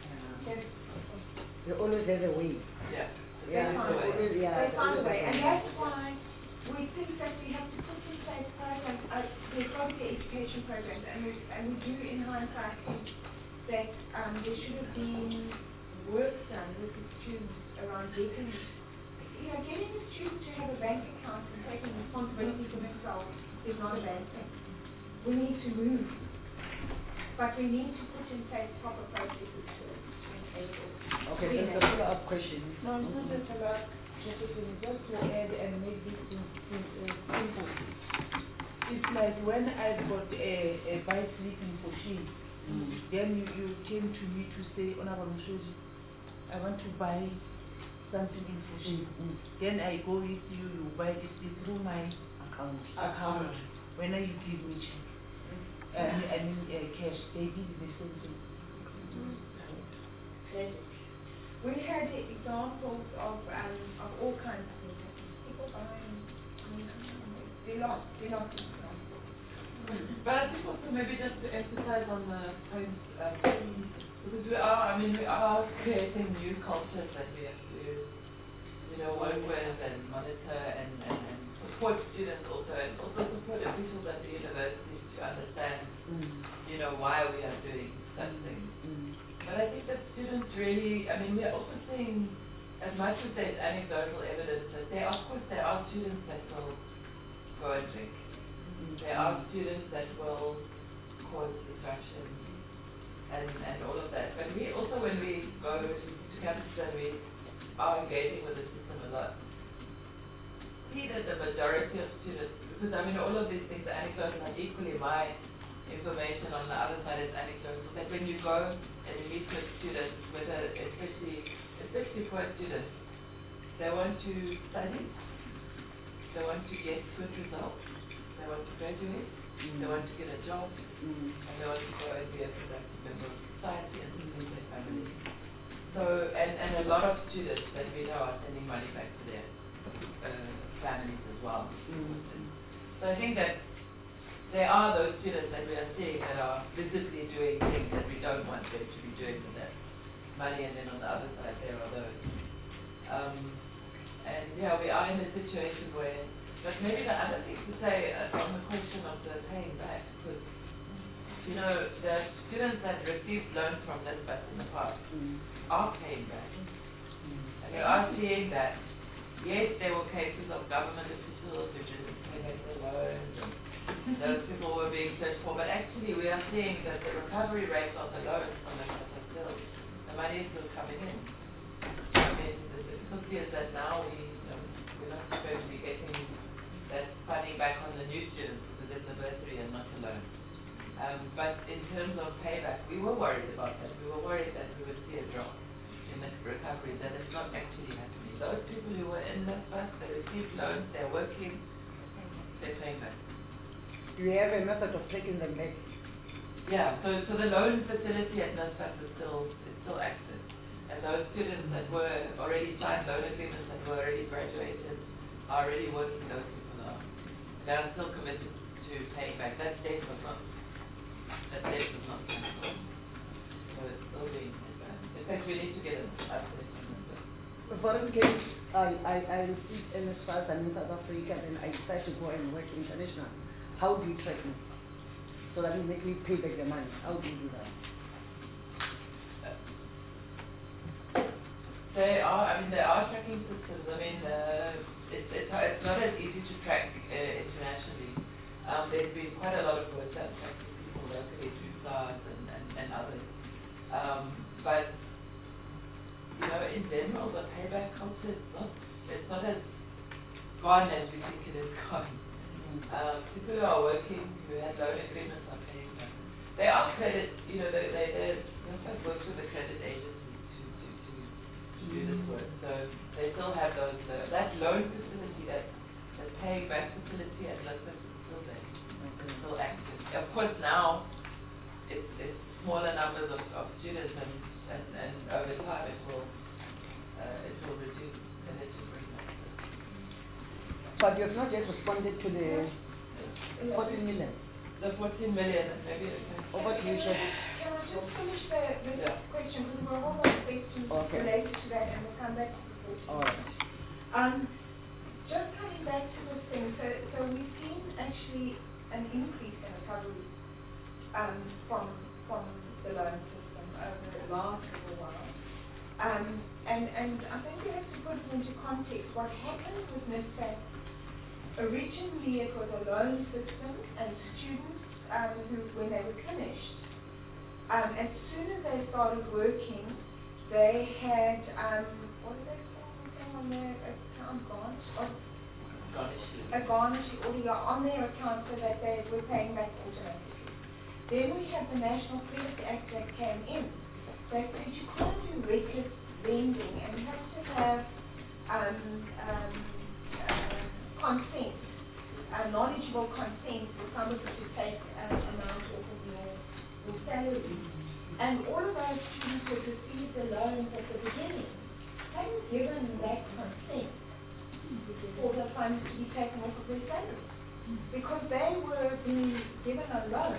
They always have a way. Yeah. They find a way. And that's why we think that we have to put in place programs, the quality education programs, and we do in hindsight think that there should have been work done with the students around getting the student to have a bank account and taking responsibility for themselves is not a bad thing. We need to move, but we need to put in place proper processes to enable. Okay, there's a follow-up question. No, it's not just about just to add and make this simple. It's like when I got a buy sleeping for she, then you came to me to say, Honorable Mshoji, I want to buy something in Fushi. Then I go with you, you buy it through my account. When you give me check, I mean cash, they did the same thing. athletics. We had examples of all kinds of things. People buying, they lost examples. But I think also maybe just to emphasize on the point, because we are creating new cultures that we have to, work with and monitor and support students also, and also support officials at the universities to understand, why we are doing such things. But I think that students really, we are also seeing, as much as there's anecdotal evidence, that there are students that will go and drink. There are students that will cause disruption and all of that. But we also, when we go to campuses and we are engaging with the system a lot, see that the majority of students, because all of these things are anecdotal, and equally my information on the other side is anecdotal, that when you go and you meet with students, whether especially poor students, they want to study, they want to get good results, they want to graduate, they want to get a job, and they want to go and be a productive member of society and support their family. So, and a lot of students that we know are sending money back to their families as well. So I think that there are those students that we are seeing that are visibly doing things that we don't want them to be doing with that money, and then on the other side there are those. And yeah, we are in a situation where, but maybe the other thing to say on the question of the paying back, because the students that received loans from NSFAS in the past are paying back. And we are seeing that, yes, there were cases of government officials who didn't pay back their loans, and those people were being searched for, but actually we are seeing that the recovery rate of the loans from NSFAS are still, the money is still coming in. The difficulty is that now we're not going to be getting that funding back on the new students because it's a bursary and not a loan. But in terms of payback, we were worried about that. We were worried that we would see a drop in the recovery, that it's not actually happening. Those people who were in NSFAS, they received loans, they're working, they're paying back. Do you have a method of taking them back? Yeah, so the loan facility at NSFAS is still active. And those students that were already signed loan agreements and were already graduated are already working, those people are. They are still committed to paying back. That debt was not cancelled. So it's still being paid back. In fact, we need to get an update on this. For instance, I received NSFAS and in South Africa, and I decided to go and work international. How do you track me? So that you make me pay back the money. How do you do that? There are tracking systems. It's not as easy to track internationally. There's been quite a lot of work done tracking people locally through SARS and others. But in general, the payback culture it's not as gone as we think it is gone. People who are working, who had loan agreements, are paying back. They are credit. They work with the credit agencies to do this work. So they still have those. That loan facility, that paying back facility at NSFAS is still there. It's still active. Of course, now it's smaller numbers of students, and over time it will reduce, and it will bring that. But you have not yet responded to the 14 million. The 14 million, maybe. Over to you, Chef. Can I just finish the question, because we're all on questions related to that, and we'll come back to the 14. All right. Just coming back to this thing, so we've seen actually an increase in recovery from the loan system over the last little while. And I think we have to put it into context. What happened with NSFAS, originally it was a loan system, and students who, when they were finished, as soon as they started working, they had, what did they call on their account? A garnish order on their account so that they were paying back automatically. Then we had the National Credit Act that came in that said you can't do reckless lending, and you have to have consent, knowledgeable consent for somebody to take an amount off of your salary. And all of those students who had received the loans at the beginning hadn't given that consent for the funds to be taken off of their salaries, because they were being given a loan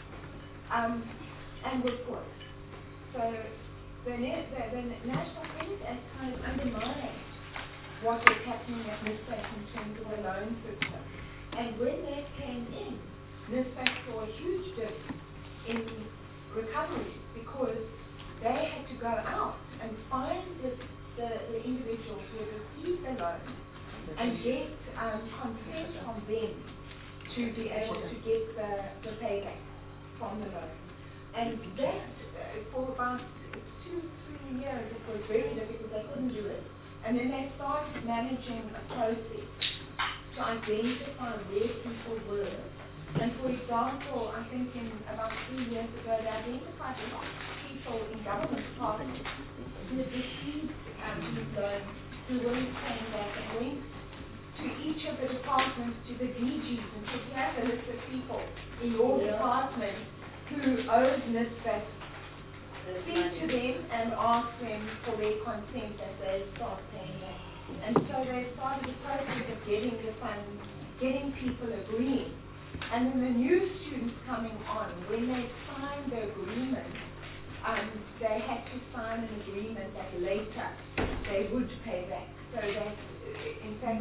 and were poor. So the National Credit Act kind of undermined what was happening at NSFAS in terms of the loan system. And when that came in, NSFAS saw a huge dip in recovery, because they had to go out and find the individuals who had received the loan and get consent from them to be able to get the payback from the loan. And that, for about 2-3 years, it was very difficult. They couldn't do it. And then they started managing a process to identify where people were. And for example, I think in about 3 years ago, they identified a lot of people in government departments who had received these loans who weren't paying back, and went to each of the departments, to the DGs, and said, here's a list of people in your department who owed NSFAS. Speak to them and ask them for their consent that they start paying back. And so they started the process of getting the funds, getting people agreeing. And then the new students coming on, when they signed the agreement, they had to sign an agreement that later they would pay back. So that, in fact,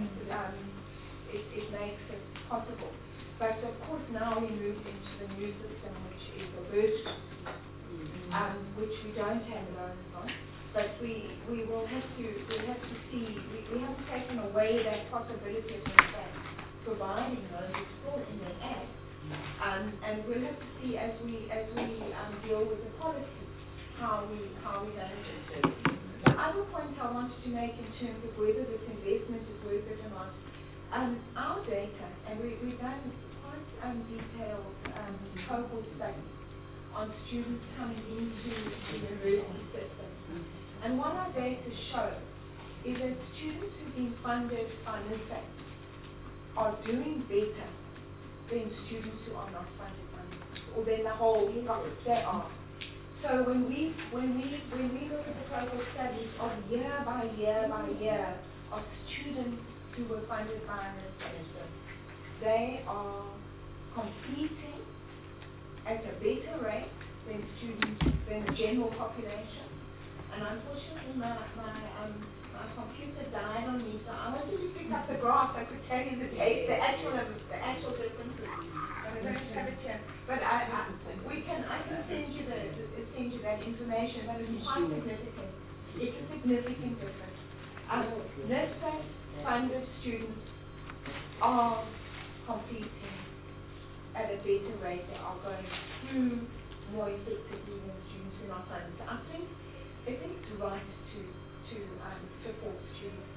it makes it possible. But of course now we moved into the new system, which is a virtual, which we don't have loans on. But we will have to see, we haven't taken away that possibility of providing loans. It's still in the Act. And we'll have to see as we deal with the policy how we manage it. The other point I wanted to make in terms of whether this investment is worth it or not, our data, and we've done quite detailed cohort studies on students coming into the university system. And what our data show is that students who've been funded by NSFAS are doing better than students who are not funded by NSFAS, or than the whole lot. They are. So when we look at the total studies of year by year of students who were funded by NSFAS, they are completing at a better rate than the general population. And unfortunately, my computer died on me, so I wanted to pick up the graph. I could tell you the actual differences. I don't have it here, but I can send you that information. But it's quite significant. It's a significant difference. NSFAS funded students are completing at a better rate. They are going through more effectively than students who are not funded. So I think it's right to support students,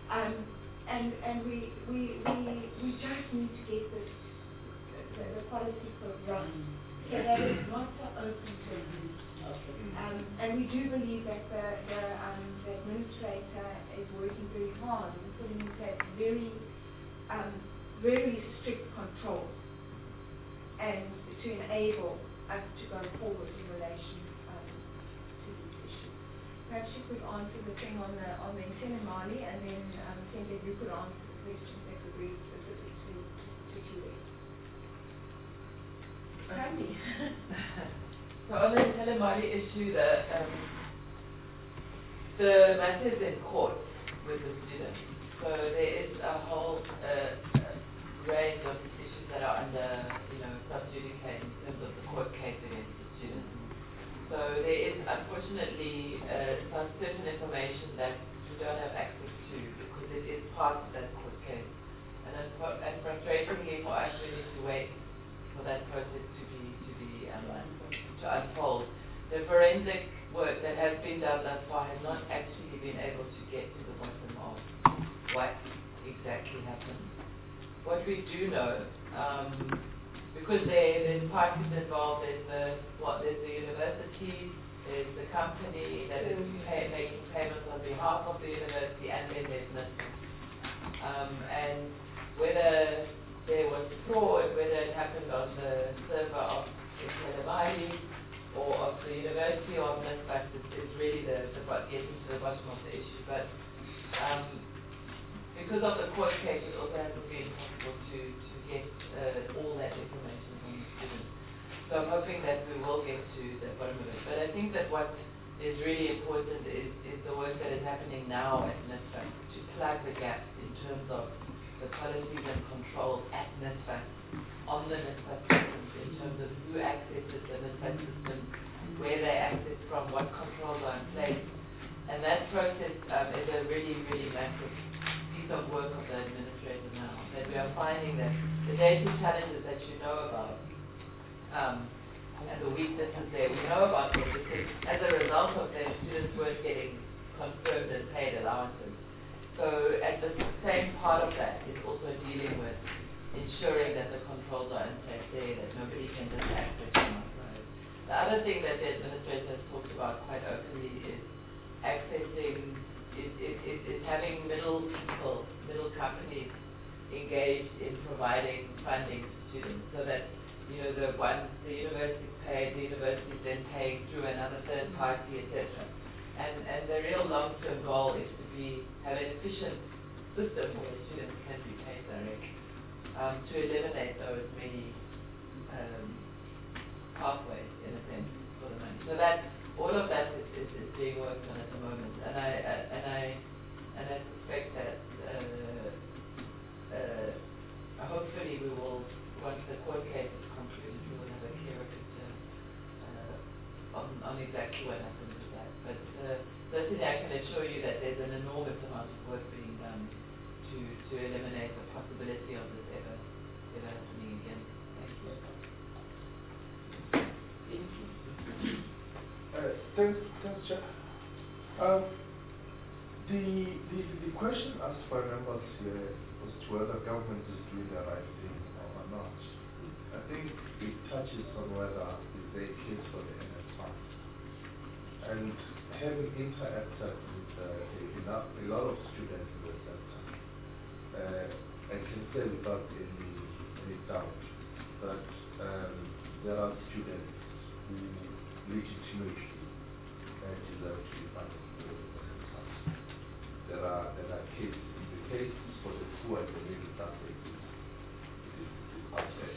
and we just need to get the policy right, so that it's not so open to abuse. And we do believe that the administrator is working very hard and putting in place very strict controls and to enable us to go forward in relation to these issues. Perhaps you could answer the thing on the Mali, and then Cynthia, you could answer the questions that were very specific to QA. Candy. So on the Telemali issue, the matter is in court with the students. So there is a whole range of issues that are under, sub judice in terms of the court case against the students. So there is unfortunately some certain information that we don't have access to because it is part of that court case. And frustratingly for us, we need to wait for that process to unfold. The forensic work that has been done thus far has not actually been able to get to the bottom of what exactly happened. What we do know, because there's parties involved, there's the university, there's the company that is making payments on behalf of the university, and then there's NSFAS. And whether there was fraud, whether it happened on the server of Telemali, or of the university or of NSFAS is really getting to the bottom of the issue. But because of the court case, it also hasn't been possible to get all that information from the students. So I'm hoping that we will get to the bottom of it. But I think that what is really important is the work that is happening now at NSFAS to plug the gaps in terms of the policies and controls at NSFAS, on the NSFAS systems, in terms of who accesses the NSFAS system, where they access from, what controls are in place. And that process is a really, really massive piece of work of the administrator now, that we are finding that the data challenges that you know about, and the weaknesses there, we know about them because as a result of them, students weren't getting confirmed and paid allowances. So at the same part of that is also dealing with ensuring that the controls are in place there, that nobody can just access them outside. The other thing that the administrator has talked about quite openly is accessing, is having middle people, middle companies engaged in providing funding to students so that, you know, the university paid, the university is then paying through another third party, etc. And the real long-term goal is to have an efficient system where students can be paid directly, to eliminate those many pathways, in a sense, for the money. So that all of that is being worked on at the moment, and I suspect that hopefully we will, once the court case is concluded, we will have a clearer picture on exactly what happened with that. But certainly I can assure you that there's an enormous amount of work being done to eliminate the possibility of this ever happening again. Thank you. Thanks, Chair. The question asked by members here was to whether government is doing the right thing or not. I think it touches on whether is there a case for the NSFAS. And having interacted with a lot of students in the sector, I can say without any doubt that there are students who legitimately deserve to be funded. There are cases. The case for the poor and the middle class it is out there.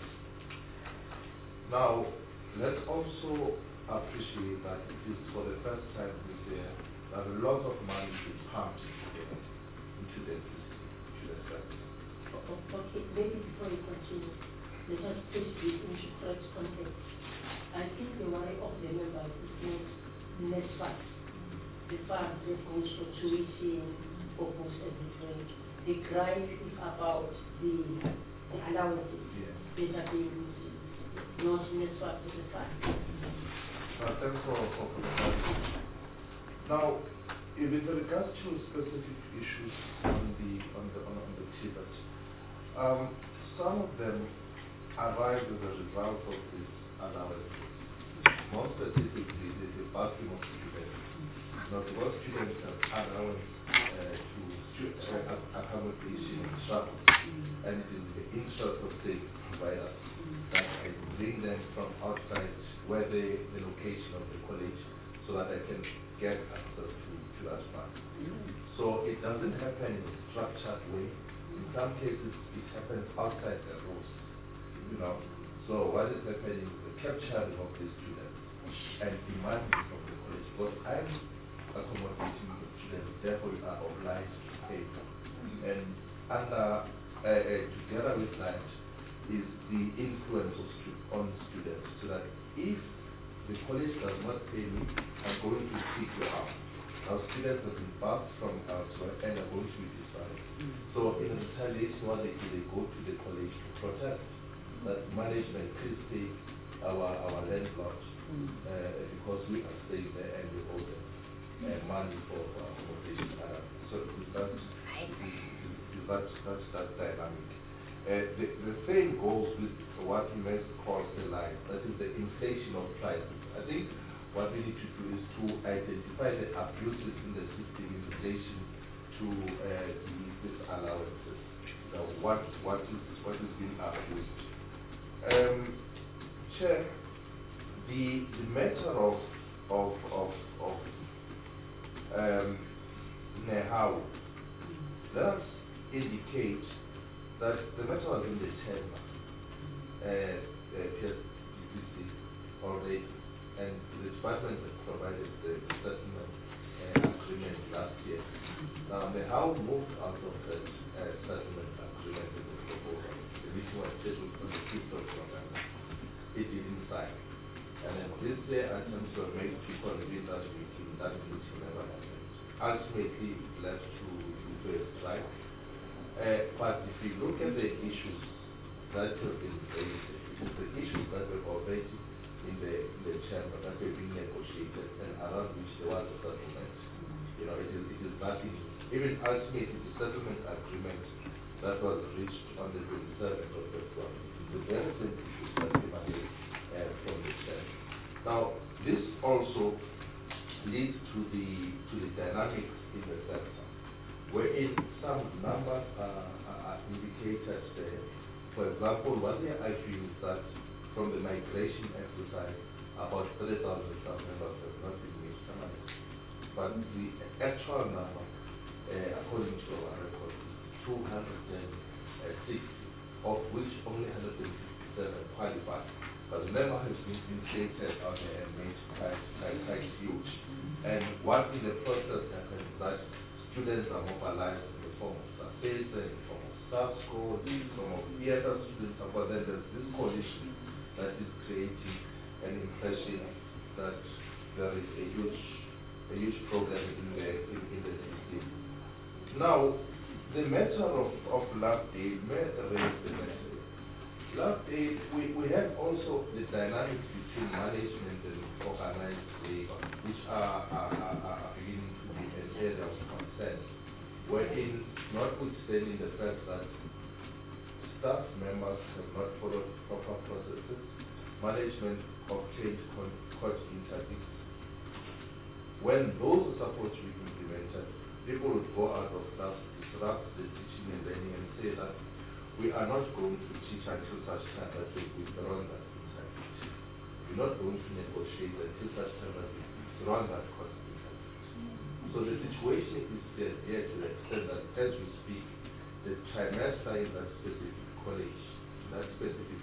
Now, let's also appreciate that it is for the first time this year that a lot of money is pumped into the system, to the service. Okay, maybe before you continue, let us put this into correct context. I think the worry of the members is not NSFAS. The funds that goes for tuition or books and different. The gripe is about the allowances that are being received, not NSFAS as a fund. Thanks for the clarification. Now, with regards to specific issues on the TVET, some of them arise as a result of these allowances. More specifically, the bulking of students. Now, because students have allowance to accommodation and travel, and it is the interest of the provider that I bring them from outside where the location of the college so that I can get access to that fund. So it doesn't happen in a structured way. In some cases, it happens outside the rules, you know. So what is happening is the capturing of the students and demanding from the college. Because I'm accommodating the students, therefore you are obliged to pay. And under, together with that, is the influence on students, so that if the college does not pay me, I'm going to kick you out. Now students have been passed from elsewhere and are going to be decided. So in retaliation, what they do, they go to the college to protest that management please pay our landlord because we are staying there and we owe them money for accommodation. So that's that dynamic. The same goes with what you may call the line, that is the inflation of prices. I think what we need to do is to identify the abuses in the system in relation to these allowances. What is being abused. Chair, the matter of Nehau, let us indicate that the matter was in the chamber, PSDC already, and the department has provided the settlement agreement last year. Now, Nehau moved out of that settlement agreement in the proposal. The meeting was scheduled for the 5th of November. It didn't sign. And then this year, attempts were made to convene that meeting never happened. Ultimately, it led to a strike. But if you look at the issues that have been raised, it is the issues that were already in the chamber that were being negotiated and around which there was a settlement. You know, it is nothing. Even ultimately, the settlement agreement that was reached on the 27th of February, the very same issues that emanate from the chamber. Now, this also leads to the dynamics in the sector, wherein some numbers are indicated there. For example, what they are arguing is that from the migration exercise, about 3,000 staff members have not been made permanent. But the actual number, according to our record, is 260, of which only 167 qualify. But the number has been inflated out there and made quite huge. And what in the process happens is that students are mobilized in the form of surface, in the form of staff scores, in the form of theater students, but then there's this coalition that is creating an impression that there is a huge problem in the system. Now, the matter of Lovedale may raise the matter. Lovedale, we have also the dynamics between management and organized labor, which are beginning to be an area of concern, wherein, notwithstanding the fact that staff members have not followed proper processes, management obtained court interdicts. When those are supposed to be implemented, people would go out of class, disrupt the teaching and learning, and say that we are not going to teach until such time that we withdrawn that interdict. We're not going to negotiate until such time that we withdrawn that court interdict. So the situation is there to the extent that as we speak, the trimester in that specific college, that specific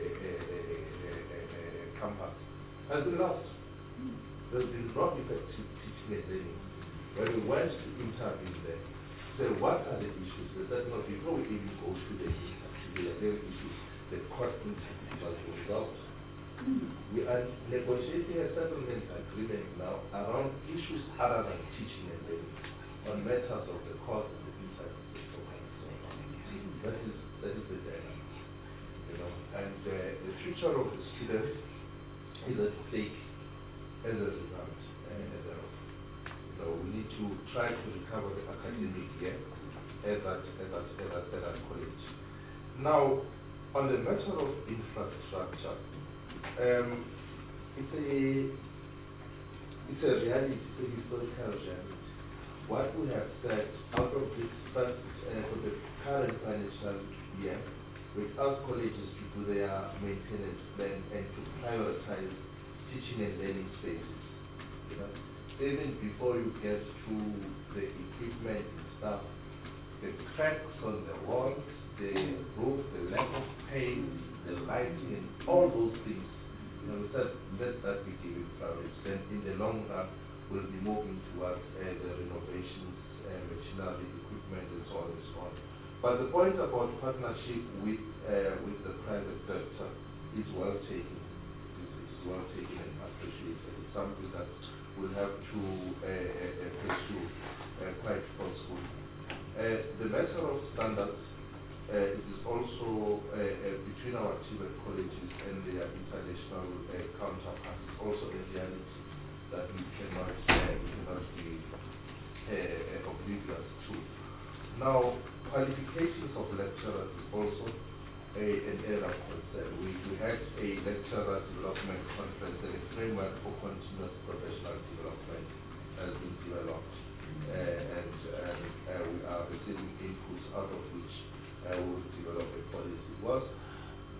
campus, has been lost. There's been no effective teaching and learning. When we went to intervene there, say what are the issues? They said, no, before we even go to the issues, the court interdict was resolved. We are negotiating a settlement agreement now around issues other than teaching and learning, on matters of the court and the interdict. That is the dynamic, you know. And the future of the students is at stake as a result. We need to try to recover the academic year at that college. Now, on the matter of infrastructure, it's a reality, it's a historical reality. What we have said out of this first, for the current financial year, we ask colleges to do their maintenance plan and to prioritize teaching and learning spaces. You know? Even before you get to the equipment and stuff, the cracks on the walls, the roof, the lack of paint, the lighting, and all those things, you know, let that be given priority. Then in the long run, we'll be moving towards the renovations, machinery, equipment, and so on and so on. But the point about partnership with the private sector is well taken. It's well taken and appreciated. It's something that we'll have to pursue quite forcefully. The matter of standards it is also between our TVET colleges and their international counterparts. It's also a reality that we cannot be oblivious to. Now, qualifications of lecturers is also an area of concern. We had a lecturer development conference and a framework for continuous professional development has been developed. And we are receiving inputs out of which we will develop a policy. Was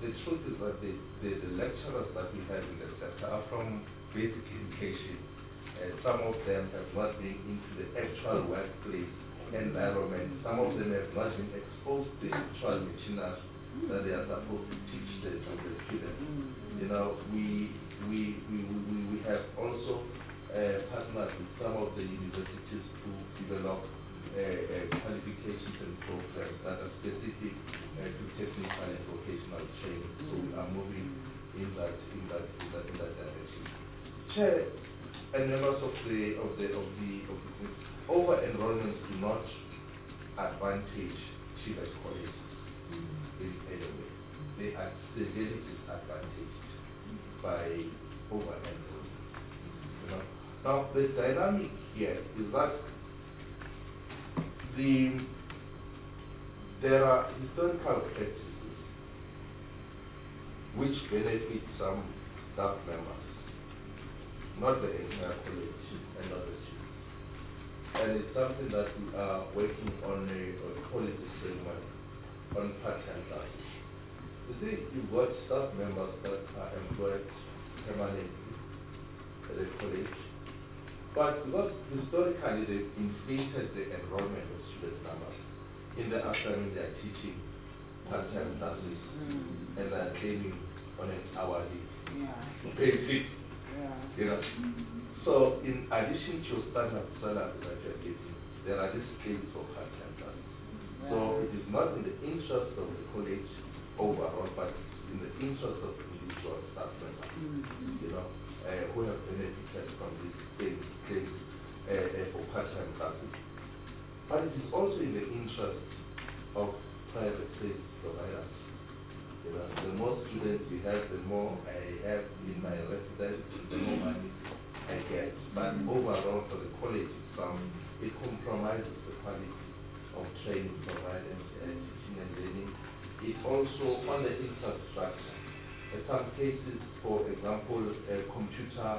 the truth is that the lecturers that we have in the sector are from basic education. Some of them have not been into the actual workplace environment. Some of them have not been exposed to the actual machinery that they are supposed to teach the students. You know, we have also partnered with some of the universities to develop qualifications and programs that are specific to technical and vocational training. So we are moving in that direction. Chair and members of the over enrollments do not advantage TVET colleges in any way. They are severely disadvantaged by over enrollment. You know? Now the dynamic here is that there are historical practices which benefit some staff members, not the entire college and not the students. And it's something that we are working on a policy framework on part-time classes. You see, you've got staff members that are employed permanently at the college, but because historically they've inflated the enrollment of student numbers. In the afternoon they are teaching part-time classes and they are training on an hourly basis. You know. So in addition to your standard salary that you are getting, there are these days of part-time classes. So it is not in the interest of the college overall, but in the interest of the individual staff members, you know, who have benefited from these days for part-time classes. But it is also in the interest of private service providers. You know, the more students we have, the more I have in my residence, the more money I get. But overall, for the college itself, it compromises the quality of training provided, teaching and learning. It also, on the infrastructure, in some cases, for example, computer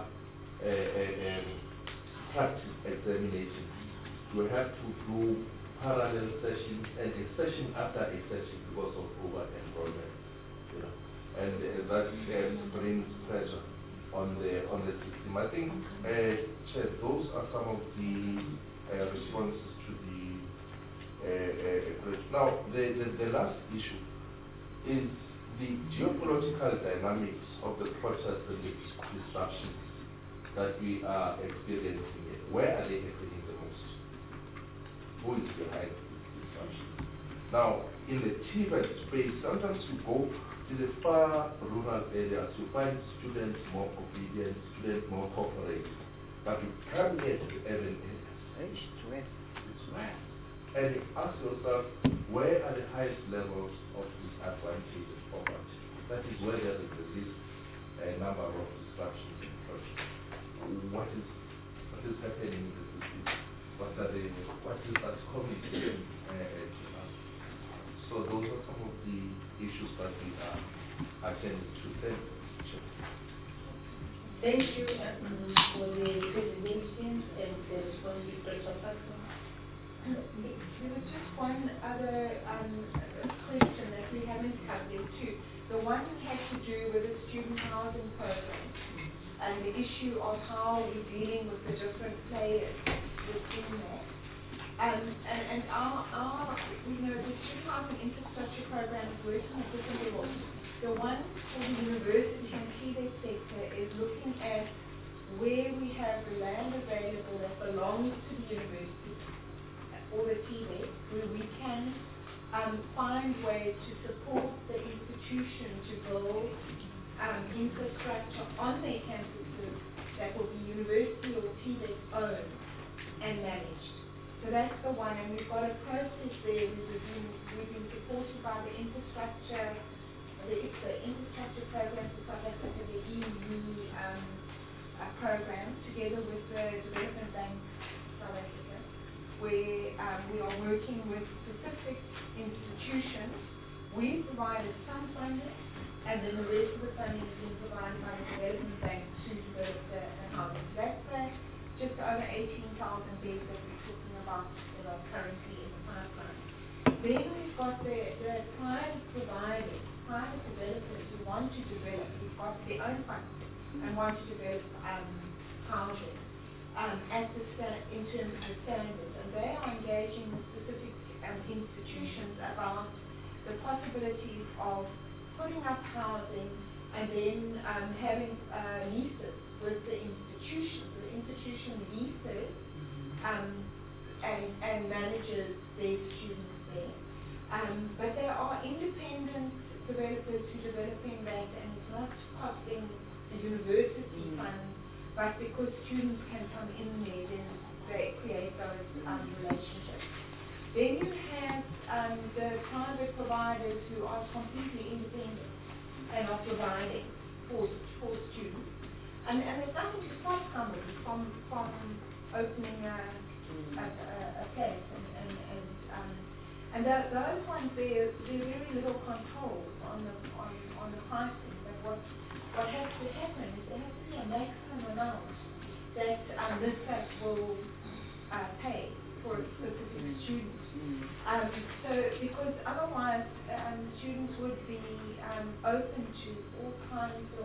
practice examination, you have to do parallel sessions and a session after a session because of over-enrollment. You know, and that brings pressure on the system. I think, Chair, those are some of the responses to the question. Now, the last issue is the geopolitical dynamics of the protests and the disruptions that we are experiencing. Where are they happening the most? Who is behind this disruption? Now, in the TVET space, sometimes you go to the far rural areas, you find students more obedient, students more cooperative. But you come here to the urban areas. It's where. And you ask yourself, where are the highest levels of disadvantage and poverty? That is where there is the least number of disruptions and projects. What is happening in the city? What is that communication to us? So those are some of the issues that we are attending to. Thank you for the presentation and the response to question. There was just one other question that we haven't covered too. The one had to do with the student housing program and the issue of how we're dealing with the different players within that. And our the student housing infrastructure program is working at different levels. The one for the university and TVET sector is looking at where we have the land available that belongs to the university or the TVET, where we can find ways to support the institution to build infrastructure on their campuses that will be university or TVET owned and managed. So that's the one, and we've got a process there. We've been supported by the infrastructure program for South Africa, the EU program, together with the Development Bank South Africa, where we are working with specific institutions. We provided some funding, and then the rest of the funding is being provided by the Development Bank to develop the housing. That's just over 18,000 beds that we're talking about currently in the pipeline. Then we've got the private providers, private developers want to develop, who've got their own funds and want to develop housing at the in terms of the standards, and they are engaging with specific institutions about the possibilities of putting up housing and then having leases with the institution. So the institution leases and manages their students there. But there are independent developers who are developing that, and it's not costing the university funds, but because students can come in there, then they create those relationships. Then you have the private providers who are completely independent and are providing for students. And there's nothing to stop somebody from opening a place. And those ones, there's very little control on the pricing. But what has to happen is there has to be a maximum amount that this place will pay for a specific student. So because otherwise students would be open to all kinds of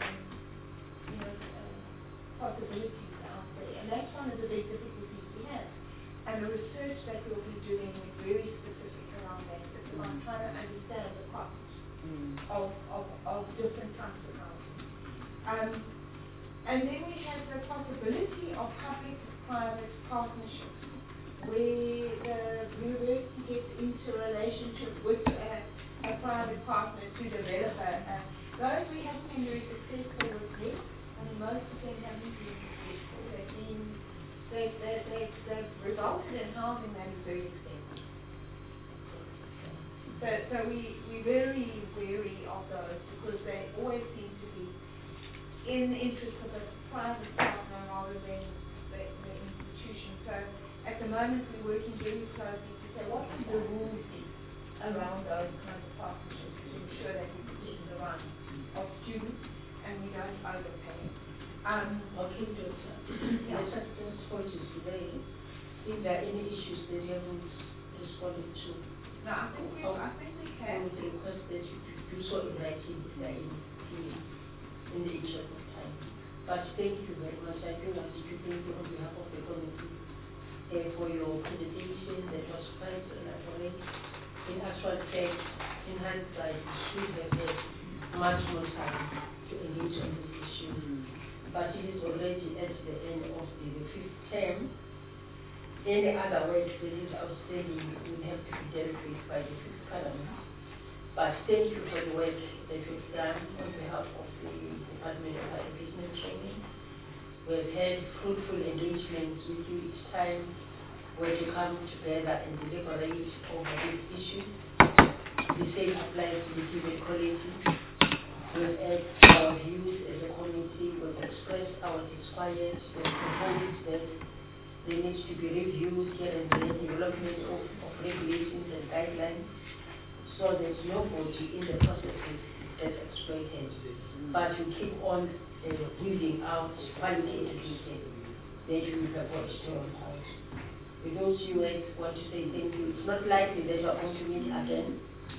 possibilities out there, and that's one of the big difficulties we have. And the research that we'll be doing is very specific around that. It's about trying to understand the cost of different types of housing. And then we have the possibility of public-private partnerships, where the university gets into a relationship with a private partner to develop those we haven't been very successful with yet. I mean, most of them haven't been successful. They've resulted in housing that is very expensive. So we very wary of those because they always seem to be in the interest of a private partner rather than the institution. So at the moment we're working very closely to say what should the rules be around those kinds of partnerships to ensure that we keep the run of students and we don't overpay. Okay, Doctor. Yes, just point is today. If there are any issues that you haven't responded to, no, I think we I can. would request that you do so in writing if there are any feelings in the interest of time. But thank you very much. I feel like to thank you on behalf of the committee for your presentation that was quite elaborate. In actual fact, in hindsight, we should have had much more time to engage on this issue. But it is already at the end of the fifth term. Any other work that is outstanding will have to be dealt with by the fifth parliament. But thank you for the work that you've done on behalf of the Department of Higher Education and Training. We've had fruitful engagements with you each time where you come together and deliberate over these issues. The same applies to the given quality. We've had our views as a committee, we've expressed our disquiet, we've proposed that there needs to be reviewed here and there, development of regulations and guidelines, so there's nobody in the processes that's exploited. But you keep on weeding out quality education that you have watched on out. With those you want to say thank you. It's not likely that you are going to meet again.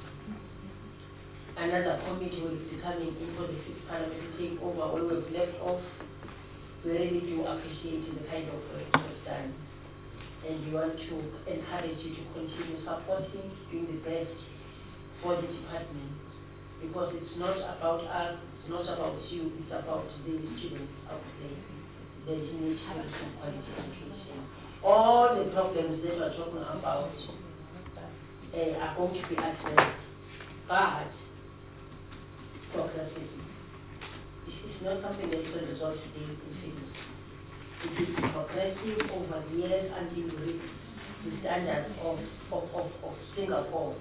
Another committee will be coming in for the fifth parliament to take over where we've left off. We really do appreciate the kind of work you've done, and we want to encourage you to continue supporting, doing the best for the department, because it's not about us, it's not about you, it's about the students out there that need some quality education. All the problems that we're talking about are going to be addressed, but progressively. It's not something that you can resolve today in things. It will be progressive over the years until you reach the standards of Singapore.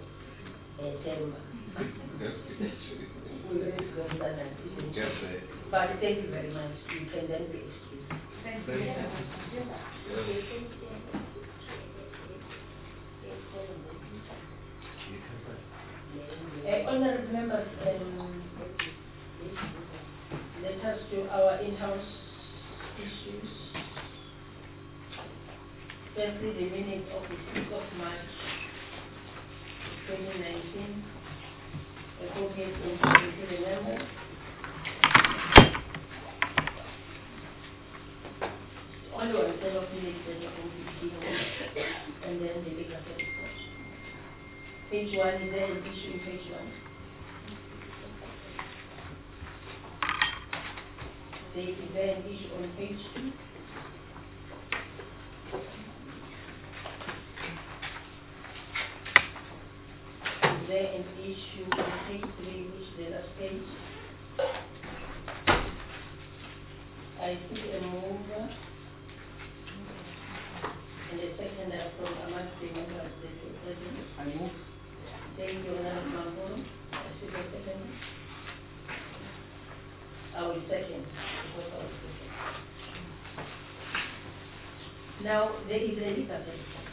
But thank you very much. You can then be excused. Thank you. Honourable members, let us do our in-house issues. Firstly, the minutes of the 6th of March 2019. A copy is given to the members. 1, is there an issue in page 1? Is there an issue on page 2? Is there an issue on page 3, which is the last page? I see a mover and a seconder from amongst the members that were present. I move. Thank you, Honorable Mangolo. I see the second. I will second. Because I will second. Now, there is a legal report.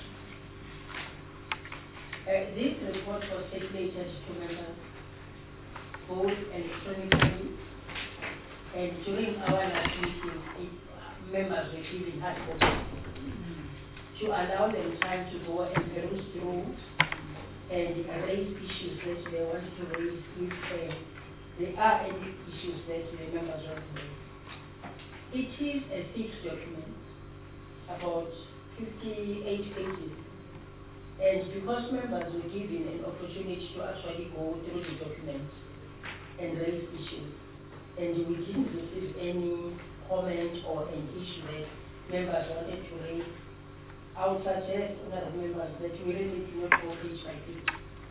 This report was circulated to members both electronically and during our last meeting, members were given hard copies to allow them time to go and peruse through and raise issues that they want to raise if there are any issues that the members want to raise. It is a thick document, about 58 pages, and because members were given an opportunity to actually go through the document and raise issues, and we didn't receive any comment or an issue that members wanted to raise, I would suggest other members that we really do not go page by page.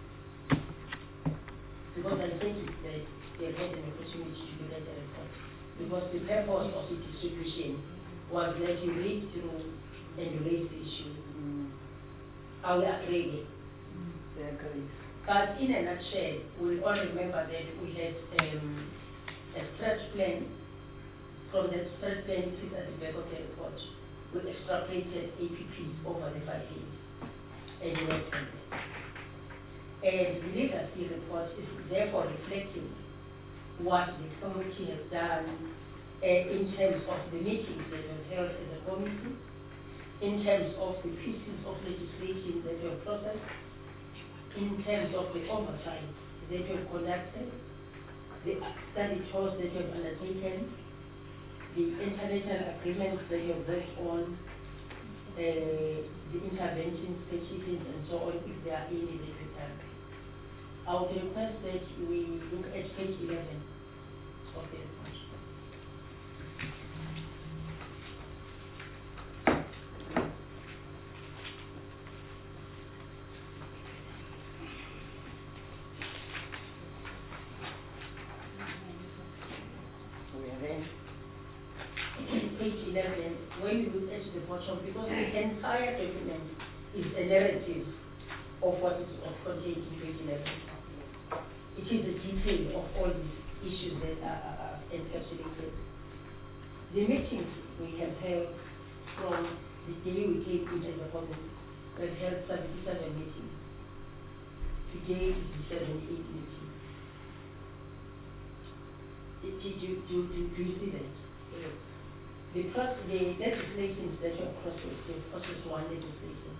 Because I think that they had an opportunity to do that report. Because the purpose of the distribution was that you read through and you raise the issue. I will agree. But in a nutshell, we all remember that we had a stretch plan. From that stretch plan, it is at the back of the report. We extrapolated APPs over the 5 years and we went from there. And the legacy report is therefore reflecting what the committee has done in terms of the meetings that were held as a committee, in terms of the pieces of legislation that were processed, in terms of the oversight that were conducted, the study tours that were undertaken, the international agreements that you have worked on, the interventions, petitions, and so on, if there are any that we can. I would request that we look at page 11 of the report. Page 11, when you look at the bottom, because the entire document is a narrative of what is contained in page 11. It is a detail of all these issues that are encapsulated. The meetings we have held from the day we came into the committee, we have held 77 meetings. Today is the 78th meeting. Do you see that? Yes. The legislation that you have processed, you have processed one legislation.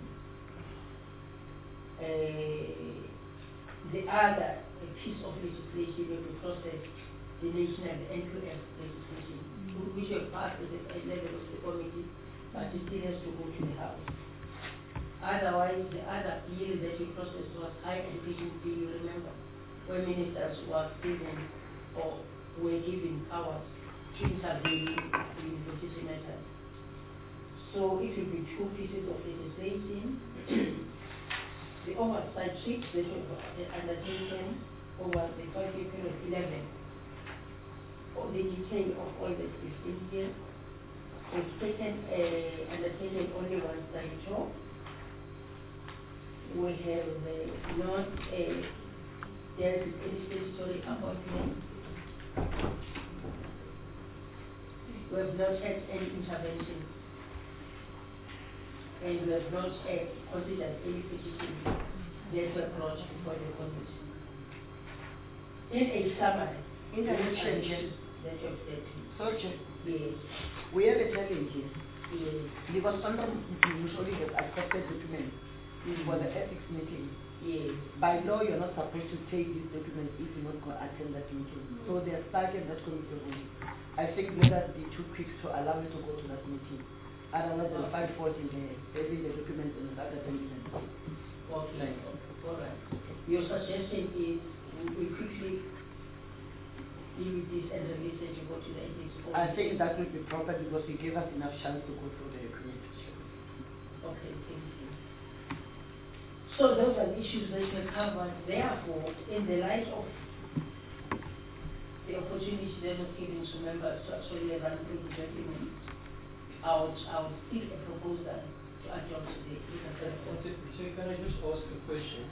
The other piece of legislation will be processed, the national NQF legislation, which have passed at the level of the committee, but it still has to go to the House. Otherwise, the other bill that we processed was higher education bill, you remember, where ministers were given or were given powers to intervene in university matters. So it will be 2 pieces of legislation. The oversight sheet that was undertaken over the 5-year period 11, or the detail of all that is in here, was undertaken only one study tour. We have not dealt with any statutory appointment. We have not had any intervention, and we have not considered any petitions that were brought before the committee. In a summary, Intervention. That you have said. Sorry, Yes. we have a challenge here. Yes. Because under Musholi has accepted documents for the ethics meeting. Yes. By law, you're not supposed to take these documents if you're not going to attend that meeting. So they are stuck in that committee room. I think let us be too quick to allow you to go to that meeting. Otherwise, they'll find fault in having the documents and start attending them. Okay. All right. your suggestion is we quickly deal with this and release it to go to the ethics committee? I think that would be proper because you gave us enough chance to go through the committee. Okay, thank you. So those are issues that were covered. Therefore, in the light of the opportunity that was given to members to actually run through the document, I would still a proposal to adopt the So can I just ask a question?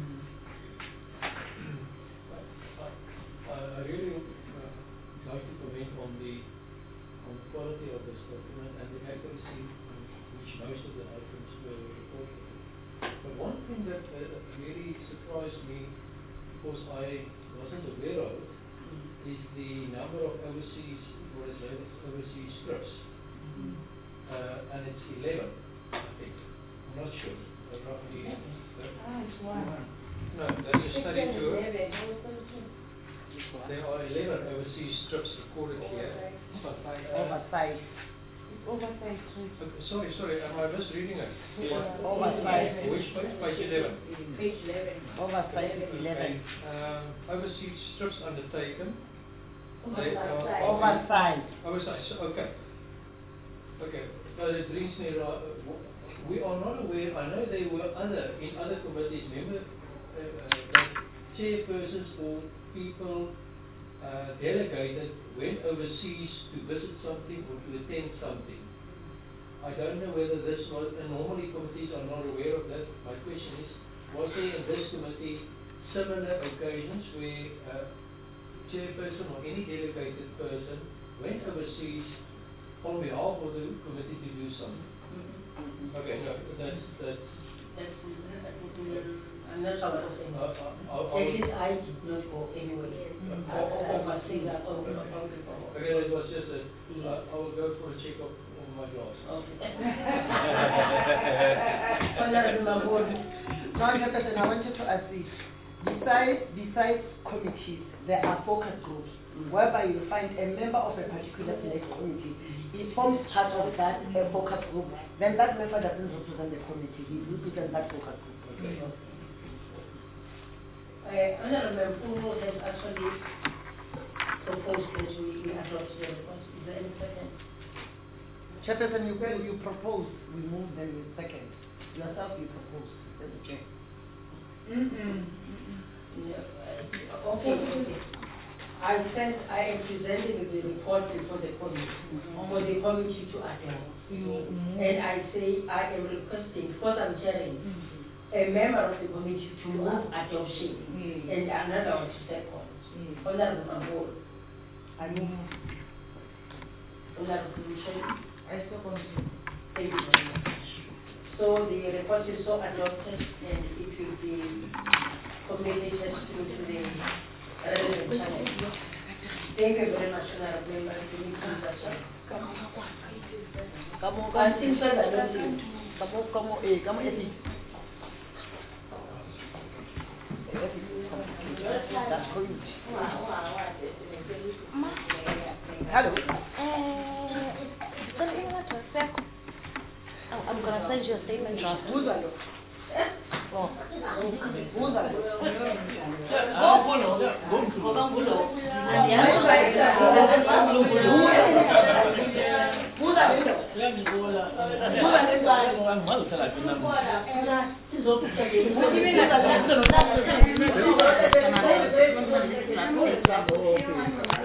I really like to comment on the quality of this document and the accuracy which most of the items were reported. But one thing that really surprised me, because I wasn't aware of, is the number of overseas, what is it, overseas trips. And it's 11, I think. I'm not sure. Roughly. It's one. No, that's a study tour. There are 11 overseas trips recorded here. Oversight. Oversight. Okay, sorry, am I misreading it? Oversight. Which page? Page 11. Page 11. Oversight is 11. Okay. Overseas trips undertaken. Oversight. Oversight, okay. Okay, it brings me, we are not aware, I know there were in other committees, remember, that chairpersons or people delegated went overseas to visit something or to attend something. I don't know whether this was, and normally committees are not aware of that. My question is, was there in this committee similar occasions where a chairperson or any delegated person went overseas on behalf of the committee to do something? Okay, no, that's I'm not sure what I'm saying. At least I did not go anywhere. Overseas, okay, that was just a, I will go for a check of my glass. Okay. Honorable Mahmoud. Now, Chairperson, I wanted to ask this. Besides committees, there are focus groups, whereby you find a member of a particular select committee. He forms part of that focus group. Then that member doesn't represent the committee. He represents that focus group. Okay. Honorable Mahmoud has actually proposed that we adopt the report. Is there any second? Chairperson, you propose, we move, then you second. Yourself, you propose. That's okay. Okay. I am presenting the report before the committee, for the committee to adopt. And I say I am requesting, because I'm chairing, a member of the committee to move adoption, and another one to second. Honorable Mahmoud. I move. Honorable Commissioner. I second. Thank you very much. So the report is so adopted and it will be communicated through to the relevant channel. Thank you very much, Honorable Member. Hello. I'm going to send you a statement draft. Who's that? Oh. Who's that? Who's that?